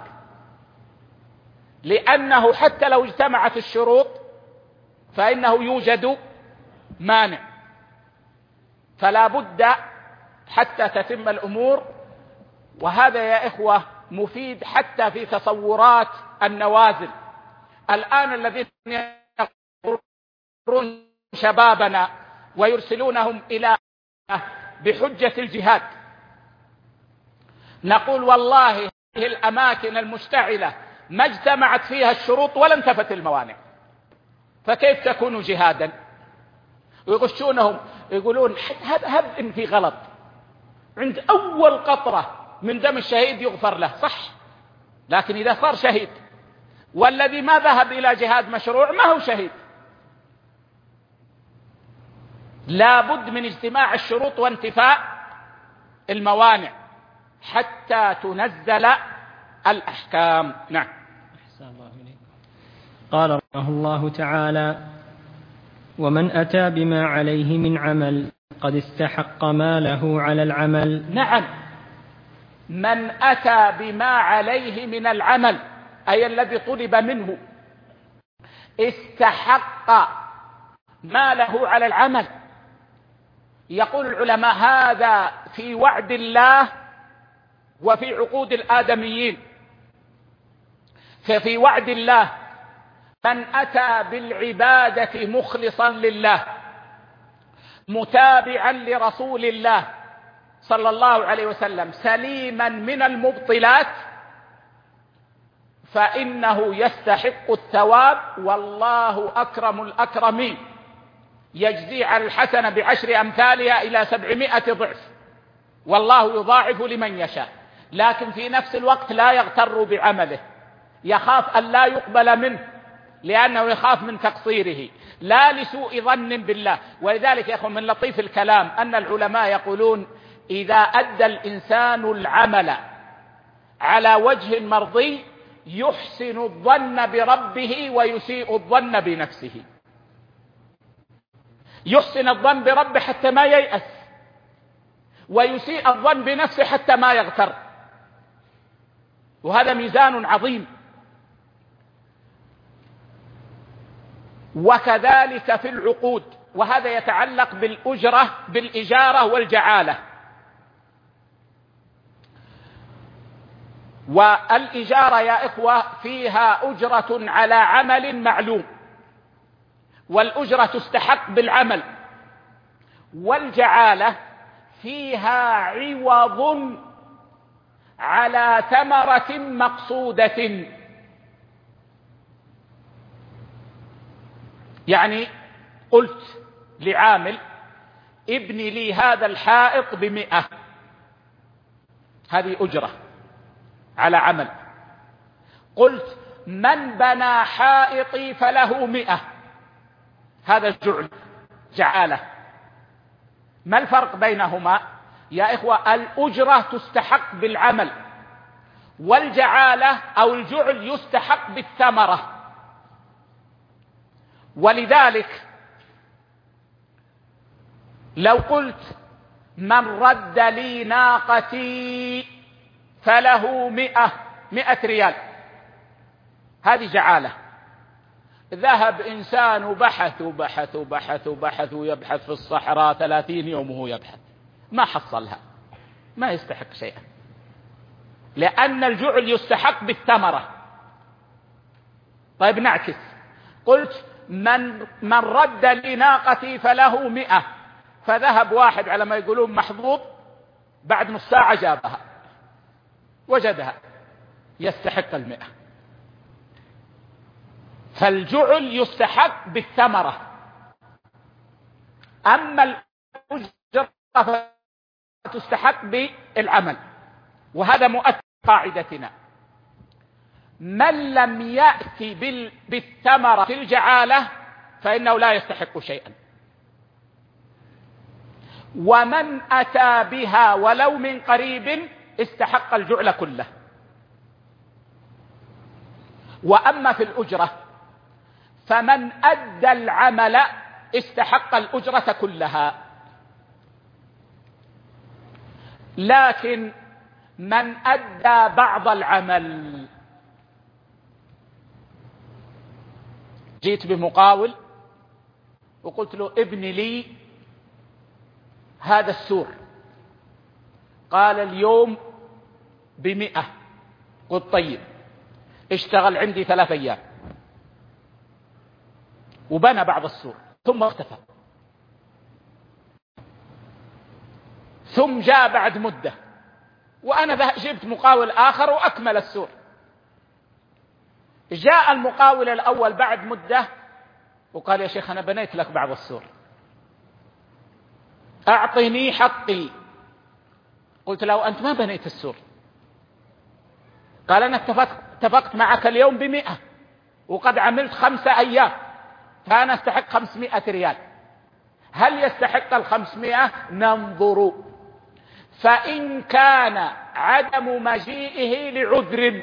لأنه حتى لو اجتمعت الشروط فإنه يوجد مانع، فلا بد حتى تتم الأمور. وهذا يا إخوة مفيد حتى في تصورات النوازل. الآن الذين يقرون شبابنا ويرسلونهم إلى بحجة الجهاد، نقول والله هذه الأماكن المشتعلة ما اجتمعت فيها الشروط ولا انتفت الموانع، فكيف تكون جهادا؟ ويغشونهم يقولون هب إن في غلط، عند أول قطرة من دم الشهيد يغفر له، صح، لكن إذا صار شهيد والذي ما ذهب إلى جهاد مشروع ما هو شهيد. لا بد من اجتماع الشروط وانتفاء الموانع حتى تنزل الأحكام. نعم. قال رحمه الله تعالى: ومن أتى بما عليه من عمل قد استحق ما له على العمل. نعم، من أتى بما عليه من العمل أي الذي طلب منه استحق ما له على العمل. يقول العلماء هذا في وعد الله وفي عقود الآدميين. ففي وعد الله من أتى بالعبادة مخلصا لله متابعا لرسول الله صلى الله عليه وسلم سليما من المبطلات فإنه يستحق الثواب، والله أكرم الأكرمين، يجزي على الحسنة ب10 أمثالها إلى 700 ضعف، والله يضاعف لمن يشاء. لكن في نفس الوقت لا يغتر بعمله، يخاف أن لا يقبل منه لأنه يخاف من تقصيره، لا لسوء ظن بالله. ولذلك يا أخوان من لطيف الكلام أن العلماء يقولون إذا أدى الإنسان العمل على وجه مرضي يحسن الظن بربه ويسيء الظن بنفسه. يحسن الظن بربه حتى ما ييأس، ويسيء الظن بنفسه حتى ما يغتر، وهذا ميزان عظيم. وكذلك في العقود، وهذا يتعلق بالأجرة بالإجارة والجعالة. والإجارة يا إخوة فيها أجرة على عمل معلوم، والأجرة تستحق بالعمل، والجعالة فيها عوض على ثمرة مقصودة. يعني قلت لعامل ابني لي هذا الحائط ب100، هذه أجرة على عمل. قلت من بنى حائطي فله 100، هذا جعالة. ما الفرق بينهما يا إخوة؟ الأجرة تستحق بالعمل، والجعالة أو الجعل يستحق بالثمرة. ولذلك لو قلت من رد لي ناقتي فله 100 ريال، هذه جعالة. ذهب إنسان وبحث وبحث وبحث وبحث ويبحث في الصحراء 30 يوم وهو يبحث، ما حصلها، ما يستحق شيئا، لأن الجعل يستحق بالثمرة. طيب نعكس، قلت من رد لي ناقتي فله 100، فذهب واحد على ما يقولون محظوظ بعد نص ساعة جابها وجدها، يستحق 100. فالجعل يستحق بالثمرة، أما الأجرة تستحق بالعمل. وهذا مؤثر قاعدتنا: من لم يأتي بالثمرة في الجعالة فإنه لا يستحق شيئا، ومن أتى بها ولو من قريب استحق الجعل كله. وأما في الأجرة فمن أدى العمل استحق الأجرة كلها، لكن من أدى بعض العمل، جيت بمقاول وقلت له ابن لي هذا السور، قال اليوم ب100. قلت طيب، اشتغل عندي 3 أيام وبنى بعض السور ثم اختفى، ثم جاء بعد مدة وأنا جبت مقاول آخر وأكمل السور. جاء المقاول الأول بعد مدة وقال يا شيخ أنا بنيت لك بعض السور، أعطني حقي. قلت له أنت ما بنيت السور. قال أنا اتفقت معك اليوم ب100 وقد عملت 5 أيام، فأنا استحق 500 ريال. هل يستحق 500؟ ننظر. فإن كان عدم مجيئه لعذر،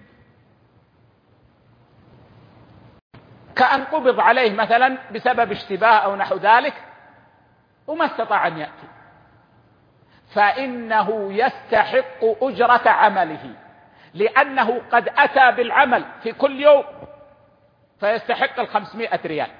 كأن قبض عليه مثلا بسبب اشتباه أو نحو ذلك وما استطاع أن يأتي، فإنه يستحق أجرة عمله، لأنه قد أتى بالعمل في كل يوم، فيستحق 500 ريال.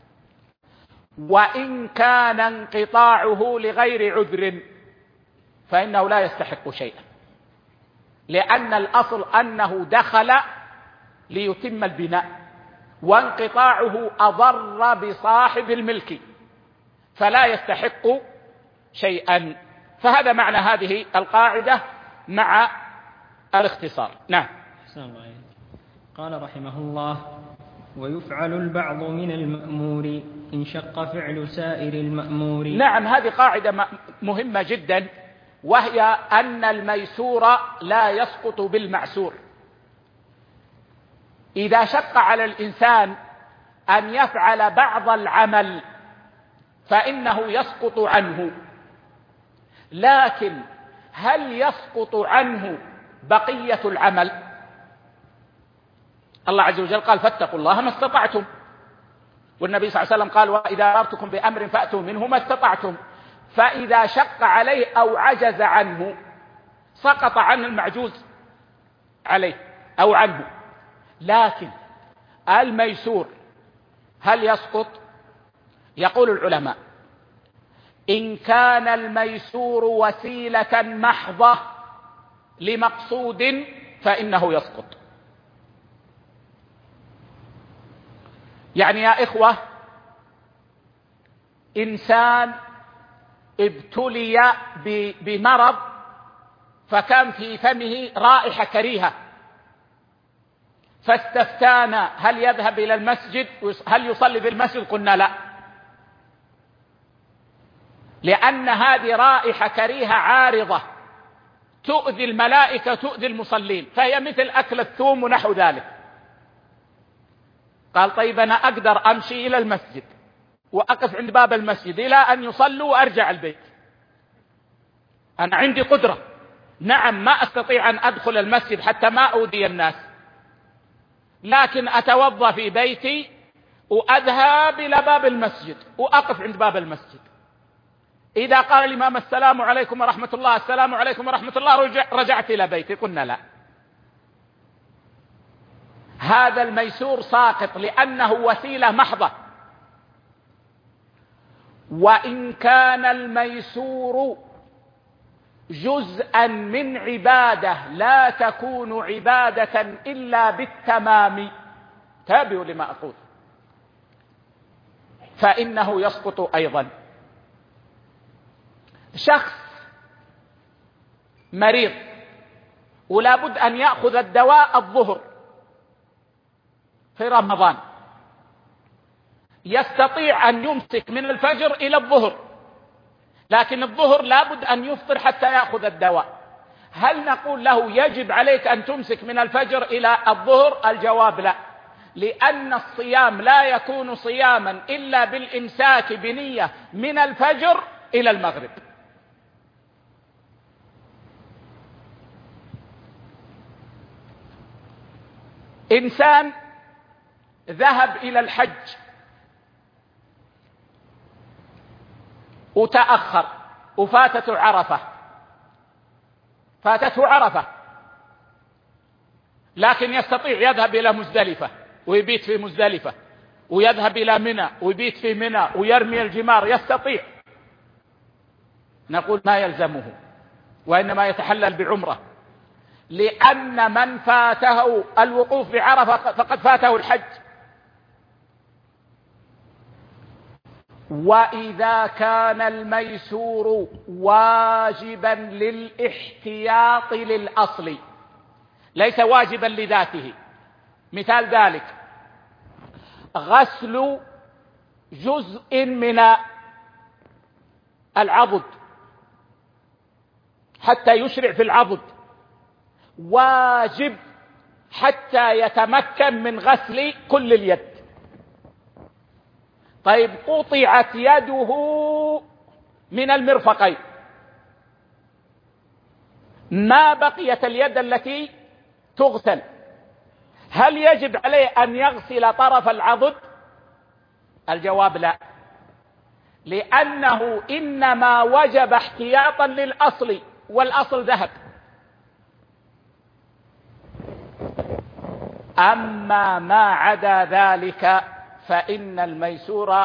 وإن كان انقطاعه لغير عذر فإنه لا يستحق شيئا، لأن الأصل أنه دخل ليتم البناء، وانقطاعه أضر بصاحب الملك فلا يستحق شيئا. فهذا معنى هذه القاعدة مع الاختصار. نعم. قال رحمه الله: ويفعل البعض من المأمور إن شق فعل سائر المأمور. نعم، هذه قاعدة مهمة جدا، وهي أن الميسور لا يسقط بالمعسور. إذا شق على الإنسان أن يفعل بعض العمل فإنه يسقط عنه، لكن هل يسقط عنه بقية العمل؟ الله عز وجل قال: فاتقوا الله ما استطعتم، والنبي صلى الله عليه وسلم قال: وإذا أمرتكم بأمر فأتوا منه ما استطعتم. فإذا شق عليه أو عجز عنه سقط عن المعجوز عليه أو عنه. لكن الميسور هل يسقط؟ يقول العلماء: إن كان الميسور وسيلة محضة لمقصود فإنه يسقط. يعني يا إخوة، إنسان ابتلي بمرض فكان في فمه رائحة كريهة، فاستفتانا هل يذهب إلى المسجد، هل يصلي في المسجد؟ قلنا لا، لأن هذه رائحة كريهة عارضة تؤذي الملائكة تؤذي المصلين، فهي مثل أكل الثوم ونحو ذلك. قال: طيب أنا أقدر أمشي إلى المسجد وأقف عند باب المسجد إلى أن يصلوا وأرجع البيت، أنا عندي قدرة. نعم، ما أستطيع أن أدخل المسجد حتى ما أؤذي الناس، لكن أتوضأ في بيتي وأذهب إلى باب المسجد وأقف عند باب المسجد. إذا قال الإمام: السلام عليكم ورحمة الله، السلام عليكم ورحمة الله، رجعت إلى بيتي. قلنا لا، هذا الميسور ساقط لأنه وسيلة محضة. وإن كان الميسور جزءا من عبادة لا تكون عبادة إلا بالتمام، تابعوا لما أقول، فإنه يسقط أيضا. شخص مريض ولا بد أن يأخذ الدواء الظهر في رمضان، يستطيع أن يمسك من الفجر إلى الظهر، لكن الظهر لا بد أن يفطر حتى يأخذ الدواء. هل نقول له يجب عليك أن تمسك من الفجر إلى الظهر؟ الجواب لا، لأن الصيام لا يكون صياما إلا بالإمساك بنية من الفجر إلى المغرب. إنسان ذهب إلى الحج وتأخر وفاتته عرفة، لكن يستطيع يذهب إلى مزدلفة ويبيت في مزدلفة، ويذهب إلى منى ويبيت في منى ويرمي الجمار، يستطيع. نقول ما يلزمه، وإنما يتحلل بعمرة، لأن من فاته الوقوف بعرفة فقد فاته الحج. وإذا كان الميسور واجبا للاحتياط للأصل ليس واجبا لذاته، مثال ذلك غسل جزء من العضد حتى يشرع في العضد، واجب حتى يتمكن من غسل كل اليد. طيب قطعت يده من المرفقين، ما بقيت اليد التي تغسل، هل يجب عليه أن يغسل طرف العضد؟ الجواب لا، لأنه إنما وجب احتياطا للأصل، والأصل ذهب. أما ما عدا ذلك فإن الميسور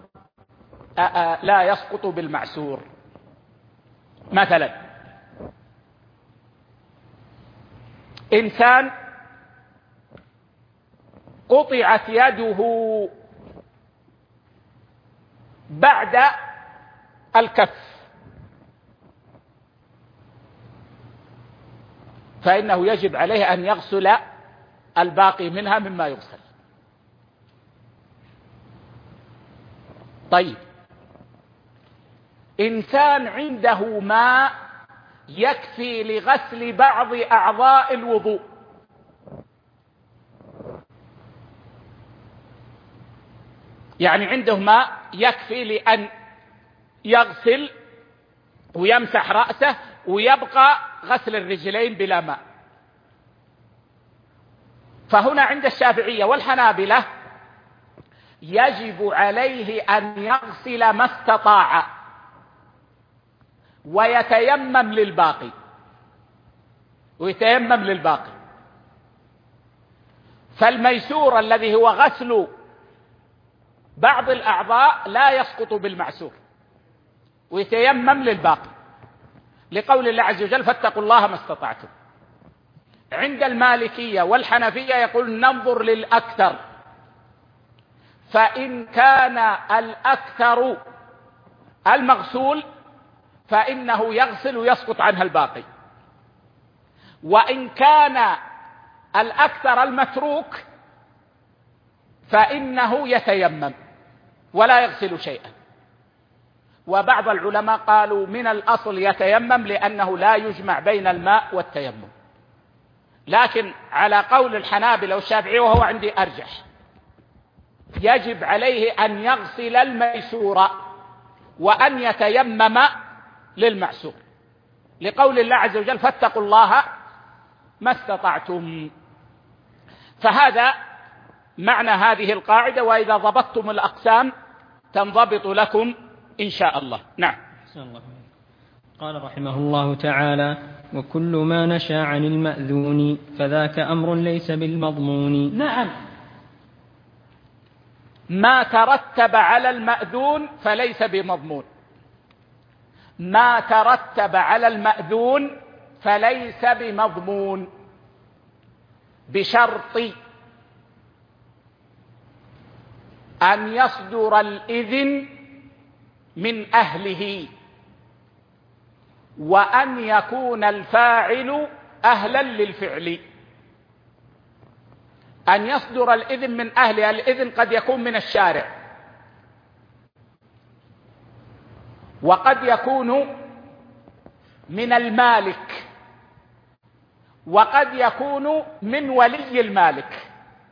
لا يسقط بالمعسور. مثلا إنسان قطعت يده بعد الكف، فإنه يجب عليه أن يغسل الباقي منها مما يغسل. طيب إنسان عنده ماء يكفي لغسل بعض أعضاء الوضوء، يعني عنده ماء يكفي لأن يغسل ويمسح رأسه ويبقى غسل الرجلين بلا ماء، فهنا عند الشافعية والحنابلة يجب عليه أن يغسل ما استطاع ويتيمم للباقي، فالميسور الذي هو غسل بعض الأعضاء لا يسقط بالمعسور ويتيمم للباقي، لقول الله عز وجل فاتقوا الله ما استطعتم. عند المالكية والحنفية يقول ننظر للأكثر، فإن كان الأكثر المغسول فإنه يغسل ويسقط عنها الباقي، وإن كان الأكثر المتروك فإنه يتيمم ولا يغسل شيئا. وبعض العلماء قالوا من الأصل يتيمم لأنه لا يجمع بين الماء والتيمم، لكن على قول الحنابلة والشافعية وهو عندي أرجح يجب عليه أن يغسل الميسور وأن يتيمم للمعسور، لقول الله عز وجل فاتقوا الله ما استطعتم. فهذا معنى هذه القاعدة، وإذا ضبطتم الأقسام تنضبط لكم إن شاء الله. نعم. قال رحمه الله تعالى وكل ما نشا عن المأذون فذاك أمر ليس بالمضمون. نعم، ما ترتب على المأذون فليس بمضمون، ما ترتب على المأذون فليس بمضمون، بشرط أن يصدر الإذن من أهله، وأن يكون الفاعل أهلا للفعل. أن يصدر الإذن من أهله، الإذن قد يكون من الشارع، وقد يكون من المالك، وقد يكون من ولي المالك.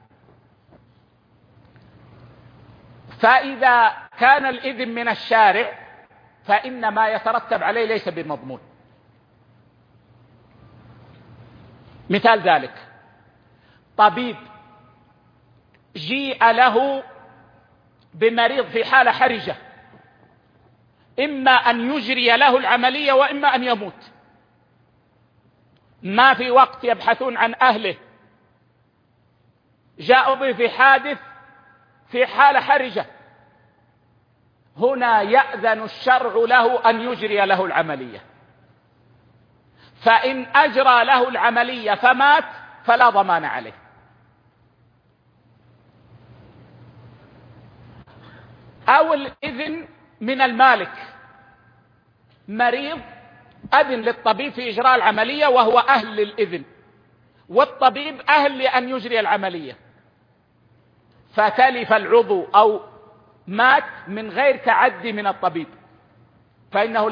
فإذا كان الإذن من الشارع فإن ما يترتب عليه ليس بمضمون. مثال ذلك طبيب جيء له بمريض في حالة حرجة، إما أن يجري له العملية وإما أن يموت، ما في وقت يبحثون عن أهله، جاءوا به في حادث في حالة حرجة، هنا يأذن الشرع له أن يجري له العملية، فإن أجرى له العملية فمات فلا ضمان عليه. أو الإذن من المالك، مريض أذن للطبيب في إجراء العملية وهو أهل للإذن، والطبيب أهل لأن يجري العملية، فتلف العضو أو مات من غير تعدي من الطبيب فإنه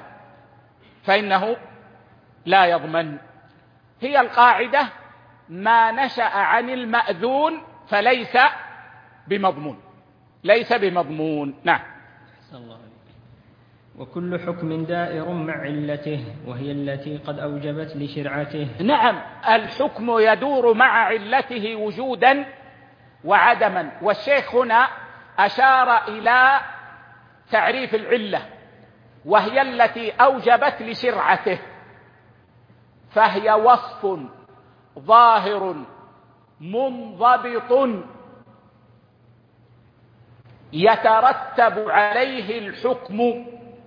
لا يضمن. هي القاعدة ما نشأ عن المأذون فليس بمضمون، ليس بمضمون. نعم. الله. وكل حكم دائر مع علته وهي التي قد أوجبت لشرعته. نعم، الحكم يدور مع علته وجودا وعدما، والشيخ هنا أشار إلى تعريف العلة وهي التي أوجبت لشرعته، فهي وصف ظاهر منضبط يترتب عليه الحكم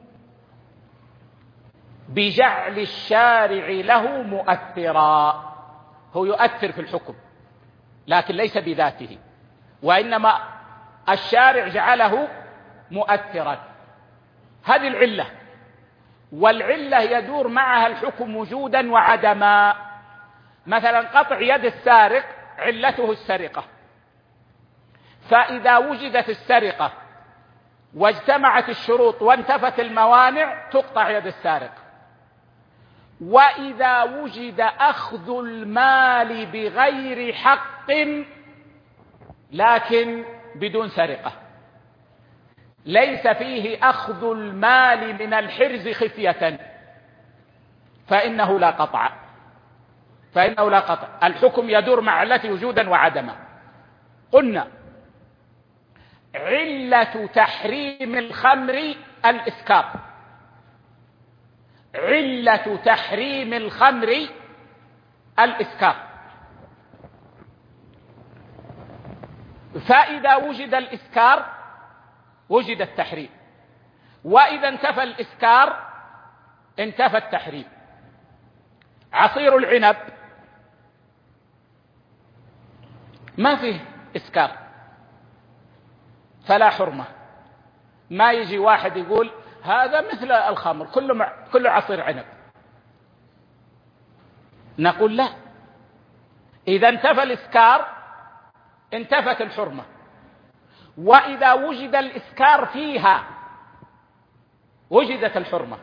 بجعل الشارع له مؤثرا. هو يؤثر في الحكم لكن ليس بذاته، وإنما الشارع جعله مؤثرا. هذه العلة، والعلة يدور معها الحكم وجودا وعدما. مثلا قطع يد السارق علته السرقة، فإذا وجدت السرقة واجتمعت الشروط وانتفت الموانع تقطع يد السارق. وإذا وجد أخذ المال بغير حق لكن بدون سرقة، ليس فيه أخذ المال من الحرز خفية، فإنه لا قطع. الحكم يدور مع علته وجودا وعدما. قلنا علة تحريم الخمر الإسكار، علة تحريم الخمر الإسكار، فإذا وجد الإسكار وجد التحريم، وإذا انتفى الإسكار انتفى التحريم. عصير العنب ما فيه إسكار فلا حرمة. ما يجي واحد يقول هذا مثل الخمر كله عصير عنب، نقول لا، إذا انتفى الإسكار انتفت الحرمة، وإذا وجد الإسكار فيها وجدت الحرمة.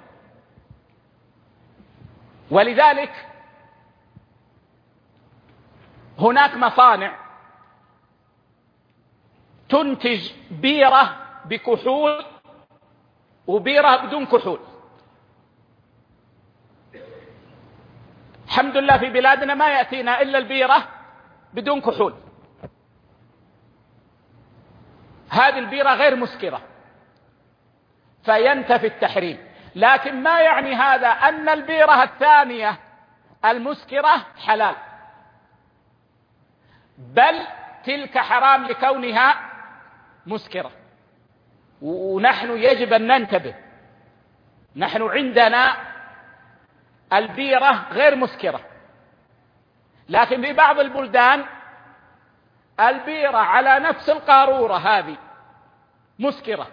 ولذلك هناك مصانع تنتج بيرة بكحول وبيرة بدون كحول. الحمد لله في بلادنا ما يأتينا إلا البيرة بدون كحول. هذه البيرة غير مسكرة فينتفي التحريم، لكن ما يعني هذا أن البيرة الثانية المسكرة حلال، بل تلك حرام لكونها مسكرة. ونحن يجب أن ننتبه، نحن عندنا البيرة غير مسكرة، لكن في بعض البلدان البيرة على نفس القارورة هذه مسكرة.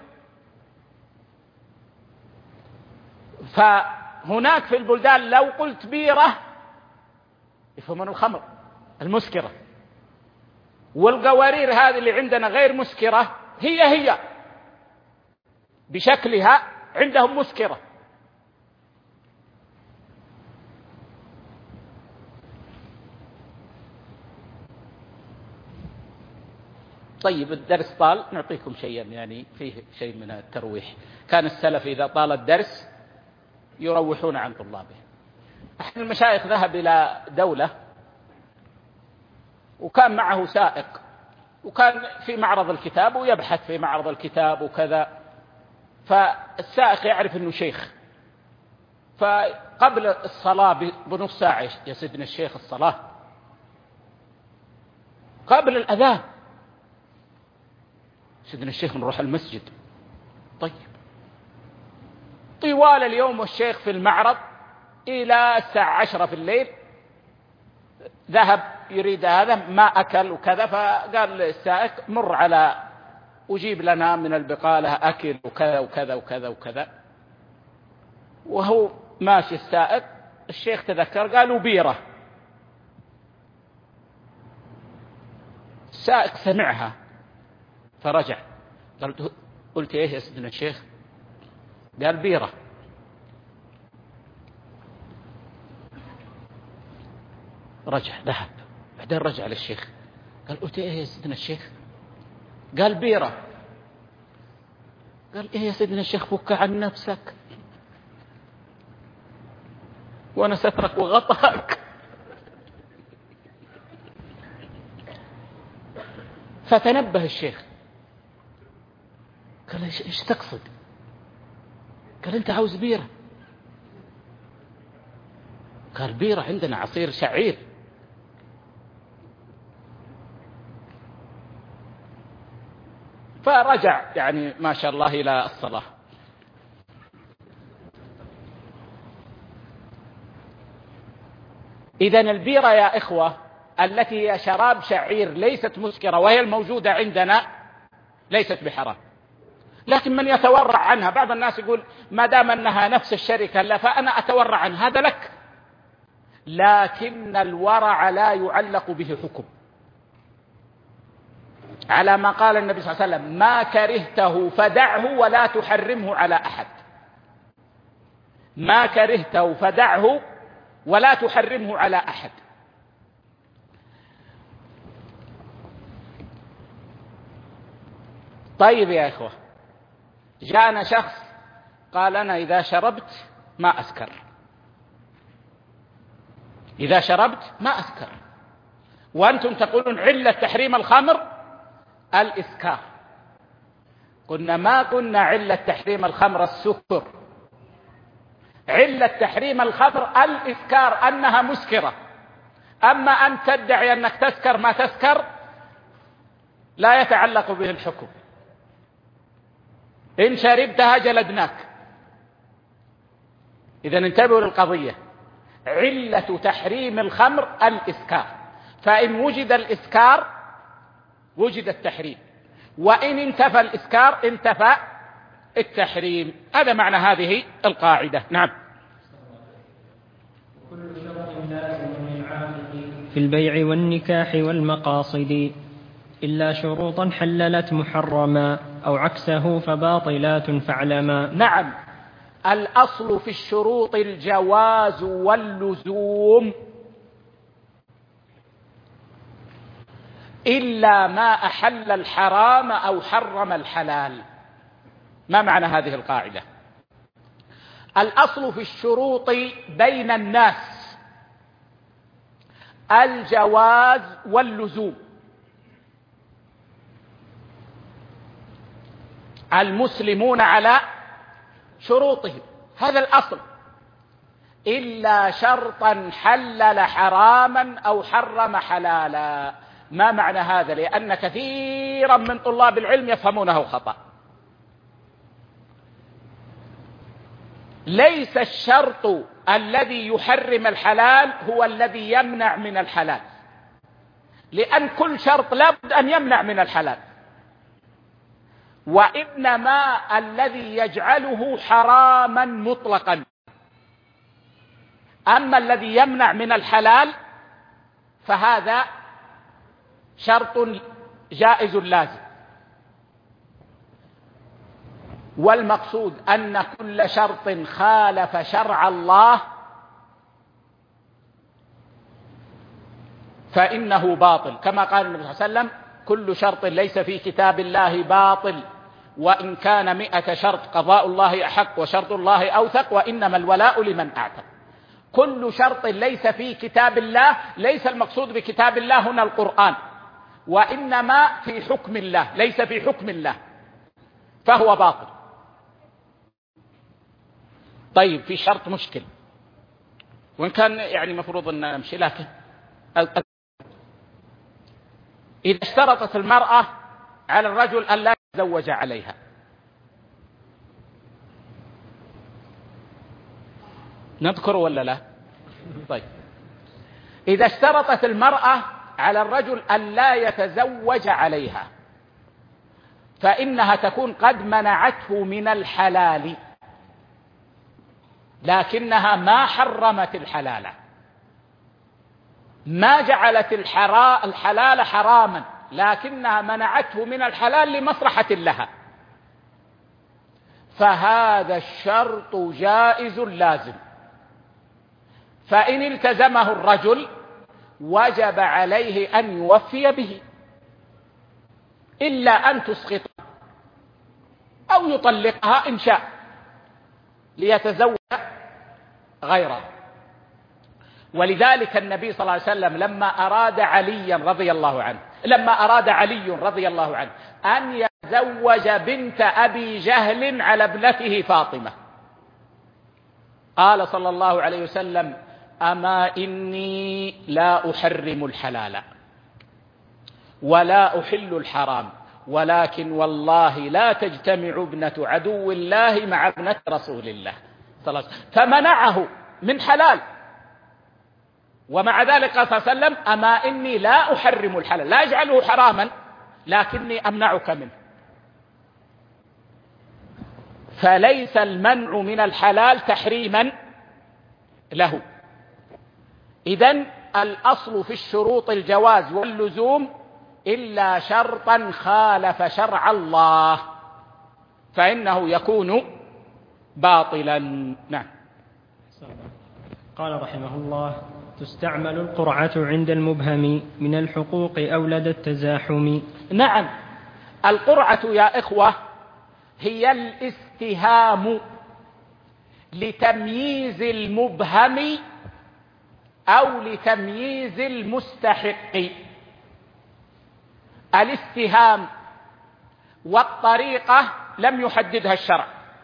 فهناك في البلدان لو قلت بيرة يفهمون الخمر المسكرة، والقوارير هذه اللي عندنا غير مسكرة هي بشكلها عندهم مسكرة. طيب الدرس طال، نعطيكم شيئا يعني فيه شيء من الترويح. كان السلف إذا طال الدرس يروحون عن طلابه. أحد المشايخ ذهب إلى دولة وكان معه سائق، وكان في معرض الكتاب ويبحث في معرض الكتاب وكذا، فالسائق يعرف أنه شيخ، فقبل الصلاة بنص ساعة يا سيدنا الشيخ الصلاة قبل الأذان، سيدنا الشيخ نروح المسجد. طيب طوال اليوم والشيخ في المعرض إلى الساعة 10 في الليل، ذهب يريد هذا ما أكل وكذا، فقال للسائق مر على أجيب لنا من البقالة أكل وكذا وكذا وكذا وكذا. وهو ماشي السائق الشيخ تذكر قالوا بيرة. السائق سمعها فرجع قلت ايه يا سيدنا الشيخ؟ قال بيرة. رجع ذهب، بعدين رجع للشيخ قال قلت ايه يا سيدنا الشيخ؟ قال بيرة. قال إيه يا سيدنا الشيخ، فك عن نفسك وأنا سترك وغطاك. فتنبه الشيخ، قال إيش تقصد؟ قال أنت عاوز بيرة؟ قال بيرة عندنا عصير شعير. فرجع يعني ما شاء الله إلى الصلاة. إذن البيرة يا إخوة التي هي شراب شعير ليست مسكرة وهي الموجودة عندنا ليست بحرام، لكن من يتورع عنها، بعض الناس يقول ما دام أنها نفس الشركة لا فأنا أتورع عنها، هذا لك، لكن الورع لا يعلق به حكم، على ما قال النبي صلى الله عليه وسلم ما كرهته فدعه ولا تحرمه على أحد. ما كرهته فدعه ولا تحرمه على أحد. طيب يا إخوة، جاءنا شخص قال أنا إذا شربت ما أسكر، إذا شربت ما أسكر، وأنتم تقولون علة تحريم الخمر الإسكار. قلنا ما قلنا علة تحريم الخمر السكر، علة تحريم الخمر الإسكار، أنها مسكرة. أما أن تدعي أنك تسكر ما تسكر لا يتعلق به الحكم، إن شربتها جلدناك. إذن انتبهوا للقضية، علة تحريم الخمر الإسكار، فإن وجد الإسكار وجد التحريم، وإن انتفى الإسكار انتفى التحريم. هذا معنى هذه القاعدة. نعم. كل شرط لازم للعاقد في البيع والنكاح والمقاصد إلا شروطا حللت محرما أو عكسه فباطلات فاعلما. نعم، الأصل في الشروط الجواز واللزوم إلا ما أحل الحرام أو حرم الحلال. ما معنى هذه القاعدة؟ الأصل في الشروط بين الناس الجواز واللزوم، المسلمون على شروطهم، هذا الأصل، إلا شرطا حلل حراما أو حرم حلالا. ما معنى هذا؟ لأن كثيرا من طلاب العلم يفهمونه خطأ. ليس الشرط الذي يحرم الحلال هو الذي يمنع من الحلال، لأن كل شرط لابد أن يمنع من الحلال، وإنما الذي يجعله حراما مطلقا. أما الذي يمنع من الحلال فهذا شرط جائز لازم. والمقصود أن كل شرط خالف شرع الله فإنه باطل، كما قال النبي صلى الله عليه وسلم كل شرط ليس في كتاب الله باطل، وإن كان 100 شرط قضاء الله أحق وشرط الله أوثق، وإنما الولاء لمن أعتق. كل شرط ليس في كتاب الله، ليس المقصود بكتاب الله هنا القرآن، وإنما في حكم الله، ليس في حكم الله، فهو باطل. طيب، في شرط مشكل، وإن كان يعني مفروض أن نمشي، لكن إذا اشترطت المرأة على الرجل أن لا يتزوج عليها، نذكر ولا لا؟ طيب، إذا اشترطت المرأة على الرجل أن لا يتزوج عليها فإنها تكون قد منعته من الحلال، لكنها ما حرمت الحلال، ما جعلت الحلال حراما، لكنها منعته من الحلال لمصلحة لها، فهذا الشرط جائز لازم. فإن التزمه الرجل وجب عليه أن يوفي به، إلا أن تسقط أو أو يطلقها إن شاء ليتزوج غيره. ولذلك النبي صلى الله عليه وسلم لما أراد علي رضي الله عنه أن يتزوج بنت أبي جهل على ابنته فاطمة، قال صلى الله عليه وسلم: أما إني لا أحرم الحلال ولا أحل الحرام، ولكن والله لا تجتمع ابنة عدو الله مع ابنة رسول الله صلى الله عليه وسلم. فمنعه من حلال، ومع ذلك قال صلى الله عليه وسلم: أما إني لا أحرم الحلال، لا أجعله حراما لكني أمنعك منه. فليس المنع من الحلال تحريما له. إذن الأصل في الشروط الجواز واللزوم إلا شرطا خالف شرع الله فإنه يكون باطلا. نعم. قال رحمه الله: تستعمل القرعة عند المبهم من الحقوق أو لدى التزاحم. نعم، القرعة يا إخوة هي الاستهام لتمييز المبهم أو لتمييز المستحق. الاستهام والطريقة لم يحددها الشرع.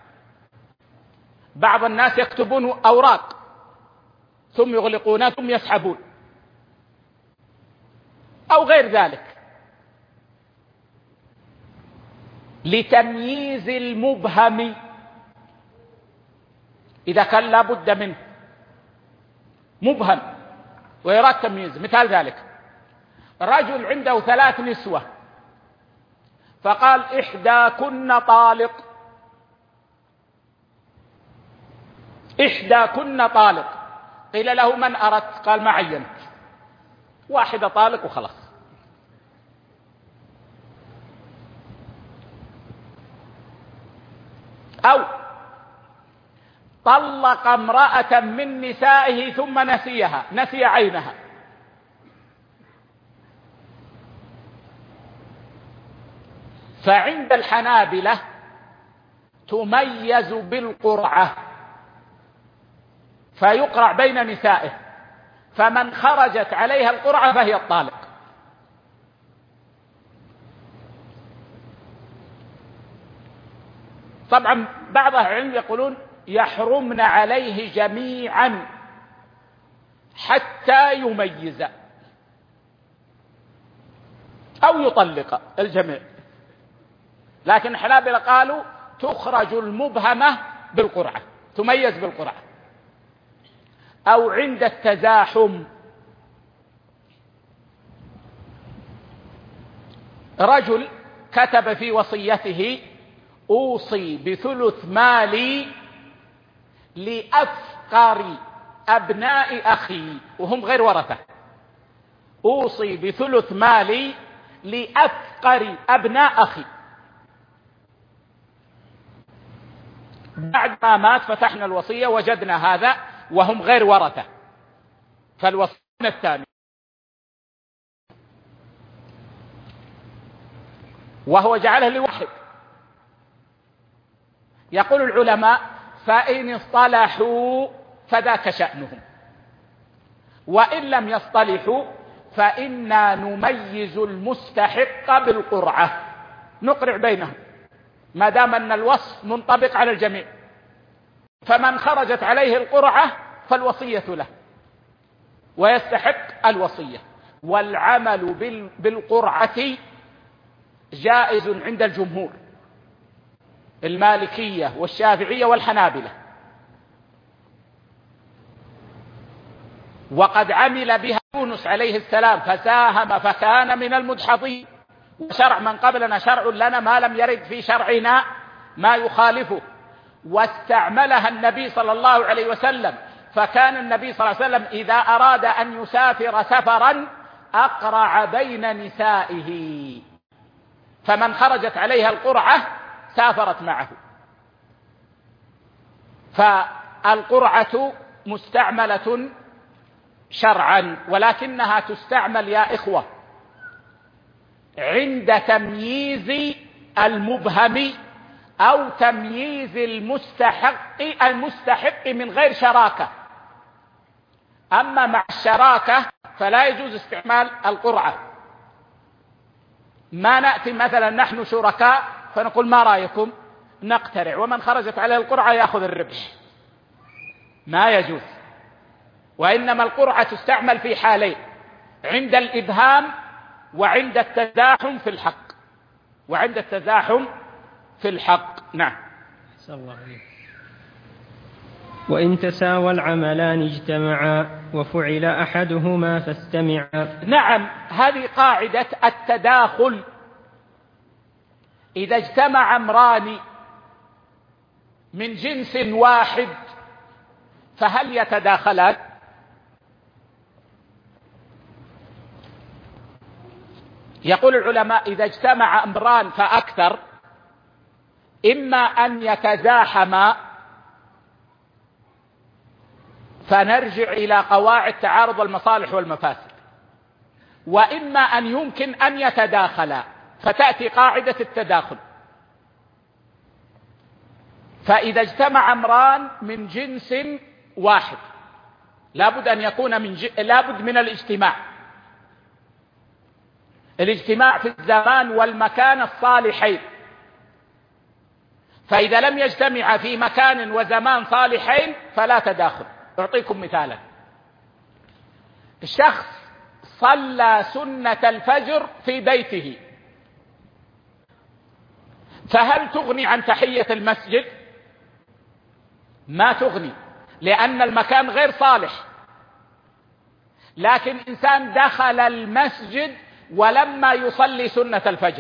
بعض الناس يكتبون أوراق ثم يغلقونها ثم يسحبون أو غير ذلك. لتمييز المبهم إذا كان لا بد منه، مبهم ويراد تمييز. مثال ذلك: رجل عنده 3 نسوة فقال: إحداكن طالق. قيل له: من أردت؟ قال: ما عينت، واحدة طالق وخلاص. أو طلق امرأة من نسائه ثم نسي عينها، فعند الحنابلة تميز بالقرعة فيقرع بين نسائه، فمن خرجت عليها القرعة فهي الطالق. طبعا بعض أهل العلم يقولون يحرمن عليه جميعا حتى يميز أو يطلق الجميع، لكن الحنابلة قالوا تخرج المبهمة بالقرعة، تميز بالقرعة. أو عند التزاحم، رجل كتب في وصيته: أوصي بثلث مالي لأفقر أبناء أخي، وهم غير ورثة. أوصي بثلث مالي لأفقر أبناء أخي. بعد ما مات فتحنا الوصية وجدنا هذا وهم غير ورثة، فالوصية الثاني. وهو جعله لواحد. يقول العلماء: فإن اصطلحوا فذاك شأنهم، وإن لم يصطلحوا فإنا نميز المستحق بالقرعة، نقرع بينهم ما دام أن الوصف منطبق على الجميع. فمن خرجت عليه القرعة فالوصية له ويستحق الوصية. والعمل بالقرعة جائز عند الجمهور، المالكية والشافعية والحنابلة، وقد عمل بها يونس عليه السلام فساهم فكان من المدحضين. وشرع من قبلنا شرع لنا ما لم يرد في شرعنا ما يخالفه. واستعملها النبي صلى الله عليه وسلم، فكان النبي صلى الله عليه وسلم إذا أراد أن يسافر سفرا أقرع بين نسائه، فمن خرجت عليها القرعة سافرت معه. فالقرعة مستعملة شرعا، ولكنها تستعمل يا إخوة عند تمييز المبهم أو تمييز المستحق من غير شراكة. أما مع الشراكة فلا يجوز استعمال القرعة. ما نأتي مثلا نحن شركاء فنقول ما رأيكم نقترع، ومن خرجت عليه القرعة يأخذ الربح، ما يجوز. وإنما القرعة تستعمل في حالين: عند الإبهام وعند التزاحم في الحق، وعند التزاحم في الحق. نعم. صلى الله عليه. وإن تساوى العملان اجتمعا وفعل أحدهما فاستمعا. نعم، هذه قاعدة التداخل. إذا اجتمع أمران من جنس واحد فهل يتداخلان؟ يقول العلماء: إذا اجتمع أمران فأكثر إما أن يتزاحما فنرجع إلى قواعد تعارض المصالح والمفاسد، وإما أن يمكن أن يتداخلا فتأتي قاعدة التداخل. فإذا اجتمع أمران من جنس واحد لابد أن يكون لابد من الاجتماع في الزمان والمكان الصالحين. فإذا لم يجتمع في مكان وزمان صالحين فلا تداخل. أعطيكم مثالا: الشخص صلى سنة الفجر في بيته، فهل تغني عن تحية المسجد؟ ما تغني، لأن المكان غير صالح. لكن إنسان دخل المسجد ولما يصلي سنة الفجر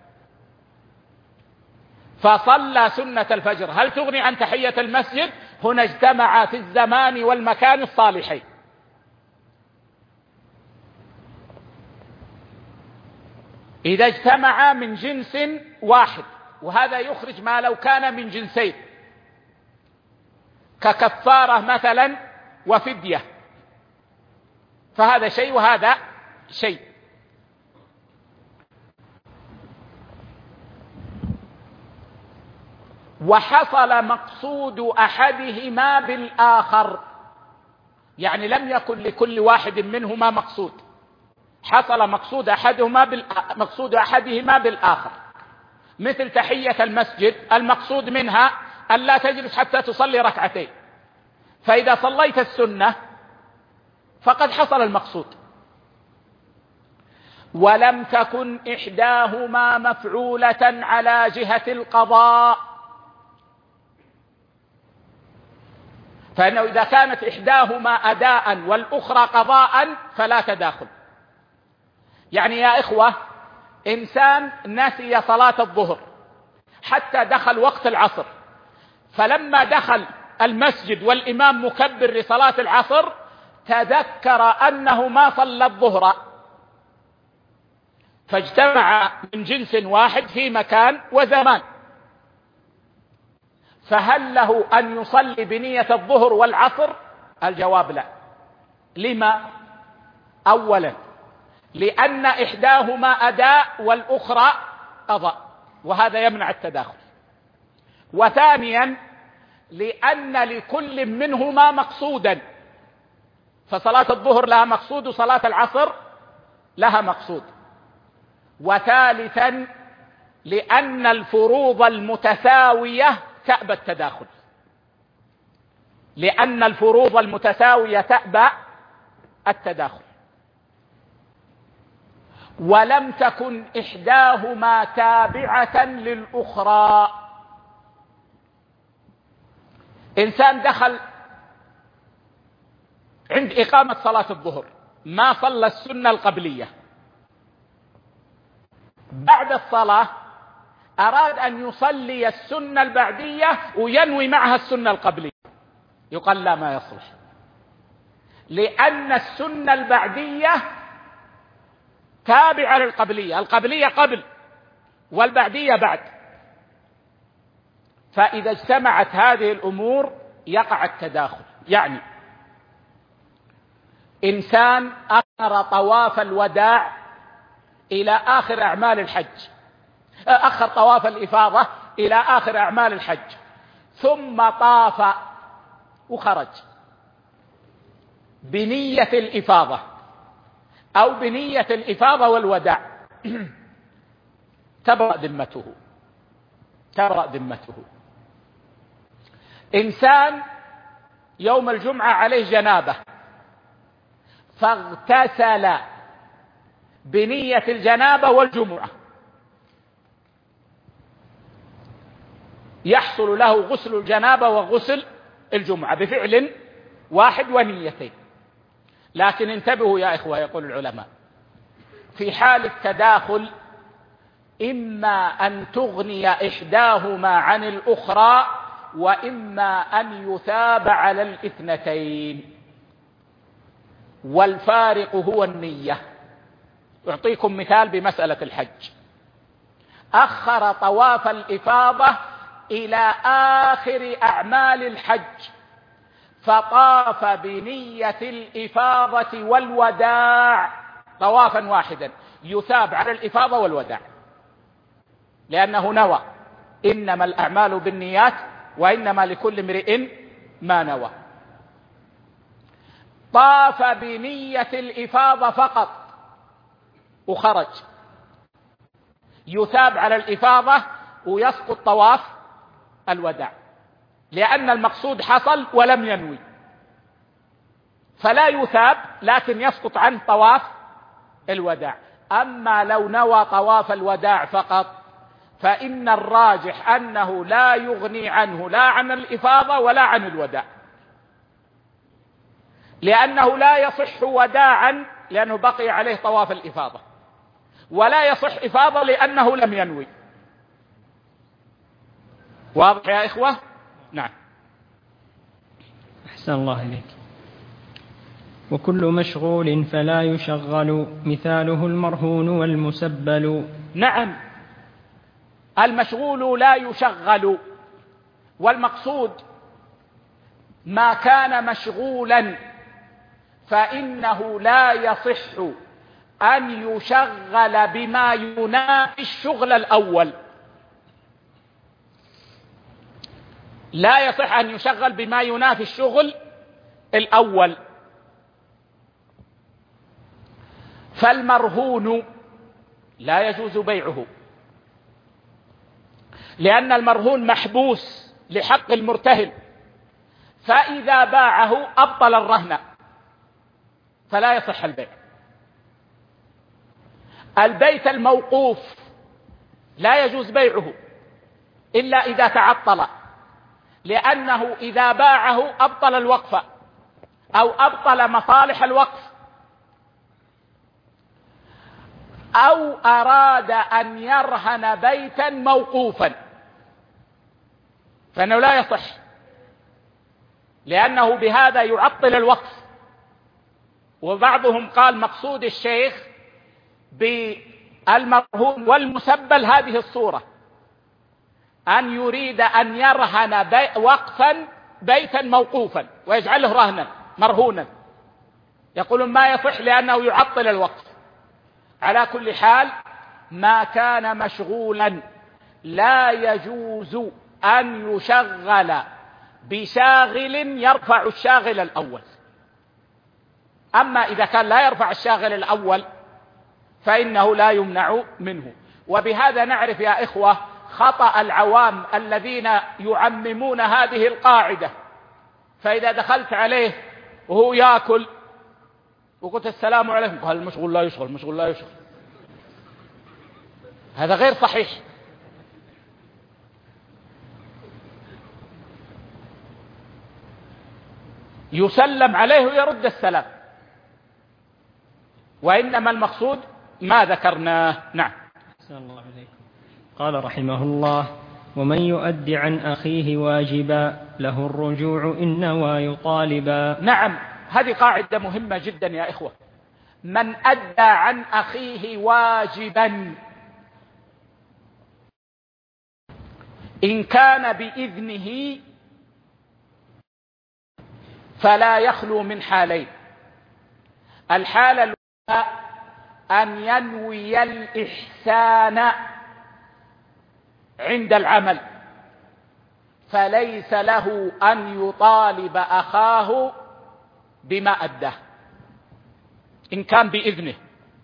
فصلى سنة الفجر، هل تغني عن تحية المسجد؟ هنا اجتمع في الزمان والمكان الصالحين. إذا اجتمع من جنس واحد، وهذا يخرج ما لو كان من جنسين، ككفارة مثلا وفدية، فهذا شيء وهذا شيء. وحصل مقصود أحدهما بالآخر، يعني لم يكن لكل واحد منهما مقصود، حصل مقصود أحدهما بالآخر. مثل تحية المسجد، المقصود منها أن لا تجلس حتى تصلي ركعتين، فإذا صليت السنة فقد حصل المقصود. ولم تكن إحداهما مفعولة على جهة القضاء، فإنه إذا كانت إحداهما أداء والأخرى قضاء فلا تداخل. يعني يا إخوة، إنسان نسي صلاة الظهر حتى دخل وقت العصر، فلما دخل المسجد والإمام مكبر لصلاة العصر تذكر أنه ما صلى الظهر، فاجتمع من جنس واحد في مكان وزمان، فهل له أن يصلي بنية الظهر والعصر؟ الجواب لا. لما؟ أولا لأن إحداهما أداء والأخرى قضاء، وهذا يمنع التداخل. وثانيا لأن لكل منهما مقصودا، فصلاة الظهر لها مقصود وصلاة العصر لها مقصود. وثالثا لأن الفروض المتساوية تأبى التداخل، لأن الفروض المتساوية تأبى التداخل. ولم تكن إحداهما تابعة للأخرى. إنسان دخل عند إقامة صلاة الظهر ما صلى السنة القبلية، بعد الصلاة أراد أن يصلي السنة البعدية وينوي معها السنة القبلية، يقال لا، ما يصلح، لأن السنة البعدية تابعة للقبلية، القبلية قبل والبعدية بعد. فإذا اجتمعت هذه الأمور يقع التداخل. يعني إنسان أخر طواف الوداع إلى آخر أعمال الحج، أخر طواف الإفاضة إلى آخر أعمال الحج، ثم طاف وخرج بنية الإفاضة أو بنية الإفاضة والوداع، تبرأ ذمته. إنسان يوم الجمعة عليه جنابة فاغتسل بنية الجنابة والجمعة، يحصل له غسل الجنابة وغسل الجمعة بفعل واحد ونيتين. لكن انتبهوا يا إخوة، يقول العلماء في حال التداخل إما أن تغني إحداهما عن الأخرى، وإما أن يثاب على الاثنتين، والفارق هو النية. أعطيكم مثال بمسألة الحج. أخر طواف الإفاضة إلى آخر أعمال الحج، فطاف بنية الإفاضة والوداع طوافا واحدا، يثاب على الإفاضة والوداع، لأنه نوى. إنما الأعمال بالنيات وإنما لكل امرئ ما نوى. طاف بنية الإفاضة فقط وخرج، يثاب على الإفاضة ويسقط طواف الوداع، لأن المقصود حصل ولم ينوي، فلا يثاب لكن يسقط عنه طواف الوداع. أما لو نوى طواف الوداع فقط فإن الراجح أنه لا يغني عنه لا عن الإفاضة ولا عن الوداع، لأنه لا يصح وداعا لأنه بقي عليه طواف الإفاضة، ولا يصح إفاضة لأنه لم ينوي. واضح يا إخوة؟ نعم. أحسن الله إليك. وكل مشغول فلا يشغل، مثاله المرهون والمسبل. نعم، المشغول لا يشغل، والمقصود ما كان مشغولا فإنه لا يصح أن يشغل بما ينافي الشغل الأول. لا يصح أن يشغل بما ينافي الشغل الأول. فالمرهون لا يجوز بيعه، لأن المرهون محبوس لحق المرتهن، فإذا باعه أبطل الرهن فلا يصح البيع. البيت الموقوف لا يجوز بيعه إلا إذا تعطل، لأنه إذا باعه أبطل الوقف أو أبطل مصالح الوقف، أو أراد أن يرهن بيتا موقوفا فإنه لا يصح، لأنه بهذا يعطل الوقف. وبعضهم قال مقصود الشيخ بالمرهون والمسبل هذه الصورة، أن يريد أن يرهن وقفا بيتا موقوفا ويجعله رهنا مرهونا، يقولون ما يصح لأنه يعطل الوقف. على كل حال ما كان مشغولا لا يجوز أن يشغل بشاغل يرفع الشاغل الأول. أما إذا كان لا يرفع الشاغل الأول فإنه لا يمنع منه. وبهذا نعرف يا إخوة خطأ العوام الذين يعممون هذه القاعدة، فإذا دخلت عليه وهو يأكل وقلت السلام عليكم قال المشغول لا يشغل، المشغول لا يشغل. هذا غير صحيح. يسلم عليه ويرد السلام، وإنما المقصود ما ذكرناه. نعم. أحسن الله إليكم. قال رحمه الله: ومن يؤد عن أخيه واجبا له الرجوع إن نوى يطالبا. نعم، هذه قاعدة مهمة جدا يا إخوة. من أدى عن أخيه واجبا إن كان بإذنه فلا يخلو من حالين: الحالة الأولى أن ينوي الإحسان عند العمل، فليس له أن يطالب أخاه بما أداه إن كان بإذنه.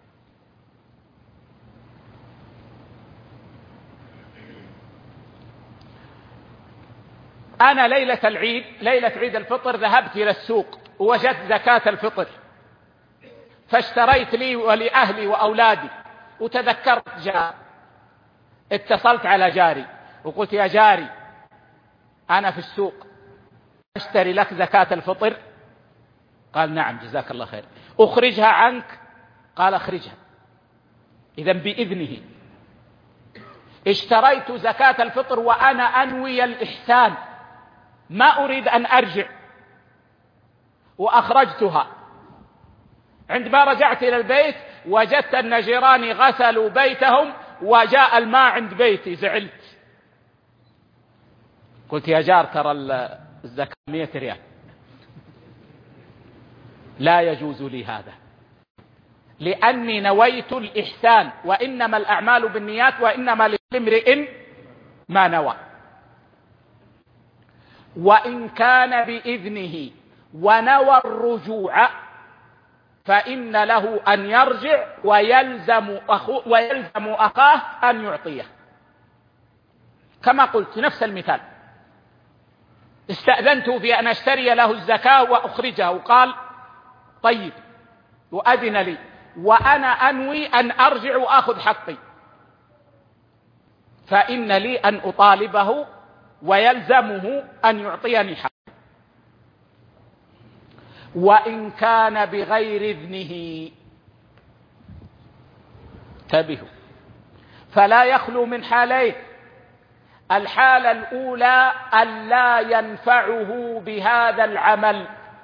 أنا ليلة العيد، ليلة عيد الفطر، ذهبت إلى السوق ووجدت زكاة الفطر، فاشتريت لي ولأهلي وأولادي، وتذكرت جار، اتصلت على جاري وقلت: يا جاري، أنا في السوق أشتري لك زكاة الفطر. قال: نعم جزاك الله خير. أخرجها عنك؟ قال: أخرجها. إذن بإذنه. اشتريت زكاة الفطر وأنا أنوي الإحسان، ما أريد أن أرجع، وأخرجتها. عندما رجعت إلى البيت وجدت أن جيراني غسلوا بيتهم وجاء الماء عند بيتي، زعلت، قلت: يا جار، ترى الزكاة 100 ريال، لا يجوز لي هذا، لأني نويت الإحسان، وإنما الأعمال بالنيات وإنما لكل امرئ ما نوى. وإن كان بإذنه ونوى الرجوع فإن له أن يرجع، ويلزم أخاه أن يعطيه. كما قلت نفس المثال، استأذنته في أن أشتري له الزكاة وأخرجها، وقال: طيب، وأذن لي، وأنا أنوي أن أرجع وأخذ حقي، فإن لي أن أطالبه ويلزمه أن يعطيني حقي. وإن كان بغير إذنه، انتبهوا، فلا يخلو من حالين: الحالة الأولى أن لا ينفعه بهذا العمل،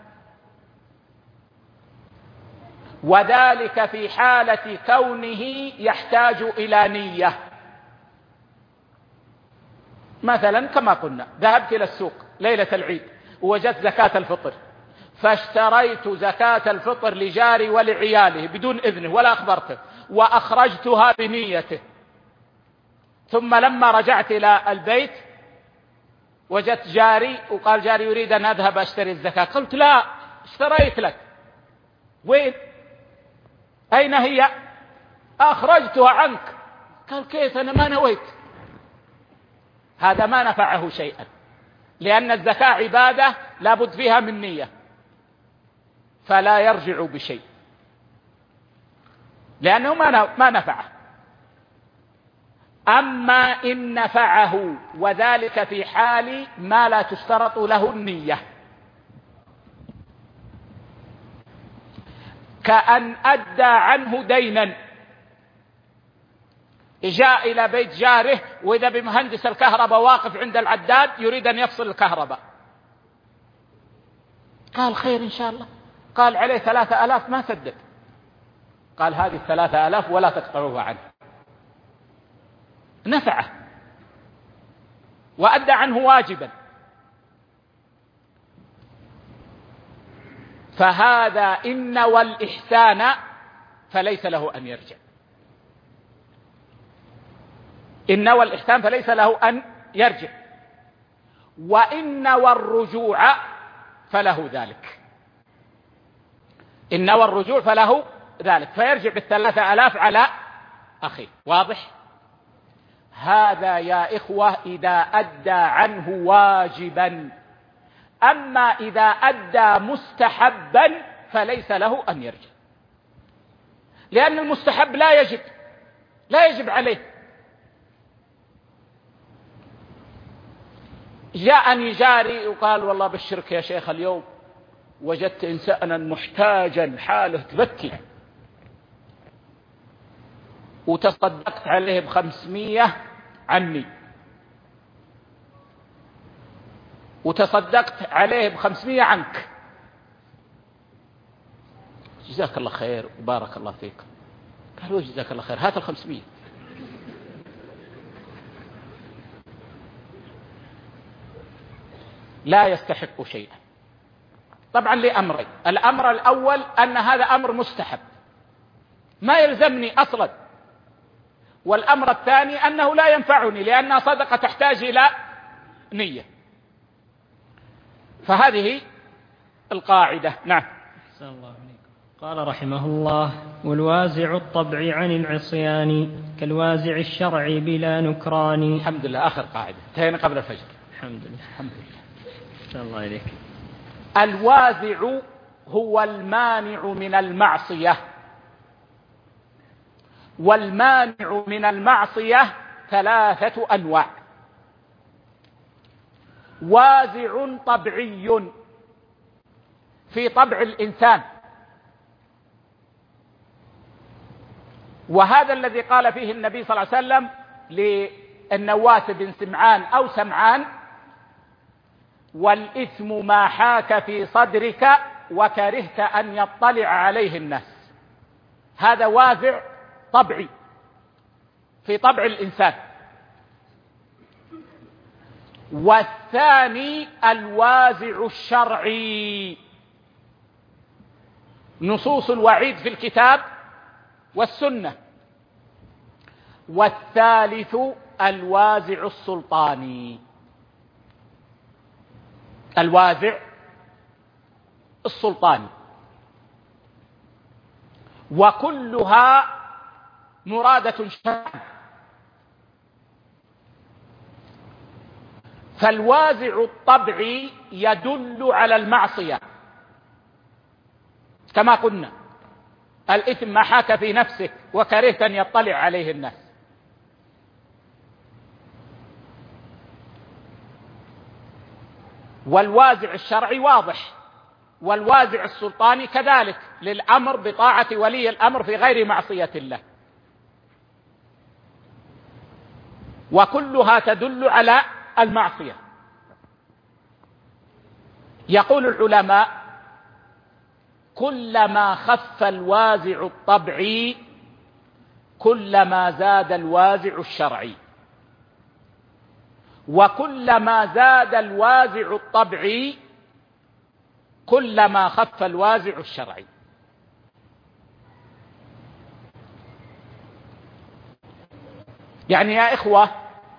وذلك في حالة كونه يحتاج إلى نية. مثلا كما قلنا، ذهبت إلى السوق ليلة العيد ووجدت زكاة الفطر، فاشتريت زكاة الفطر لجاري ولعياله بدون إذنه ولا أخبرته، وأخرجتها بنيته. ثم لما رجعت إلى البيت وجدت جاري، وقال جاري: يريد أن أذهب أشتري الزكاة. قلت: لا، اشتريت لك. وين؟ أين هي؟ أخرجتها عنك. قال: كيف؟ أنا ما نويت. هذا ما نفعه شيئا، لأن الزكاة عبادة لابد فيها من نية، فلا يرجع بشيء، لأنه ما نفعه. أما إن نفعه، وذلك في حال ما لا تشترط له النية، كأن أدى عنه دينا، جاء إلى بيت جاره وإذا بمهندس الكهرباء واقف عند العداد يريد أن يفصل الكهرباء. قال: خير إن شاء الله. قال: عليه 3000. ما سدد. قال: هذه 3000 ولا تقطعوها عنه. نفعه وأدى عنه واجبا. فهذا إن نوى الإحسان فليس له أن يرجع. إن نوى الإحسان فليس له أن يرجع، وإن نوى الرجوع فله ذلك. إن نوى الرجوع فله ذلك، فيرجع ب3000 على أخيه. واضح؟ هذا يا إخوة إذا أدى عنه واجبا. أما إذا أدى مستحبا فليس له أن يرجع، لأن المستحب لا يجب عليه. جاءني جاري وقال: والله بالشرك يا شيخ، اليوم وجدت إنسانا محتاجا حاله تبكي، وتصدقت عليه ب500 عني، وتصدقت عليه ب500 عنك، جزاك الله خير وبارك الله فيك. قالوا: جزاك الله خير، هات 500. لا يستحق شيئا. طبعا لأمرين: الأمر الأول أن هذا أمر مستحب ما يلزمني أصلا، والأمر الثاني أنه لا ينفعني لأن صدقة تحتاج إلى نية. فهذه القاعدة. نعم. أحسن الله عليكم. قال رحمه الله: والوازع الطبع عن العصيان كالوازع الشرعي بلا نكران. الحمد لله، آخر قاعدة، انتهينا قبل الفجر. الحمد لله. الحمد لله. أحسن الله عليك. الوازع هو المانع من المعصية، والمانع من المعصية 3 أنواع: وازع طبعي في طبع الإنسان، وهذا الذي قال فيه النبي صلى الله عليه وسلم للنواس بن سمعان أو سمعان: والإثم ما حاك في صدرك وكرهت أن يطلع عليه الناس. هذا وازع طبعي في طبع الإنسان. والثاني الوازع الشرعي، نصوص الوعيد في الكتاب والسنة. والثالث الوازع السلطاني، الوازع السلطاني، وكلها مرادة شرعا. فالوازع الطبعي يدل على المعصية كما قلنا: الإثم ما حاك في نفسك وكرهت أن يطلع عليه الناس. والوازع الشرعي واضح، والوازع السلطاني كذلك، للأمر بطاعة ولي الأمر في غير معصية الله. وكلها تدل على المعصية. يقول العلماء: كلما خف الوازع الطبعي كلما زاد الوازع الشرعي، وكلما زاد الوازع الطبعي كلما خف الوازع الشرعي. يعني يا إخوة،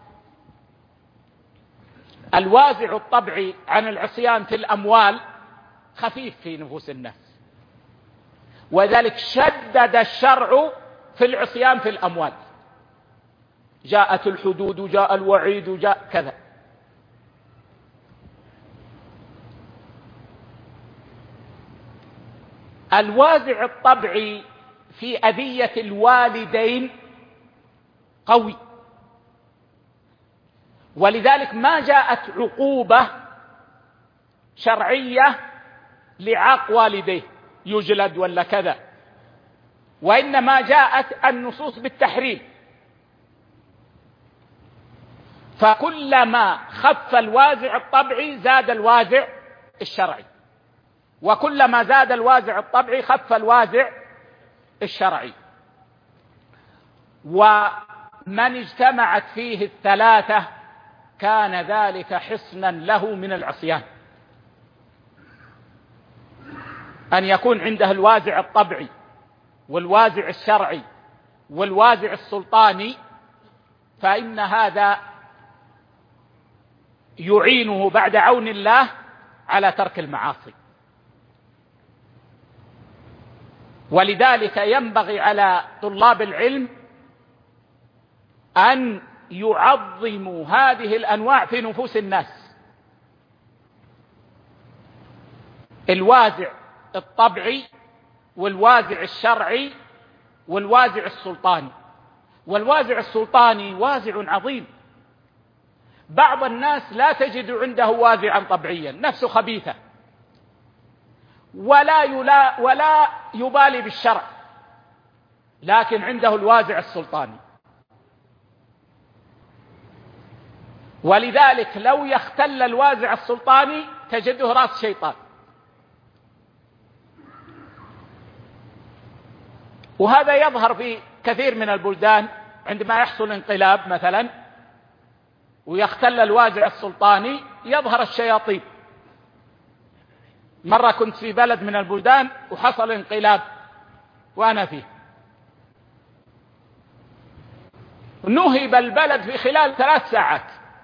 الوازع الطبعي عن العصيان في الأموال خفيف في نفوس الناس، وذلك شدد الشرع في العصيان في الأموال. جاءت الحدود وجاء الوعيد وجاء كذا. الوازع الطبعي في أذية الوالدين قوي، ولذلك ما جاءت عقوبة شرعية لعاق والديه يجلد ولا كذا، وإنما جاءت النصوص بالتحريم. فكلما خف الوازع الطبعي زاد الوازع الشرعي، وكلما زاد الوازع الطبعي خف الوازع الشرعي. ومن اجتمعت فيه ال3 كان ذلك حصنا له من العصيان، أن يكون عنده الوازع الطبعي والوازع الشرعي والوازع السلطاني، فإن هذا يعينه بعد عون الله على ترك المعاصي. ولذلك ينبغي على طلاب العلم أن يعظموا هذه الأنواع في نفوس الناس: الوازع الطبعي والوازع الشرعي والوازع السلطاني. والوازع السلطاني وازع عظيم. بعض الناس لا تجد عنده وازعا طبعيا، نفسه خبيثة، ولا يبالي بالشرع، لكن عنده الوازع السلطاني. ولذلك لو يختل الوازع السلطاني تجده رأس شيطان. وهذا يظهر في كثير من البلدان عندما يحصل انقلاب مثلا ويختل الوازع السلطاني يظهر الشياطين. مرة كنت في بلد من البلدان وحصل انقلاب وأنا فيه، نهب البلد في خلال 3 ساعات،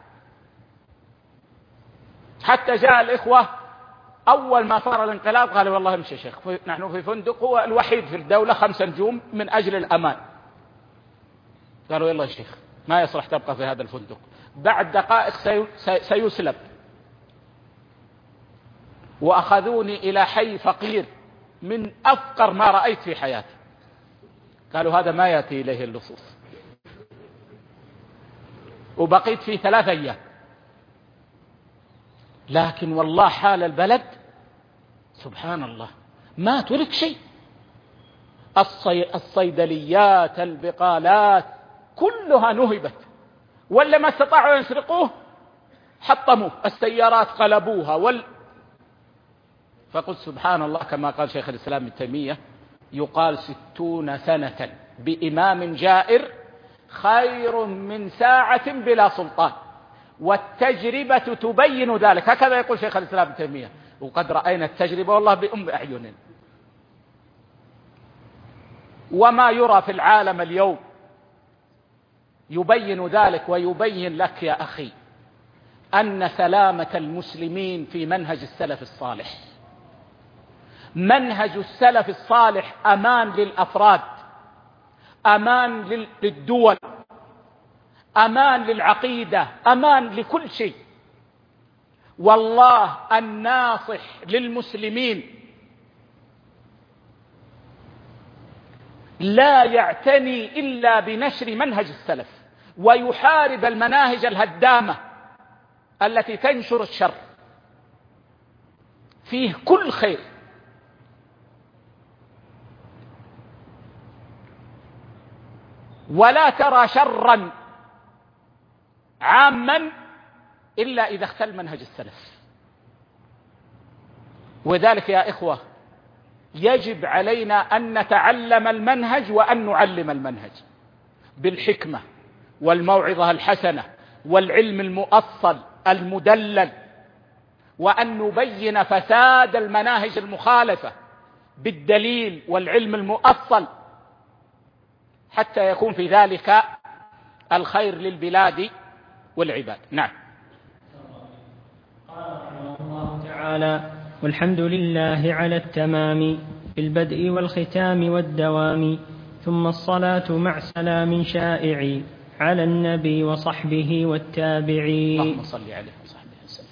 حتى جاء الإخوة أول ما صار الانقلاب قالوا والله امشي يا شيخ، نحن في فندق هو الوحيد في الدولة 5 نجوم من أجل الأمان. قالوا يلا يا شيخ ما يصلح تبقى في هذا الفندق، بعد دقائق سيسلب. وأخذوني إلى حي فقير من أفقر ما رأيت في حياتي، قالوا هذا ما يأتي إليه اللصوص. وبقيت فيه 3 أيام، لكن والله حال البلد سبحان الله ما ترك شيء. الصيدليات، البقالات كلها نهبت، ولا ما استطاعوا يسرقوه حطموه، السيارات قلبوها فقلت سبحان الله كما قال شيخ الإسلام ابن تيمية، يقال 60 سنة بإمام جائر خير من ساعة بلا سلطان، والتجربة تبين ذلك. هكذا يقول شيخ الإسلام ابن تيمية، وقد رأينا التجربة والله بأم أعيننا. وما يرى في العالم اليوم يبين ذلك، ويبين لك يا أخي أن سلامة المسلمين في منهج السلف الصالح. منهج السلف الصالح أمان للأفراد، أمان للدول، أمان للعقيدة، أمان لكل شيء. والله الناصح للمسلمين لا يعتني إلا بنشر منهج السلف، ويحارب المناهج الهدامة التي تنشر الشر. فيه كل خير. ولا ترى شرا عاما إلا إذا اختل منهج السلف. وذلك يا إخوة يجب علينا أن نتعلم المنهج وأن نعلم المنهج بالحكمة والموعظة الحسنة والعلم المؤصل المدلل، وأن نبين فساد المناهج المخالفة بالدليل والعلم المؤصل، حتى يكون في ذلك الخير للبلاد والعباد. نعم. قال رحمه الله تعالى: والحمد لله على التمام بالبدء والختام والدوام، ثم الصلاة مع سلام شائع على النبي وصحبه والتابعين. اللهم صل عليه وصحبه وسلم.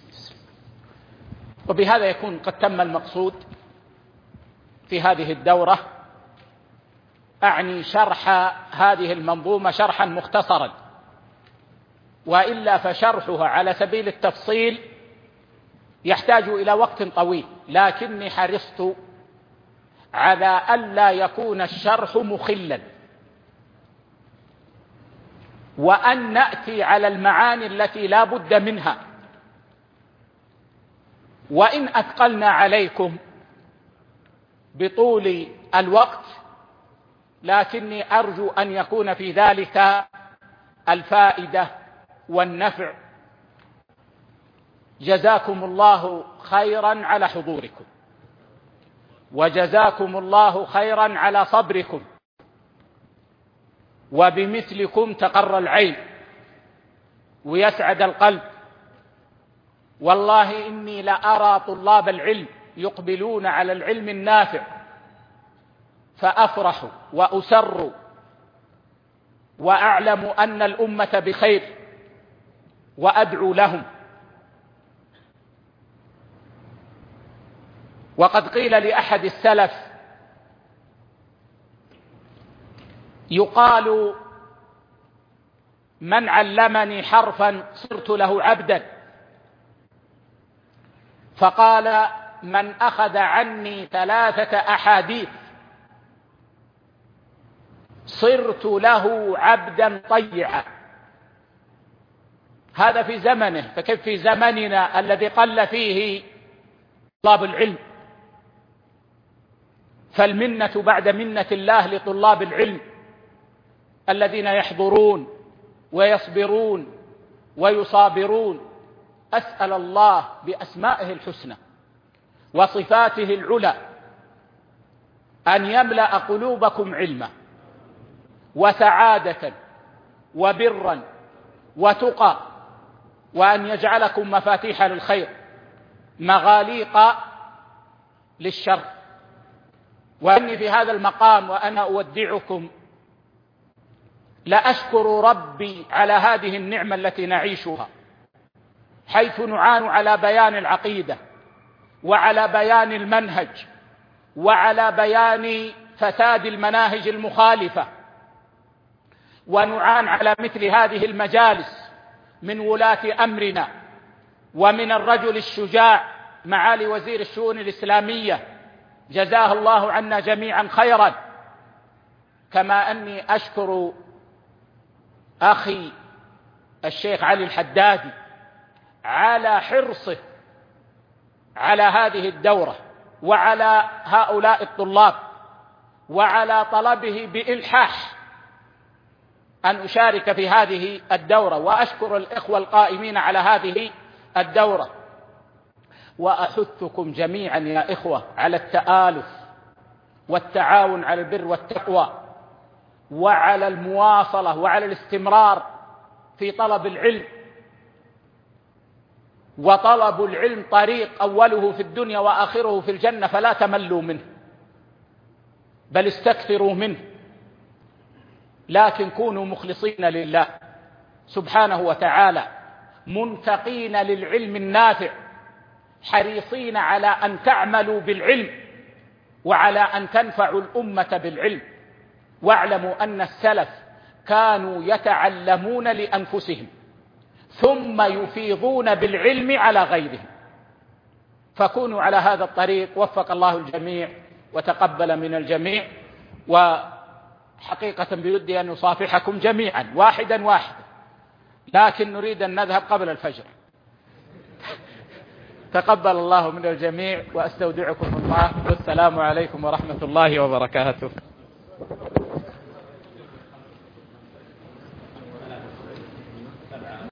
وبهذا يكون قد تم المقصود في هذه الدورة، أعني شرح هذه المنظومة شرحا مختصرا، وإلا فشرحها على سبيل التفصيل يحتاج إلى وقت طويل، لكني حرصت على ألا يكون الشرح مخلا، وأن نأتي على المعاني التي لا بد منها. وإن أثقلنا عليكم بطول الوقت، لكني أرجو أن يكون في ذلك الفائدة والنفع. جزاكم الله خيرا على حضوركم، وجزاكم الله خيرا على صبركم، وبمثلكم تقر العين ويسعد القلب. والله إني لأرى طلاب العلم يقبلون على العلم النافع، فأفرح وأسر وأعلم أن الأمة بخير، وأدعو لهم. وقد قيل لأحد السلف: يقال من علمني حرفا صرت له عبدا، فقال: من أخذ عني 3 أحاديث صرت له عبدا طيعا. هذا في زمنه، فكيف في زمننا الذي قل فيه طلاب العلم؟ فالمنة بعد منة الله لطلاب العلم الذين يحضرون ويصبرون ويصابرون. أسأل الله بأسمائه الحسنى وصفاته العلى أن يملأ قلوبكم علما وسعادة وبرا وتقى، وأن يجعلكم مفاتيح للخير مغاليق للشر. وأني في هذا المقام وأنا أودعكم لأشكر ربي على هذه النعمة التي نعيشها، حيث نعان على بيان العقيدة وعلى بيان المنهج وعلى بيان فساد المناهج المخالفة، ونعان على مثل هذه المجالس من ولاة أمرنا ومن الرجل الشجاع معالي وزير الشؤون الإسلامية جزاه الله عنا جميعا خيرا. كما أني أشكر أخي الشيخ علي الحدادي على حرصه على هذه الدورة وعلى هؤلاء الطلاب، وعلى طلبه بإلحاح أن أشارك في هذه الدورة، وأشكر الإخوة القائمين على هذه الدورة. وأحثكم جميعا يا إخوة على التآلف والتعاون على البر والتقوى، وعلى المواصلة وعلى الاستمرار في طلب العلم. وطلب العلم طريق أوله في الدنيا وآخره في الجنة، فلا تملوا منه بل استكثروا منه، لكن كونوا مخلصين لله سبحانه وتعالى، منتقين للعلم النافع، حريصين على أن تعملوا بالعلم وعلى أن تنفعوا الأمة بالعلم. واعلموا أن السلف كانوا يتعلمون لأنفسهم ثم يفيضون بالعلم على غيرهم، فكونوا على هذا الطريق. وفق الله الجميع وتقبل من الجميع. وحقيقة بودي أن نصافحكم جميعا واحدا واحدا، لكن نريد أن نذهب قبل الفجر. تقبل الله من الجميع، وأستودعكم الله، والسلام عليكم ورحمة الله وبركاته.